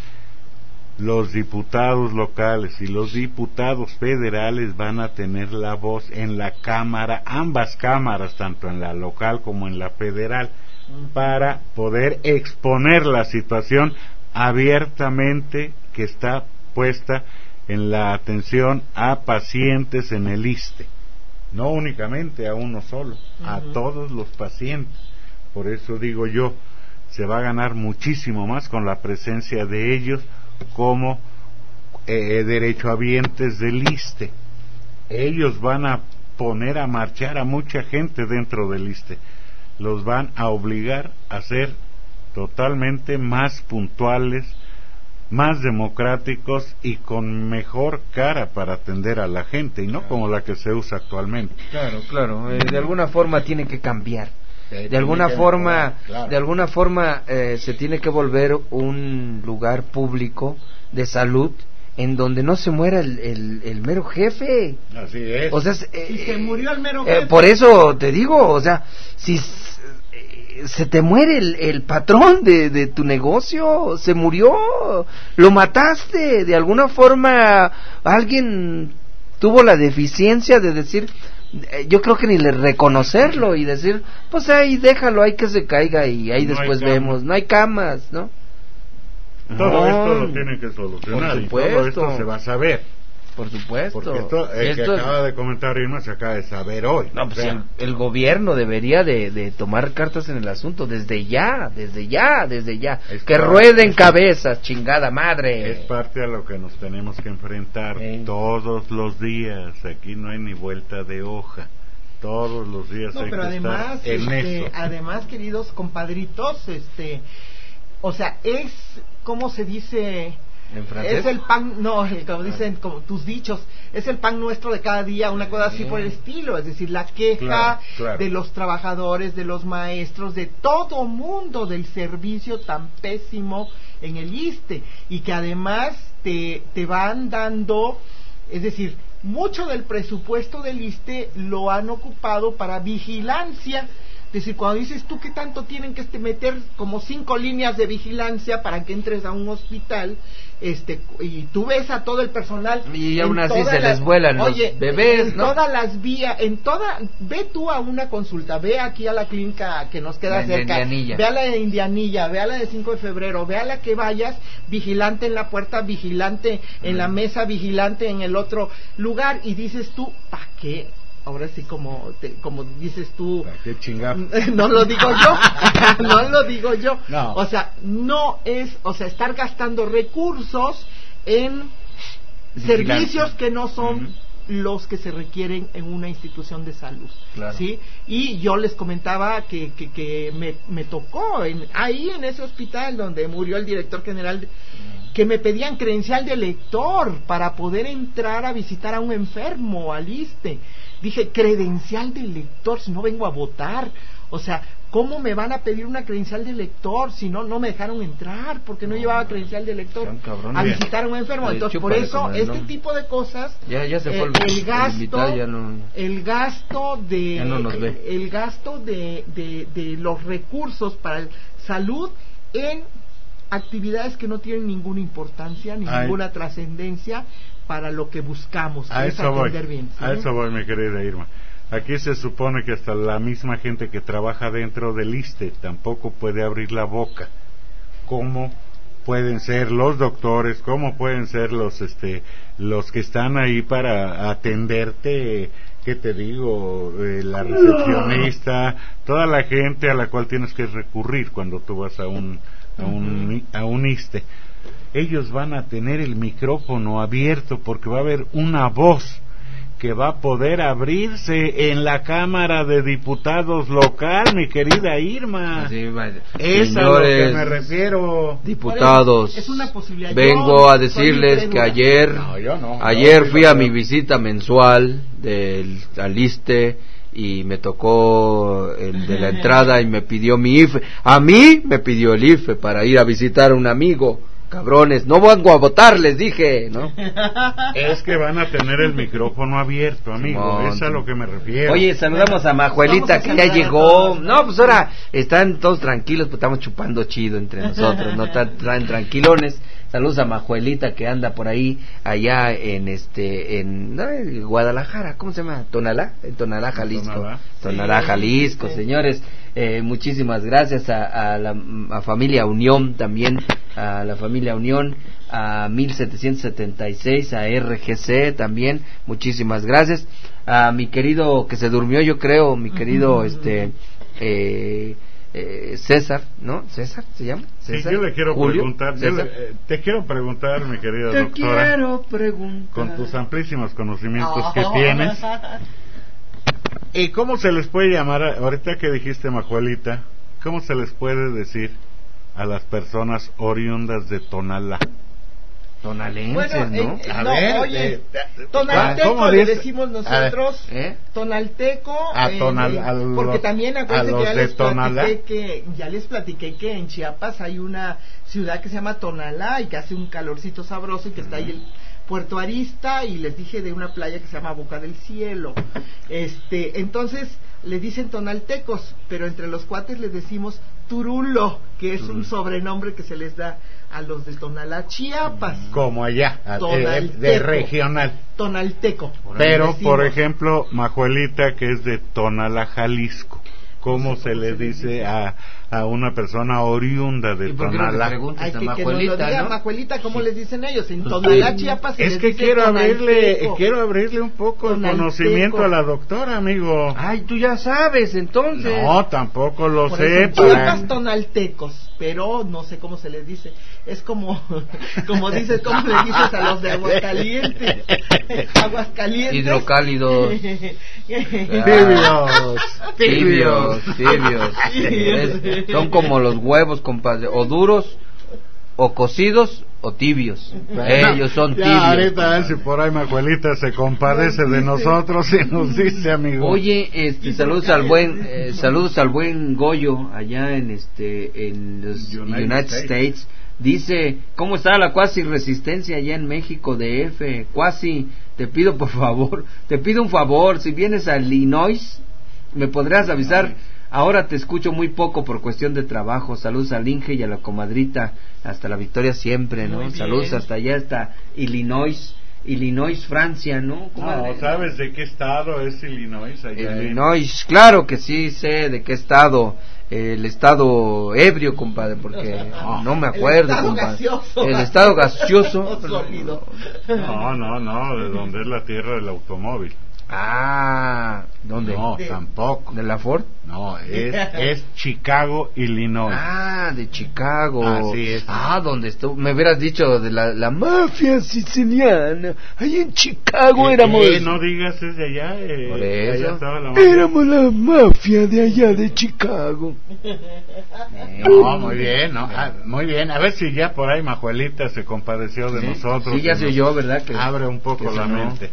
los diputados locales y los diputados federales van a tener la voz en la Cámara, ambas cámaras, tanto en la local como en la federal, para poder exponer la situación abiertamente que está puesta en la atención a pacientes en el ISSSTE, no únicamente a uno solo, uh-huh. a todos los pacientes. Por eso digo yo, se va a ganar muchísimo más con la presencia de ellos como eh, derechohabientes del ISSSTE. Ellos van a poner a marchar a mucha gente dentro del ISSSTE, los van a obligar a ser totalmente más puntuales, más democráticos y con mejor cara para atender a la gente, y no como la que se usa actualmente. Claro, claro, eh, de alguna forma tiene que cambiar. De alguna forma, mejorar, claro. de alguna forma eh, se tiene que volver un lugar público de salud en donde no se muera el, el, el mero jefe. Así es. O sea, eh, si se murió el mero jefe. Eh, por eso te digo, o sea, si se te muere el, el patrón de, de tu negocio, se murió, lo mataste, de alguna forma alguien tuvo la deficiencia de decir, yo creo que ni le reconocerlo y decir, pues ahí déjalo, ahí que se caiga y ahí no después vemos, no hay camas, ¿no? Todo no, esto lo tienen que solucionar y todo esto se va a saber. Por supuesto. Porque esto, el esto que acaba de comentar Irma se acaba de saber hoy. No, pues el, el gobierno debería de, de tomar cartas en el asunto desde ya, desde ya, desde ya. Es que rueden cabezas, chingada madre. Es parte a lo que nos tenemos que enfrentar eh. todos los días. Aquí no hay ni vuelta de hoja. Todos los días no, hay pero que además, estar en este, eso. Además, queridos compadritos, este, o sea, es, ¿cómo se dice? ¿En francés? Es el pan, no, como dicen como tus dichos, es el pan nuestro de cada día, una cosa así por el estilo, es decir, la queja claro, claro. de los trabajadores, de los maestros, de todo mundo del servicio tan pésimo en el ISSSTE, y que además te, te van dando, es decir, mucho del presupuesto del ISSSTE lo han ocupado para vigilancia. Es decir, cuando dices tú que tanto tienen que este, meter como cinco líneas de vigilancia para que entres a un hospital, este, y tú ves a todo el personal y aún así se les vuelan oye, los bebés, en ¿no? todas las vías, en toda, ve tú a una consulta, ve aquí a la clínica que nos queda la cerca, ve a la de Indianilla, ve a la de cinco de febrero, ve a la que vayas, vigilante en la puerta, vigilante en mm. la mesa, vigilante en el otro lugar, y dices tú, ¿para qué? Ahora sí, como te, como dices tú, qué chingado. No lo digo yo, no lo digo yo. No. O sea, no es, o sea, estar gastando recursos en Vigilancia. servicios que no son uh-huh. los que se requieren en una institución de salud, claro. ¿sí? Y yo les comentaba que, que, que me, me tocó en, ahí en ese hospital donde murió el director general, uh-huh. que me pedían credencial de lector para poder entrar a visitar a un enfermo al ISSSTE. Dije, credencial de lector, si no vengo a votar. O sea, ¿cómo me van a pedir una credencial de lector si no no me dejaron entrar? Porque no, no llevaba credencial de lector a visitar a un enfermo. Oye, entonces, por eso, este no. tipo de cosas, ya, ya se fue eh, el, el gasto, el, ya no, el gasto de, ya no nos ve. el gasto de, de, de los recursos para el salud en actividades que no tienen ninguna importancia ni Ay. ninguna trascendencia para lo que buscamos, que a es eso atender voy, bien. ¿sí? A eso voy, mi querida Irma. Aquí se supone que hasta la misma gente que trabaja dentro del ISSSTE tampoco puede abrir la boca. ¿Cómo pueden ser los doctores? ¿Cómo pueden ser los este los que están ahí para atenderte? ¿Qué te digo? Eh, la recepcionista, toda la gente a la cual tienes que recurrir cuando tú vas a un a un, a un ISSSTE. Ellos van a tener el micrófono abierto porque va a haber una voz que va a poder abrirse en la Cámara de Diputados local, mi querida Irma. Sí, es a lo que me refiero. Diputados, es una posibilidad. vengo yo a decirles que ayer, no, yo no, ayer no, fui a mi visita mensual del al ISSSTE y me tocó el de la entrada y me pidió mi I F E. A mí me pidió el I F E para ir a visitar a un amigo. Cabrones, no vengo a votar, les dije, ¿no? Es que van a tener el micrófono abierto, amigo, Simón, es a lo que me refiero. Oye, saludamos a Majuelita, a que ya llegó. No, pues ahora están todos tranquilos, pues estamos chupando chido entre nosotros, no están tan tranquilones. Saludos a Majuelita, que anda por ahí, allá en este, en ¿no? Guadalajara, ¿cómo se llama? Tonalá, en Tonalá, Jalisco. Tonalá, Tonalá Jalisco, sí, señores. Eh, muchísimas gracias a, a la a familia Unión también, a la familia Unión, a mil setecientos setenta y seis, a R G C también, muchísimas gracias. A mi querido que se durmió, yo creo, mi querido uh-huh. este eh, eh, César, ¿no? César se llama. César. Sí, yo le quiero Julio, preguntar, yo le, eh, te quiero preguntar, mi querida te doctora, quiero preguntar, con tus amplísimos conocimientos oh. que tienes. ¿Y cómo se les puede llamar, ahorita que dijiste Majuelita, cómo se les puede decir a las personas oriundas de Tonalá? Tonalenses, bueno, ¿no? Eh, a no, ver, oye, eh, tonalteco le decimos nosotros, ¿Eh? tonalteco, a tonal, eh, a lo, porque también acuérdense que ya les Tonalá. platiqué que ya les platiqué que en Chiapas hay una ciudad que se llama Tonalá y que hace un calorcito sabroso y que está ahí el Puerto Arista, y les dije de una playa que se llama Boca del Cielo. Este, entonces le dicen tonaltecos, pero entre los cuates les decimos turulo, que es un sobrenombre que se les da a los de Tonalá, Chiapas. Como allá, eh, de regional. Tonalteco. Pero, por ejemplo, Majuelita, que es de Tonalá, Jalisco. ¿Cómo se le dice a, a una persona oriunda de Tonalá? Ay, que, que nos lo diga, ¿no? Majuelita, ¿cómo les dicen ellos? En Tonalá, Chiapas se es les que dice quiero tonalteco. abrirle quiero abrirle un poco Tonalteco. el conocimiento a la doctora, amigo. Ay, tú ya sabes, entonces. No, tampoco lo Por sé. eso, para... Chiapas tonaltecos, pero no sé cómo se les dice. Es como, como dices, ¿cómo le dices a los de Aguascalientes? Aguascalientes. Hidrocálidos. Tibios. Tibios, tibios. Es, son como los huevos, compadre, o duros, o cocidos, o tibios. Ellos son ya, tibios. Ahorita, a ver si por ahí Majuelita se compadece de nosotros y nos dice, amigo. Oye, este, saludos al buen, eh, saludos al buen Goyo allá en este, en los United, United States. States. Dice, ¿cómo está la cuasi resistencia allá en México D F? Cuasi, te pido por favor, te pido un favor, si vienes a Illinois, me podrías avisar. Ahora te escucho muy poco por cuestión de trabajo. Saludos al Inge y a la comadrita, hasta la victoria siempre, ¿no? Saludos hasta allá, hasta Illinois, Illinois, Francia, ¿no? No, ¿sabes de qué estado es Illinois? Allá Illinois, en... claro que sí, sé de qué estado. El estado ebrio, compadre, porque no, no me acuerdo, el compadre. Gaseoso. El estado gaseoso. No, no, no, de donde es la tierra del automóvil. Ah, ¿dónde? No, de, tampoco. ¿De la Ford? No, es, es Chicago, Illinois. Ah, de Chicago. Así es. Ah, donde estuvo, me hubieras dicho de la, la mafia siciliana. Ahí en Chicago ¿Qué, éramos. qué? No digas es de allá. Eh, Por eso. Allá estaba la mafia. Éramos la mafia de allá de Chicago. No, muy bien, no, ah, muy bien. A ver si ya por ahí Majuelita se compadeció de sí, nosotros. Sí, ya sé yo, ¿verdad? Que abre un poco la mente.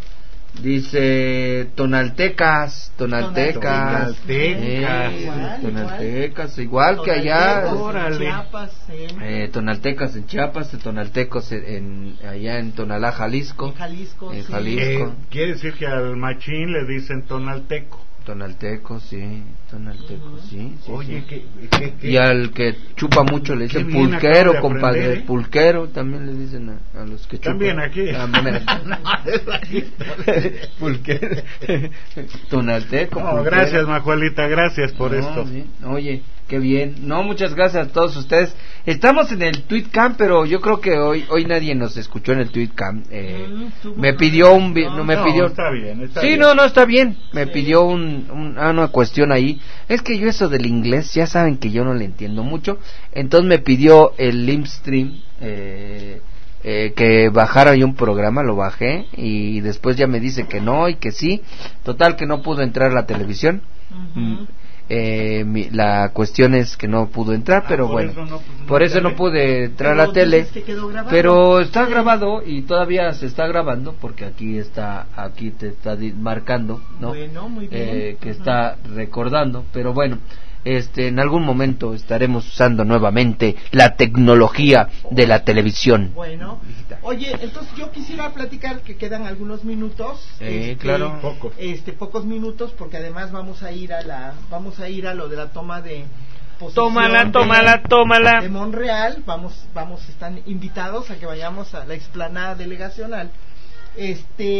Dice tonaltecas, tonaltecas, tonaltecas, eh, igual, tonaltecas, igual, igual que allá, órale. Chiapas, eh. Eh, tonaltecas en Chiapas, tonaltecos en, en allá en Tonalá, Jalisco, en Jalisco, en sí. Jalisco. Eh, quiere decir que al machín le dicen tonalteco. Tonalteco, sí, tonalteco, uh-huh. sí, sí. Oye, sí. ¿qué, qué, qué? Y al que chupa mucho le dicen pulquero, de compadre, aprender, ¿eh? Pulquero también le dicen a, a los que chupan. También aquí. También aquí. Pulquero. Tonalteco. No, gracias, Majuelita, gracias por no, esto. Sí. Oye, qué bien. No, muchas gracias a todos ustedes. Estamos en el TweetCam, pero yo creo que hoy hoy nadie nos escuchó en el TweetCam. Eh, mm, me pidió un vi- no, no me no, pidió. Está bien, está sí, bien. no, no está bien. Me sí. pidió un, un una cuestión ahí. Es que yo eso del inglés ya saben que yo no le entiendo mucho. Entonces me pidió el Limpstream eh Eh, que bajara yo un programa, lo bajé y después ya me dice que no y que sí, total que no pudo entrar a la televisión. Uh-huh. eh, mi, la cuestión es que no pudo entrar, ah, pero por bueno, eso no, pues, por eso no pude entrar pero a la tele, pero está grabado y todavía se está grabando porque aquí está, aquí te está marcando, ¿no? Bueno, muy bien. Eh, que uh-huh. está recordando, pero bueno. Este, en algún momento estaremos usando nuevamente la tecnología de la televisión. Bueno, oye, entonces yo quisiera platicar que quedan algunos minutos, eh, este, claro, pocos, este, pocos minutos, porque además vamos a ir a la, vamos a ir a lo de la toma de tómala, tómala, tómala de Monreal. Vamos, vamos, están invitados a que vayamos a la explanada delegacional. Este,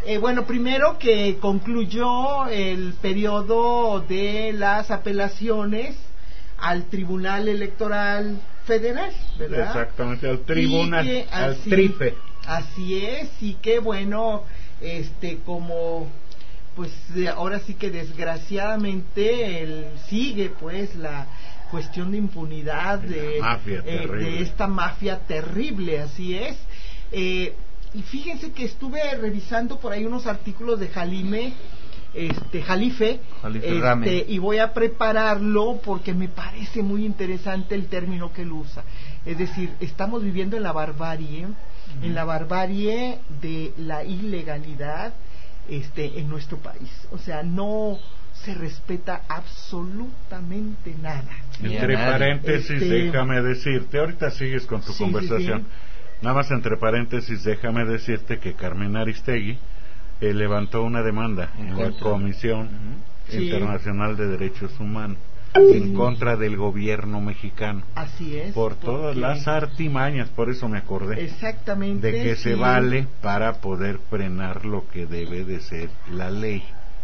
Eh, bueno, primero que concluyó el periodo de las apelaciones al Tribunal Electoral Federal, ¿verdad? Exactamente, al tribunal, que, al así, trife. Así es, y que bueno, este, como, pues ahora sí que desgraciadamente el, sigue pues la cuestión de impunidad de, mafia eh, de esta mafia terrible, así es. Eh, y fíjense que estuve revisando por ahí unos artículos de Jalime, este Jalife, Jalife este, y voy a prepararlo porque me parece muy interesante el término que él usa. Es decir, estamos viviendo en la barbarie, uh-huh. en la barbarie de la ilegalidad este, en nuestro país. O sea, no se respeta absolutamente nada. Entre paréntesis, este... déjame decirte, ahorita sigues con tu sí, conversación. Sí, sí. Nada más entre paréntesis, déjame decirte que Carmen Aristegui eh, levantó una demanda en, en la Comisión uh-huh. Internacional sí. de Derechos Humanos sí. en contra del gobierno mexicano. Así es. Por todas las artimañas, por eso me acordé. Exactamente. De que sí. se vale para poder frenar lo que debe de ser la ley.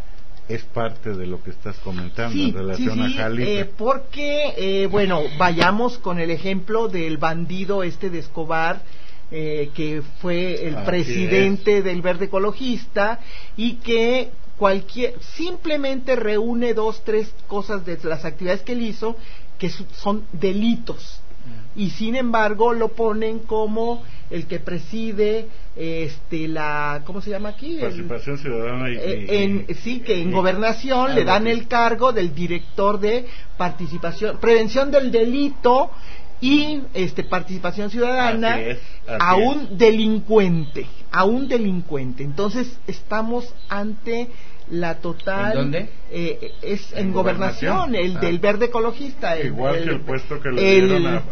Es parte de lo que estás comentando sí, en relación sí, sí, a Jalife. Eh, porque, eh, bueno, vayamos con el ejemplo del bandido este de Escobar, eh, que fue el Así presidente es. del Verde Ecologista, y que cualquier simplemente reúne dos, tres cosas de las actividades que él hizo, que son delitos. Y sin embargo lo ponen como el que preside este la ¿cómo se llama aquí? Participación el, ciudadana y, eh, en, y, sí que en y, gobernación y, le dan el cargo del director de participación, prevención del delito y este participación ciudadana así es, así a un es. delincuente, a un delincuente. Entonces estamos ante la total. ¿En dónde? Eh, es en, en gobernación, gobernación, el ah. del Verde Ecologista. El, Igual el, que el puesto que le el, dieron a,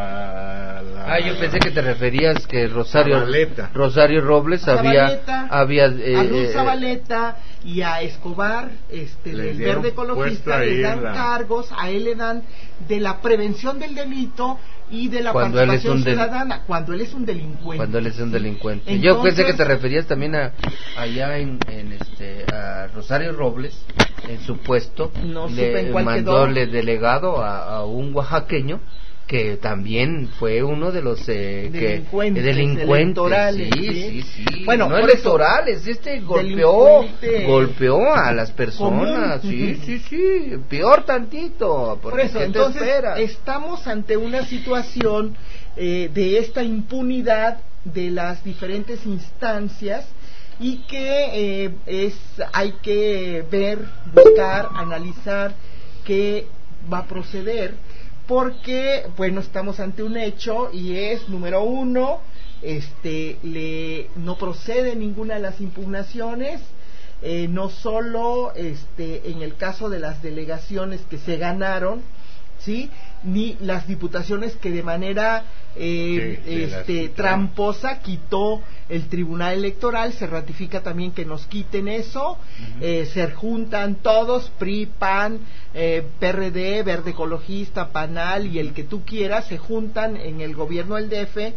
a la... Ah, yo pensé que te referías que Rosario Zabaleta. Rosario Robles había había eh, a Luz Zabaleta y a Escobar, este del Verde Ecologista le dan la... cargos, a él le dan de la prevención del delito y de la cuando participación él ciudadana del... cuando él es un delincuente. Cuando él es un delincuente. Entonces, yo pensé que te referías también a allá en, en este a Rosario Robles en su puesto no le mandóle delegado a, a un oaxaqueño que también fue uno de los eh, delincuentes, que, delincuentes sí, sí, sí, sí. Bueno, no electorales, este golpeó golpeó a las personas, común. sí, sí, sí, peor tantito. Por eso, entonces estamos ante una situación eh, de esta impunidad de las diferentes instancias y que eh, es hay que ver, buscar, analizar qué va a proceder, porque bueno, estamos ante un hecho y es, número uno, este le no procede ninguna de las impugnaciones, eh, no solo este en el caso de las delegaciones que se ganaron, sí, ni las diputaciones que de manera eh, sí, este tramposa quitó el Tribunal Electoral. Se ratifica también que nos quiten eso. Uh-huh. eh, se juntan todos, P R I, P A N, eh, P R D, Verde Ecologista, PANAL y el que tú quieras, se juntan en el gobierno del D F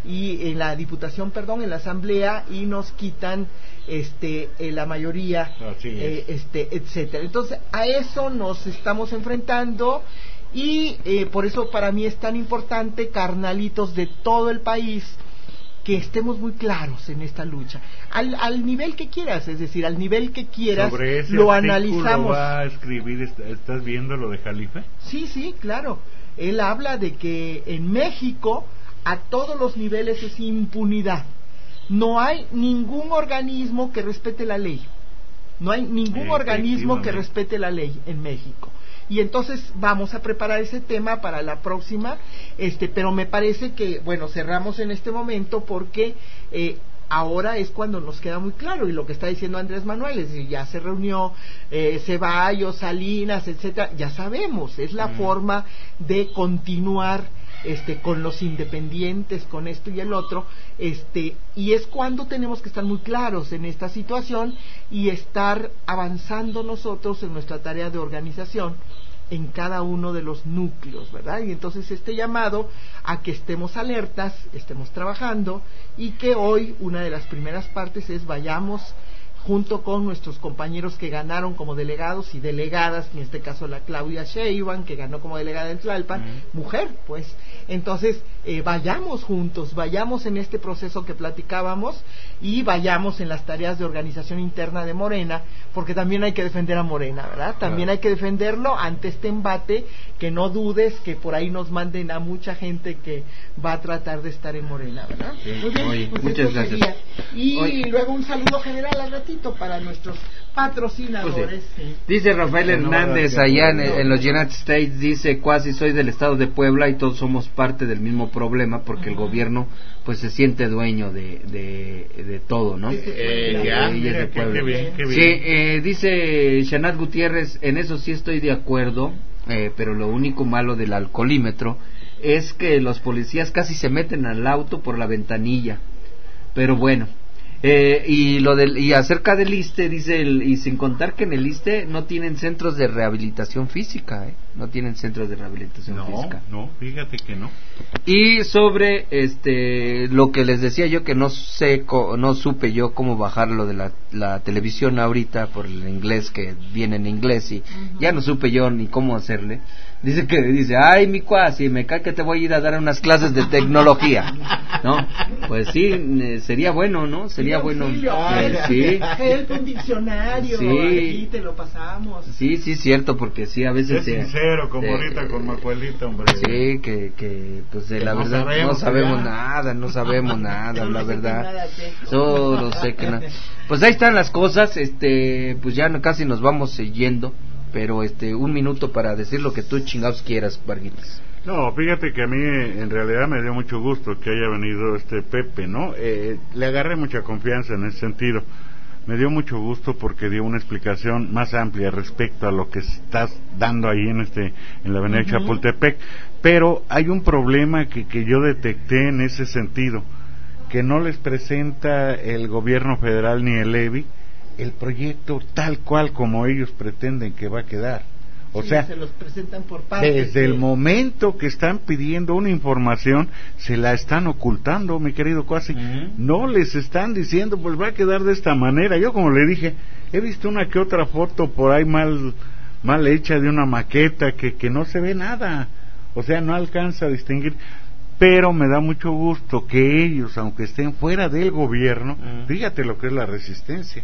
y en la diputación, perdón, en la asamblea, y nos quitan este eh, la mayoría, eh, este etcétera. Entonces a eso nos estamos enfrentando. Y eh, por eso para mí es tan importante, carnalitos de todo el país, que estemos muy claros en esta lucha, al, al nivel que quieras, es decir, al nivel que quieras. Sobre ese lo analizamos. ¿Va a escribir? ¿Estás viendo lo de Jalife? Sí, sí, claro. Él habla de que en México a todos los niveles es impunidad. No hay ningún organismo que respete la ley. No hay ningún organismo que respete la ley en México. Y entonces vamos a preparar ese tema para la próxima, este, pero me parece que, bueno, cerramos en este momento porque eh, ahora es cuando nos queda muy claro, y lo que está diciendo Andrés Manuel, es decir, ya se reunió eh, Ceballos, Salinas, etcétera, ya sabemos, es la mm. forma de continuar este con los independientes, con esto y el otro, este y es cuando tenemos que estar muy claros en esta situación y estar avanzando nosotros en nuestra tarea de organización en cada uno de los núcleos, ¿verdad? Y entonces este llamado a que estemos alertas, estemos trabajando, y que hoy una de las primeras partes es vayamos junto con nuestros compañeros que ganaron como delegados y delegadas, en este caso la Claudia Sheinbaum, que ganó como delegada en Tlalpan, uh-huh. mujer, pues. Entonces, eh, vayamos juntos, vayamos en este proceso que platicábamos y vayamos en las tareas de organización interna de Morena, porque también hay que defender a Morena, ¿verdad? También hay que defenderlo ante este embate, que no dudes que por ahí nos manden a mucha gente que va a tratar de estar en Morena, ¿verdad? Sí. Muy bien, Oye, pues muchas gracias. Sería. Y Oye. luego un saludo general al ratito para nuestros patrocinadores. Pues sí. Sí. Dice Rafael Hernández allá en, en los United States, dice, cuasi soy del estado de Puebla y todos somos parte del mismo problema porque el gobierno pues se siente dueño de de, de todo, ¿no? Eh, ya, mira, qué, qué bien, qué bien. Sí, eh, dice Shanat Gutiérrez, en eso sí estoy de acuerdo, eh, pero lo único malo del alcoholímetro es que los policías casi se meten al auto por la ventanilla, pero bueno. Eh, y lo del y acerca del ISSSTE dice el, y sin contar que en el ISSSTE no tienen centros de rehabilitación física, ¿eh? No tienen centros de rehabilitación no, física. No, fíjate que no. Y sobre este lo que les decía yo que no sé no supe yo cómo bajar lo de la, la televisión ahorita por el inglés que viene en inglés y uh-huh. ya no supe yo ni cómo hacerle. Dice que dice, ay mi cuasi, me cae que te voy a ir a dar unas clases de tecnología, ¿no? Pues sí, eh, sería bueno, ¿no? Sería bueno. Eh, sí. Help, un diccionario, sí. Aquí te lo pasamos. Sí, sí, cierto, porque sí, a veces... Es sincero, como eh, ahorita eh, con Macuelita, hombre. Sí, que, que pues de que la no verdad sabemos, no sabemos ya. nada, no sabemos nada, la verdad. Sé Solo sé que nada. Pues ahí están las cosas, este, pues ya casi nos vamos yendo. Pero este un minuto para decir lo que tú chingados quieras, Varguitas. No, fíjate que a mí en realidad me dio mucho gusto que haya venido este Pepe, ¿no? Eh, le agarré mucha confianza en ese sentido. Me dio mucho gusto porque dio una explicación más amplia respecto a lo que estás dando ahí en este en la avenida uh-huh. Chapultepec. Pero hay un problema que, que yo detecté en ese sentido, que no les presenta el gobierno federal ni el E B I el proyecto tal cual como ellos pretenden que va a quedar. O sí, sea, se los presentan por partes, desde sí. el momento que están pidiendo una información, se la están ocultando, mi querido Cuasi. Uh-huh. No les están diciendo, pues va a quedar de esta manera. Yo, como le dije, he visto una que otra foto por ahí mal mal hecha de una maqueta que, que no se ve nada. O sea, no alcanza a distinguir. Pero me da mucho gusto que ellos, aunque estén fuera del gobierno, uh-huh. fíjate lo que es la resistencia,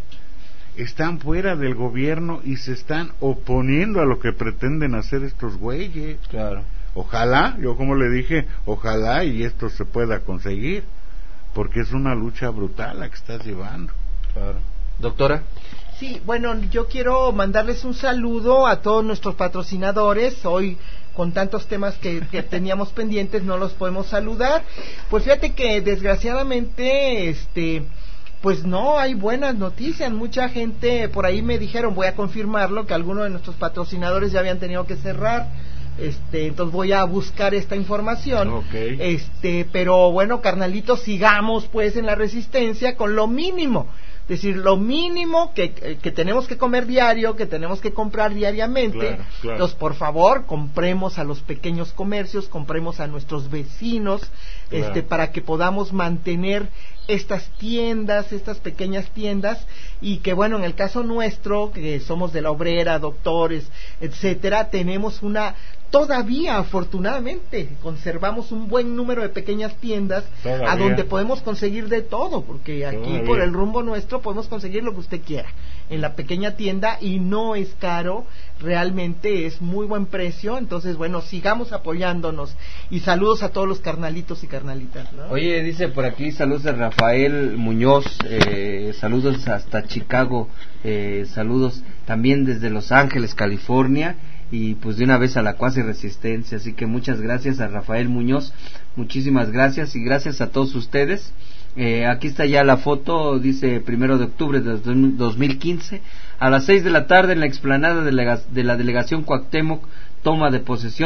están fuera del gobierno y se están oponiendo a lo que pretenden hacer estos güeyes. Claro. Ojalá, yo como le dije, ojalá y esto se pueda conseguir, porque es una lucha brutal la que estás llevando. Claro. Doctora. Sí, bueno, yo quiero mandarles un saludo a todos nuestros patrocinadores. Hoy, con tantos temas que, que teníamos pendientes, no los podemos saludar. Pues fíjate que desgraciadamente, este... pues no hay buenas noticias. Mucha gente por ahí me dijeron, voy a confirmarlo, que algunos de nuestros patrocinadores ya habían tenido que cerrar. Este, entonces voy a buscar esta información. Okay. Este, pero bueno, carnalitos, sigamos pues en la resistencia con lo mínimo. Es decir, lo mínimo que, que tenemos que comer diario, que tenemos que comprar diariamente. Claro, claro. Entonces, por favor, compremos a los pequeños comercios, compremos a nuestros vecinos, claro. este, para que podamos mantener estas tiendas, estas pequeñas tiendas, y que bueno, en el caso nuestro, que somos de la Obrera, doctores, etcétera, tenemos una, todavía afortunadamente, conservamos un buen número de pequeñas tiendas todavía. A donde podemos conseguir de todo, porque aquí todavía. Por el rumbo nuestro podemos conseguir lo que usted quiera en la pequeña tienda y no es caro, realmente es muy buen precio. Entonces bueno, sigamos apoyándonos y saludos a todos los carnalitos y carnalitas, ¿no? Oye, dice por aquí, saludos de Rafael Muñoz, eh, saludos hasta Chicago, eh, saludos también desde Los Ángeles, California, y pues de una vez a la Cuasi Resistencia. Así que muchas gracias a Rafael Muñoz, muchísimas gracias, y gracias a todos ustedes. Eh, aquí está ya la foto, dice primero de octubre de dos mil quince, a las seis de la tarde en la explanada de la, de la delegación Cuauhtémoc, toma de posesión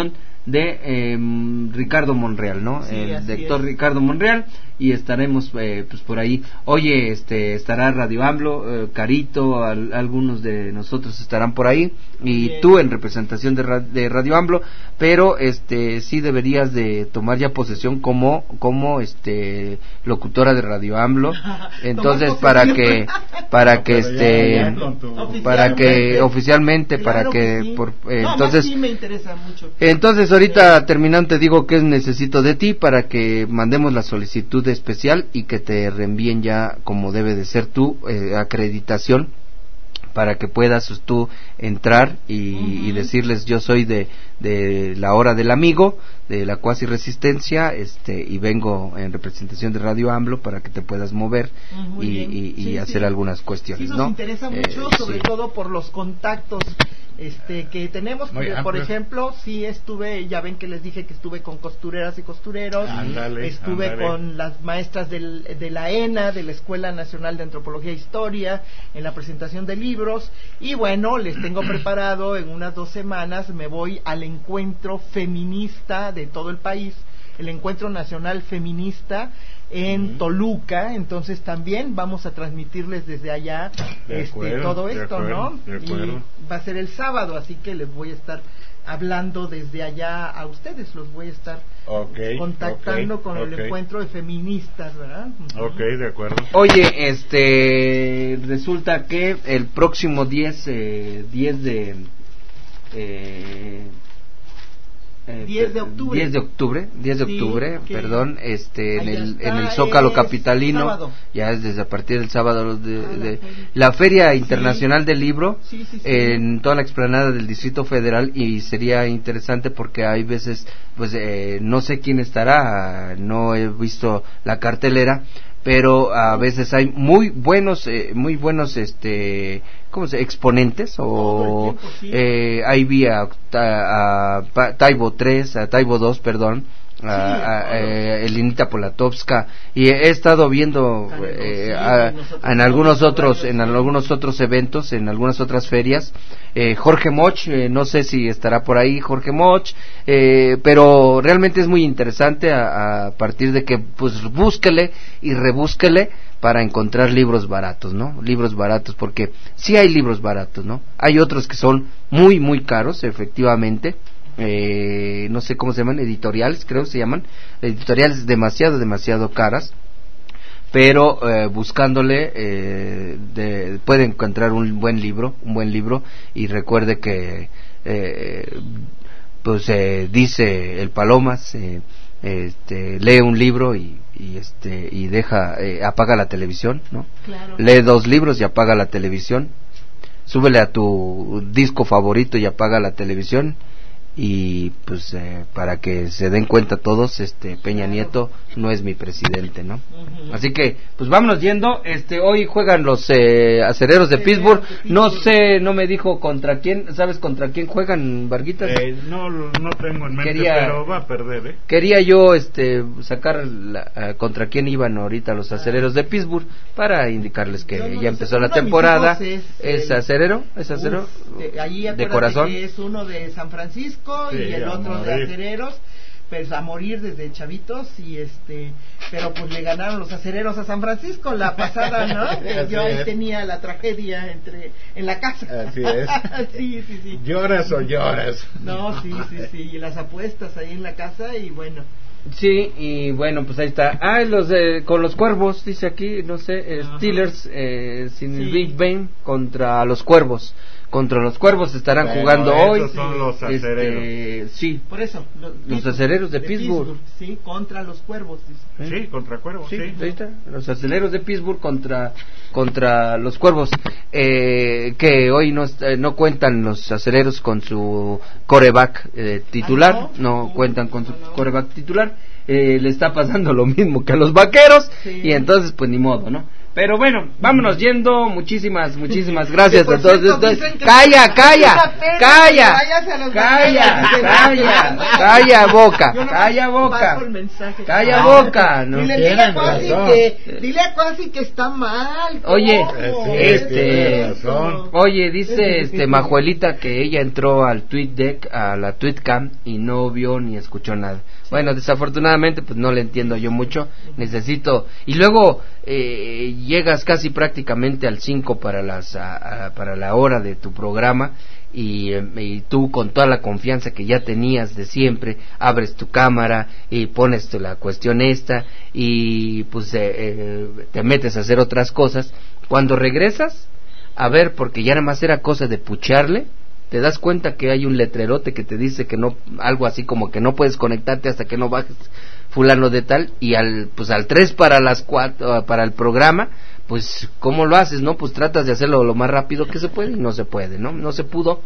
de eh, Ricardo Monreal, ¿no? Sí, el así doctor es. Ricardo Monreal, y estaremos eh, pues por ahí. Oye, este estará Radio AMLO, eh, Carito, al, algunos de nosotros estarán por ahí, y Bien. tú en representación de, ra, de Radio AMLO, pero este sí deberías de tomar ya posesión como como este locutora de Radio AMLO. Entonces para que para que este para que oficialmente para Claro que, que sí. por eh, No, entonces sí me interesa mucho. entonces ahorita terminando te digo que necesito de ti para que mandemos la solicitud especial y que te reenvíen ya como debe de ser tu eh, acreditación, para que puedas tú entrar y, uh-huh. y decirles yo soy de, de la hora del amigo, de la cuasi resistencia, este y vengo en representación de Radio AMLO para que te puedas mover uh, y, y, y sí, hacer sí. algunas cuestiones. Sí, nos ¿no? interesa mucho, eh, sobre sí. todo por los contactos este que tenemos. Muy por amplio. Ejemplo, sí estuve, ya ven que les dije que estuve con costureras y costureros, ándale, estuve ándale. con las maestras del, de la ENA, de la Escuela Nacional de Antropología e Historia, en la presentación de libros, y bueno, les tengo preparado en unas dos semanas, me voy al encuentro feminista de todo el país, el Encuentro Nacional Feminista en uh-huh. Toluca, entonces también vamos a transmitirles desde allá de este acuerdo, todo esto, acuerdo, ¿no? Y va a ser el sábado, así que les voy a estar hablando desde allá a ustedes, los voy a estar okay, contactando okay, con okay. el encuentro de feministas, ¿verdad? Uh-huh. Ok, de acuerdo. Oye, este, resulta que el próximo diez, eh, diez de... Eh, Eh, diez de octubre diez de octubre, diez de sí, octubre, perdón, este en el en el está, Zócalo capitalino, sábado. Ya es desde a partir del sábado de, ah, de la Feria Internacional sí. del Libro sí, sí, sí. en toda la explanada del Distrito Federal, y sería interesante porque hay veces pues eh, no sé quién estará, no he visto la cartelera, pero a veces hay muy buenos eh, muy buenos este ¿cómo se exponentes o tiempo, sí. eh, ahí vi a, a, a Taibo tres, a Taibo dos, perdón, a, sí, a, a eh, Elinita Polatovska, y he estado viendo eh, a, a, en algunos otros en algunos otros eventos, en algunas otras ferias. eh, Jorge Moch, eh, no sé si estará por ahí Jorge Moch, eh, pero realmente es muy interesante a, a partir de que pues búsquele y rebúsquele para encontrar libros baratos, ¿no? Libros baratos, porque sí hay libros baratos, ¿no? Hay otros que son muy, muy caros, efectivamente, eh, no sé cómo se llaman, editoriales, creo que se llaman, editoriales demasiado, demasiado caras, pero eh, buscándole eh, de, puede encontrar un buen libro, un buen libro, y recuerde que, eh, pues eh, dice el Palomas, eh, este, lee un libro y y este y deja eh, apaga la televisión, ¿no? Claro. Lee dos libros y apaga la televisión. Súbele a tu disco favorito y apaga la televisión, y pues eh, para que se den cuenta todos, este Peña Nieto no es mi presidente, ¿no? Uh-huh. Así que pues vámonos yendo. Este hoy juegan los eh, acereros de Pittsburgh. No sé, no me dijo contra quién. ¿Sabes contra quién juegan, Varguitas? Eh, no, no tengo en mente, quería, pero va a perder, ¿eh? Quería yo este sacar la, uh, contra quién iban ahorita los acereros de Pittsburgh para indicarles que no, ya empezó la temporada. Es, ¿Es el, acerero? ¿Es acerero? Uf, de, allí de corazón. Que es uno de San Francisco. Sí, y el otro de acereros, pues a morir desde chavitos, y este, pero pues le ganaron los acereros a San Francisco la pasada, ¿no? Yo ahí tenía la tragedia entre en la casa. Así es. sí, sí, sí. ¿Lloras o lloras? No, sí, sí, sí, y las apuestas ahí en la casa, y bueno. Sí, y bueno, pues ahí está. Ah, los de, con los Cuervos, dice aquí, no sé, eh, Steelers eh, sin sí. el Big Ben contra los Cuervos. Contra los Cuervos estarán bueno, jugando hoy. Esos son los acereros. Este, sí. Por eso. Los, los acereros de, de Pittsburgh. Pittsburgh. Sí, contra los Cuervos. Dice. Sí, contra Cuervos. Sí, sí. Ahí está. Los acereros de Pittsburgh contra contra los Cuervos. Eh, que hoy no no cuentan los acereros con su quarterback eh, titular. ¿Ah, no? no cuentan con su no, no. quarterback titular. Eh, le está pasando lo mismo que a los Vaqueros, sí. Y entonces pues ni modo, ¿no? Pero bueno, vámonos yendo. Muchísimas, muchísimas gracias a todos. Calla, calla, calla, calla, calla, calla boca, calla boca, calla boca. No dile a Cuasi que, dile a Cuasi que está mal. Oye, este, oye, dice este Majuelita que ella entró al tweet deck, a la tweetcam y no vio ni escuchó nada. Bueno, desafortunadamente pues no le entiendo yo mucho, necesito, y luego eh, llegas casi prácticamente al cinco para las a, a, para la hora de tu programa y, y tú con toda la confianza que ya tenías de siempre, abres tu cámara y pones tu, la cuestión esta y pues eh, eh, te metes a hacer otras cosas. Cuando regresas, a ver, porque ya nada más era cosa de pucharle, te das cuenta que hay un letrerote que te dice que no, algo así como que no puedes conectarte hasta que no bajes fulano de tal, y al pues al tres para las cuatro para el programa, pues ¿cómo lo haces? No, pues tratas de hacerlo lo más rápido que se puede y no se puede, ¿no? No se pudo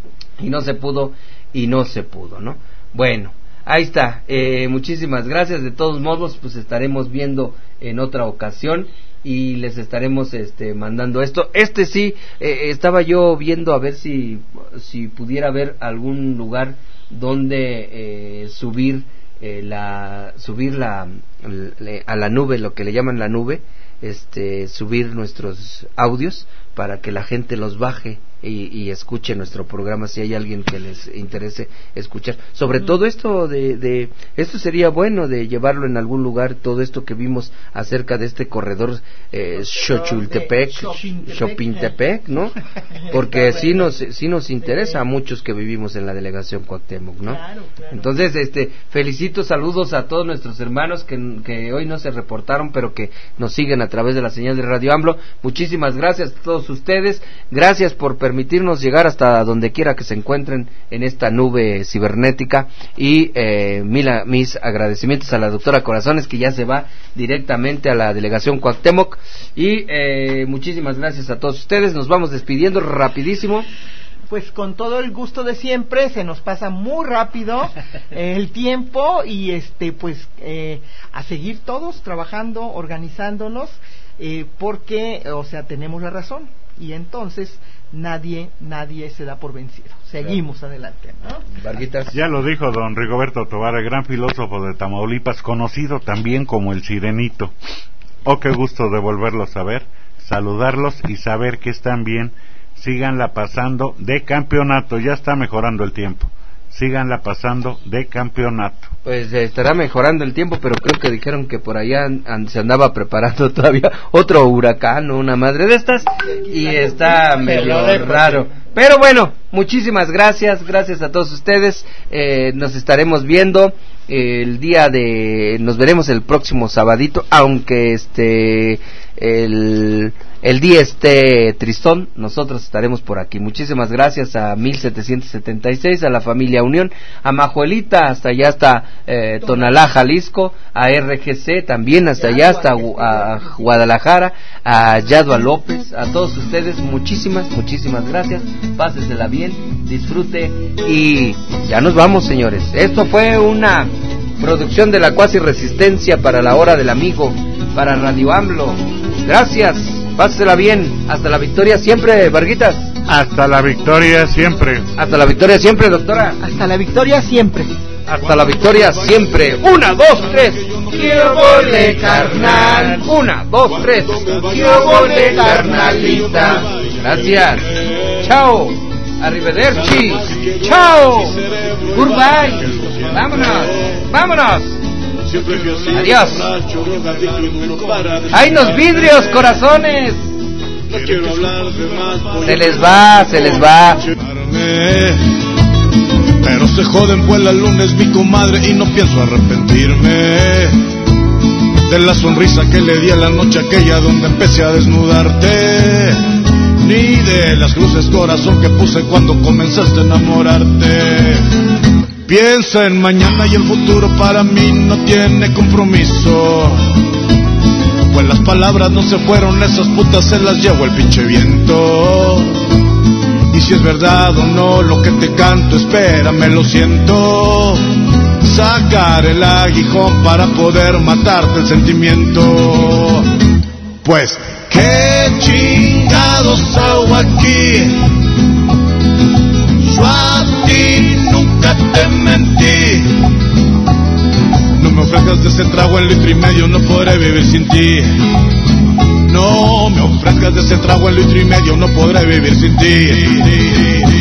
y no se pudo y no se pudo, ¿no? Bueno, ahí está. Eh, muchísimas gracias. De todos modos, pues estaremos viendo en otra ocasión y les estaremos este mandando esto. Este sí, eh, estaba yo viendo a ver si si pudiera haber algún lugar donde eh, subir eh, la subir la le, a la nube, lo que le llaman la nube, este subir nuestros audios para que la gente los baje y, y escuche nuestro programa si hay alguien que les interese escuchar. Sobre mm. todo esto de, de esto sería bueno de llevarlo en algún lugar, todo esto que vimos acerca de este corredor eh, Xochultepec, Chopintepec, ¿no? Porque sí nos sí nos interesa a muchos que vivimos en la delegación Cuauhtémoc, ¿no? Entonces, este felicito, saludos a todos nuestros hermanos que, que hoy no se reportaron, pero que nos siguen a través de la señal de Radio AMLO. Muchísimas gracias a todos ustedes, gracias por permitirnos llegar hasta donde quiera que se encuentren en esta nube cibernética y eh, mila, mis agradecimientos a la doctora Corazones, que ya se va directamente a la delegación Cuauhtémoc, y eh, muchísimas gracias a todos ustedes. Nos vamos despidiendo rapidísimo. Pues con todo el gusto de siempre, se nos pasa muy rápido eh, el tiempo y este pues eh, a seguir todos trabajando, organizándonos, eh, porque, o sea, tenemos la razón y entonces nadie nadie se da por vencido. Seguimos sí. adelante, ¿no? Varguitas. Ya lo dijo don Rigoberto Tobar, el gran filósofo de Tamaulipas, conocido también como el Sirenito. Oh, qué gusto de volverlos a ver, saludarlos y saber que están bien. Síganla pasando de campeonato, ya está mejorando el tiempo. Síganla pasando de campeonato. Pues eh, estará mejorando el tiempo, pero creo que dijeron que por allá an, se andaba preparando todavía otro huracán o una madre de estas y está medio raro. Pero bueno, muchísimas gracias, gracias a todos ustedes. Eh, nos estaremos viendo eh, el día de, nos veremos el próximo sabadito, aunque este el el día esté tristón, nosotros estaremos por aquí. Muchísimas gracias a mil setecientos setenta y seis, a la familia Unión, a Majuelita, hasta allá hasta eh, Tonalá, Jalisco, a R G C también hasta allá, hasta a Guadalajara, a Yadua López, a todos ustedes, muchísimas, muchísimas gracias. Pásensela bien, disfrute y ya nos vamos, señores. Esto fue una producción de la Cuasi Resistencia para la Hora del Amigo, para Radio AMLO. Gracias, pásela bien, hasta la victoria siempre, Varguitas. Hasta la victoria siempre. Hasta la victoria siempre, doctora. Hasta la victoria siempre. Hasta la victoria siempre. Una, dos, tres. Quiero volver, carnal. Una, dos, tres. Quiero volver, carnalita. Gracias. Chao. Arrivederci. Chao. Goodbye. Vámonos. Vámonos. Adiós. ¡Ay, los vidrios, corazones! Se les va, se les va. Pero se joden pues el lunes mi comadre y no pienso arrepentirme de la sonrisa que le di a la noche aquella donde empecé a desnudarte, ni de las cruces corazón que puse cuando comenzaste a enamorarte. Piensa en mañana y el futuro para mí no tiene compromiso, pues las palabras no se fueron, esas putas se las llevó el pinche viento. Y si es verdad o no lo que te canto, espérame, lo siento. Sacar el aguijón para poder matarte el sentimiento. Pues, ¿qué chingados hago aquí? Yo a ti nunca te mentí. No me ofrezcas de ese trago en litro y medio, no podré vivir sin ti. No me ofrezcas de ese trago en litro y medio, no podré vivir sin ti.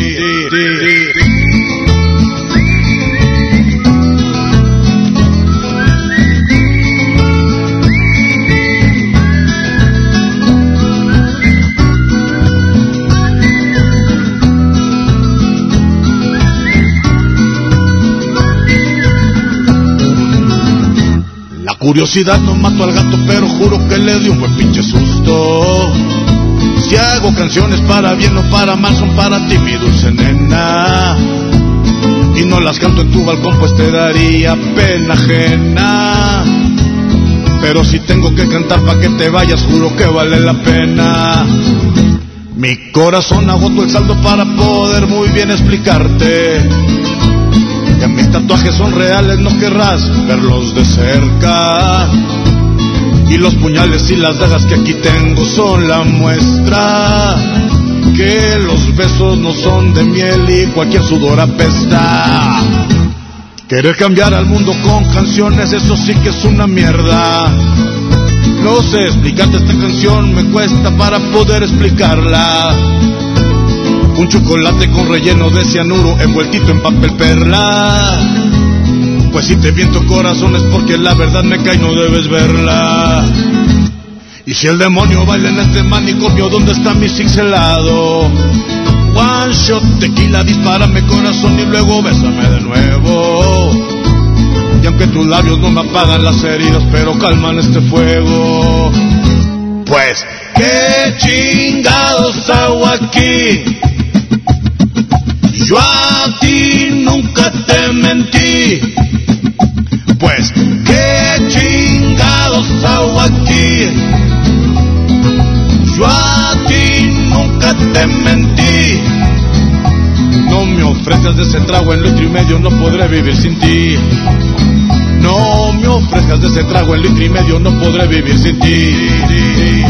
La curiosidad no mató al gato, pero juro que le dio un buen pinche susto. Si hago canciones para bien o para mal, son para ti, mi dulce nena. Y no las canto en tu balcón, pues te daría pena ajena. Pero si tengo que cantar pa' que te vayas, juro que vale la pena. Mi corazón agotó el saldo para poder muy bien explicarte que mis tatuajes son reales, no querrás verlos de cerca. Y los puñales y las dagas que aquí tengo son la muestra que los besos no son de miel y cualquier sudor apesta. Querer cambiar al mundo con canciones, eso sí que es una mierda. No sé explicarte esta canción, me cuesta para poder explicarla. Un chocolate con relleno de cianuro envueltito en papel perla. Pues si te viento corazón es porque la verdad me cae, no debes verla. Y si el demonio baila en este manicomio, ¿dónde está mi cincelado? One shot, tequila, dispárame corazón y luego bésame de nuevo. Y aunque tus labios no me apagan las heridas, pero calman este fuego. Pues, ¿qué chingados hago aquí? Yo a ti nunca te mentí. Pues, ¿qué chingados hago aquí? Yo a ti nunca te mentí. No me ofrezcas de ese trago en litro y medio, no podré vivir sin ti. No me ofrezcas de ese trago en litro y medio, no podré vivir sin ti.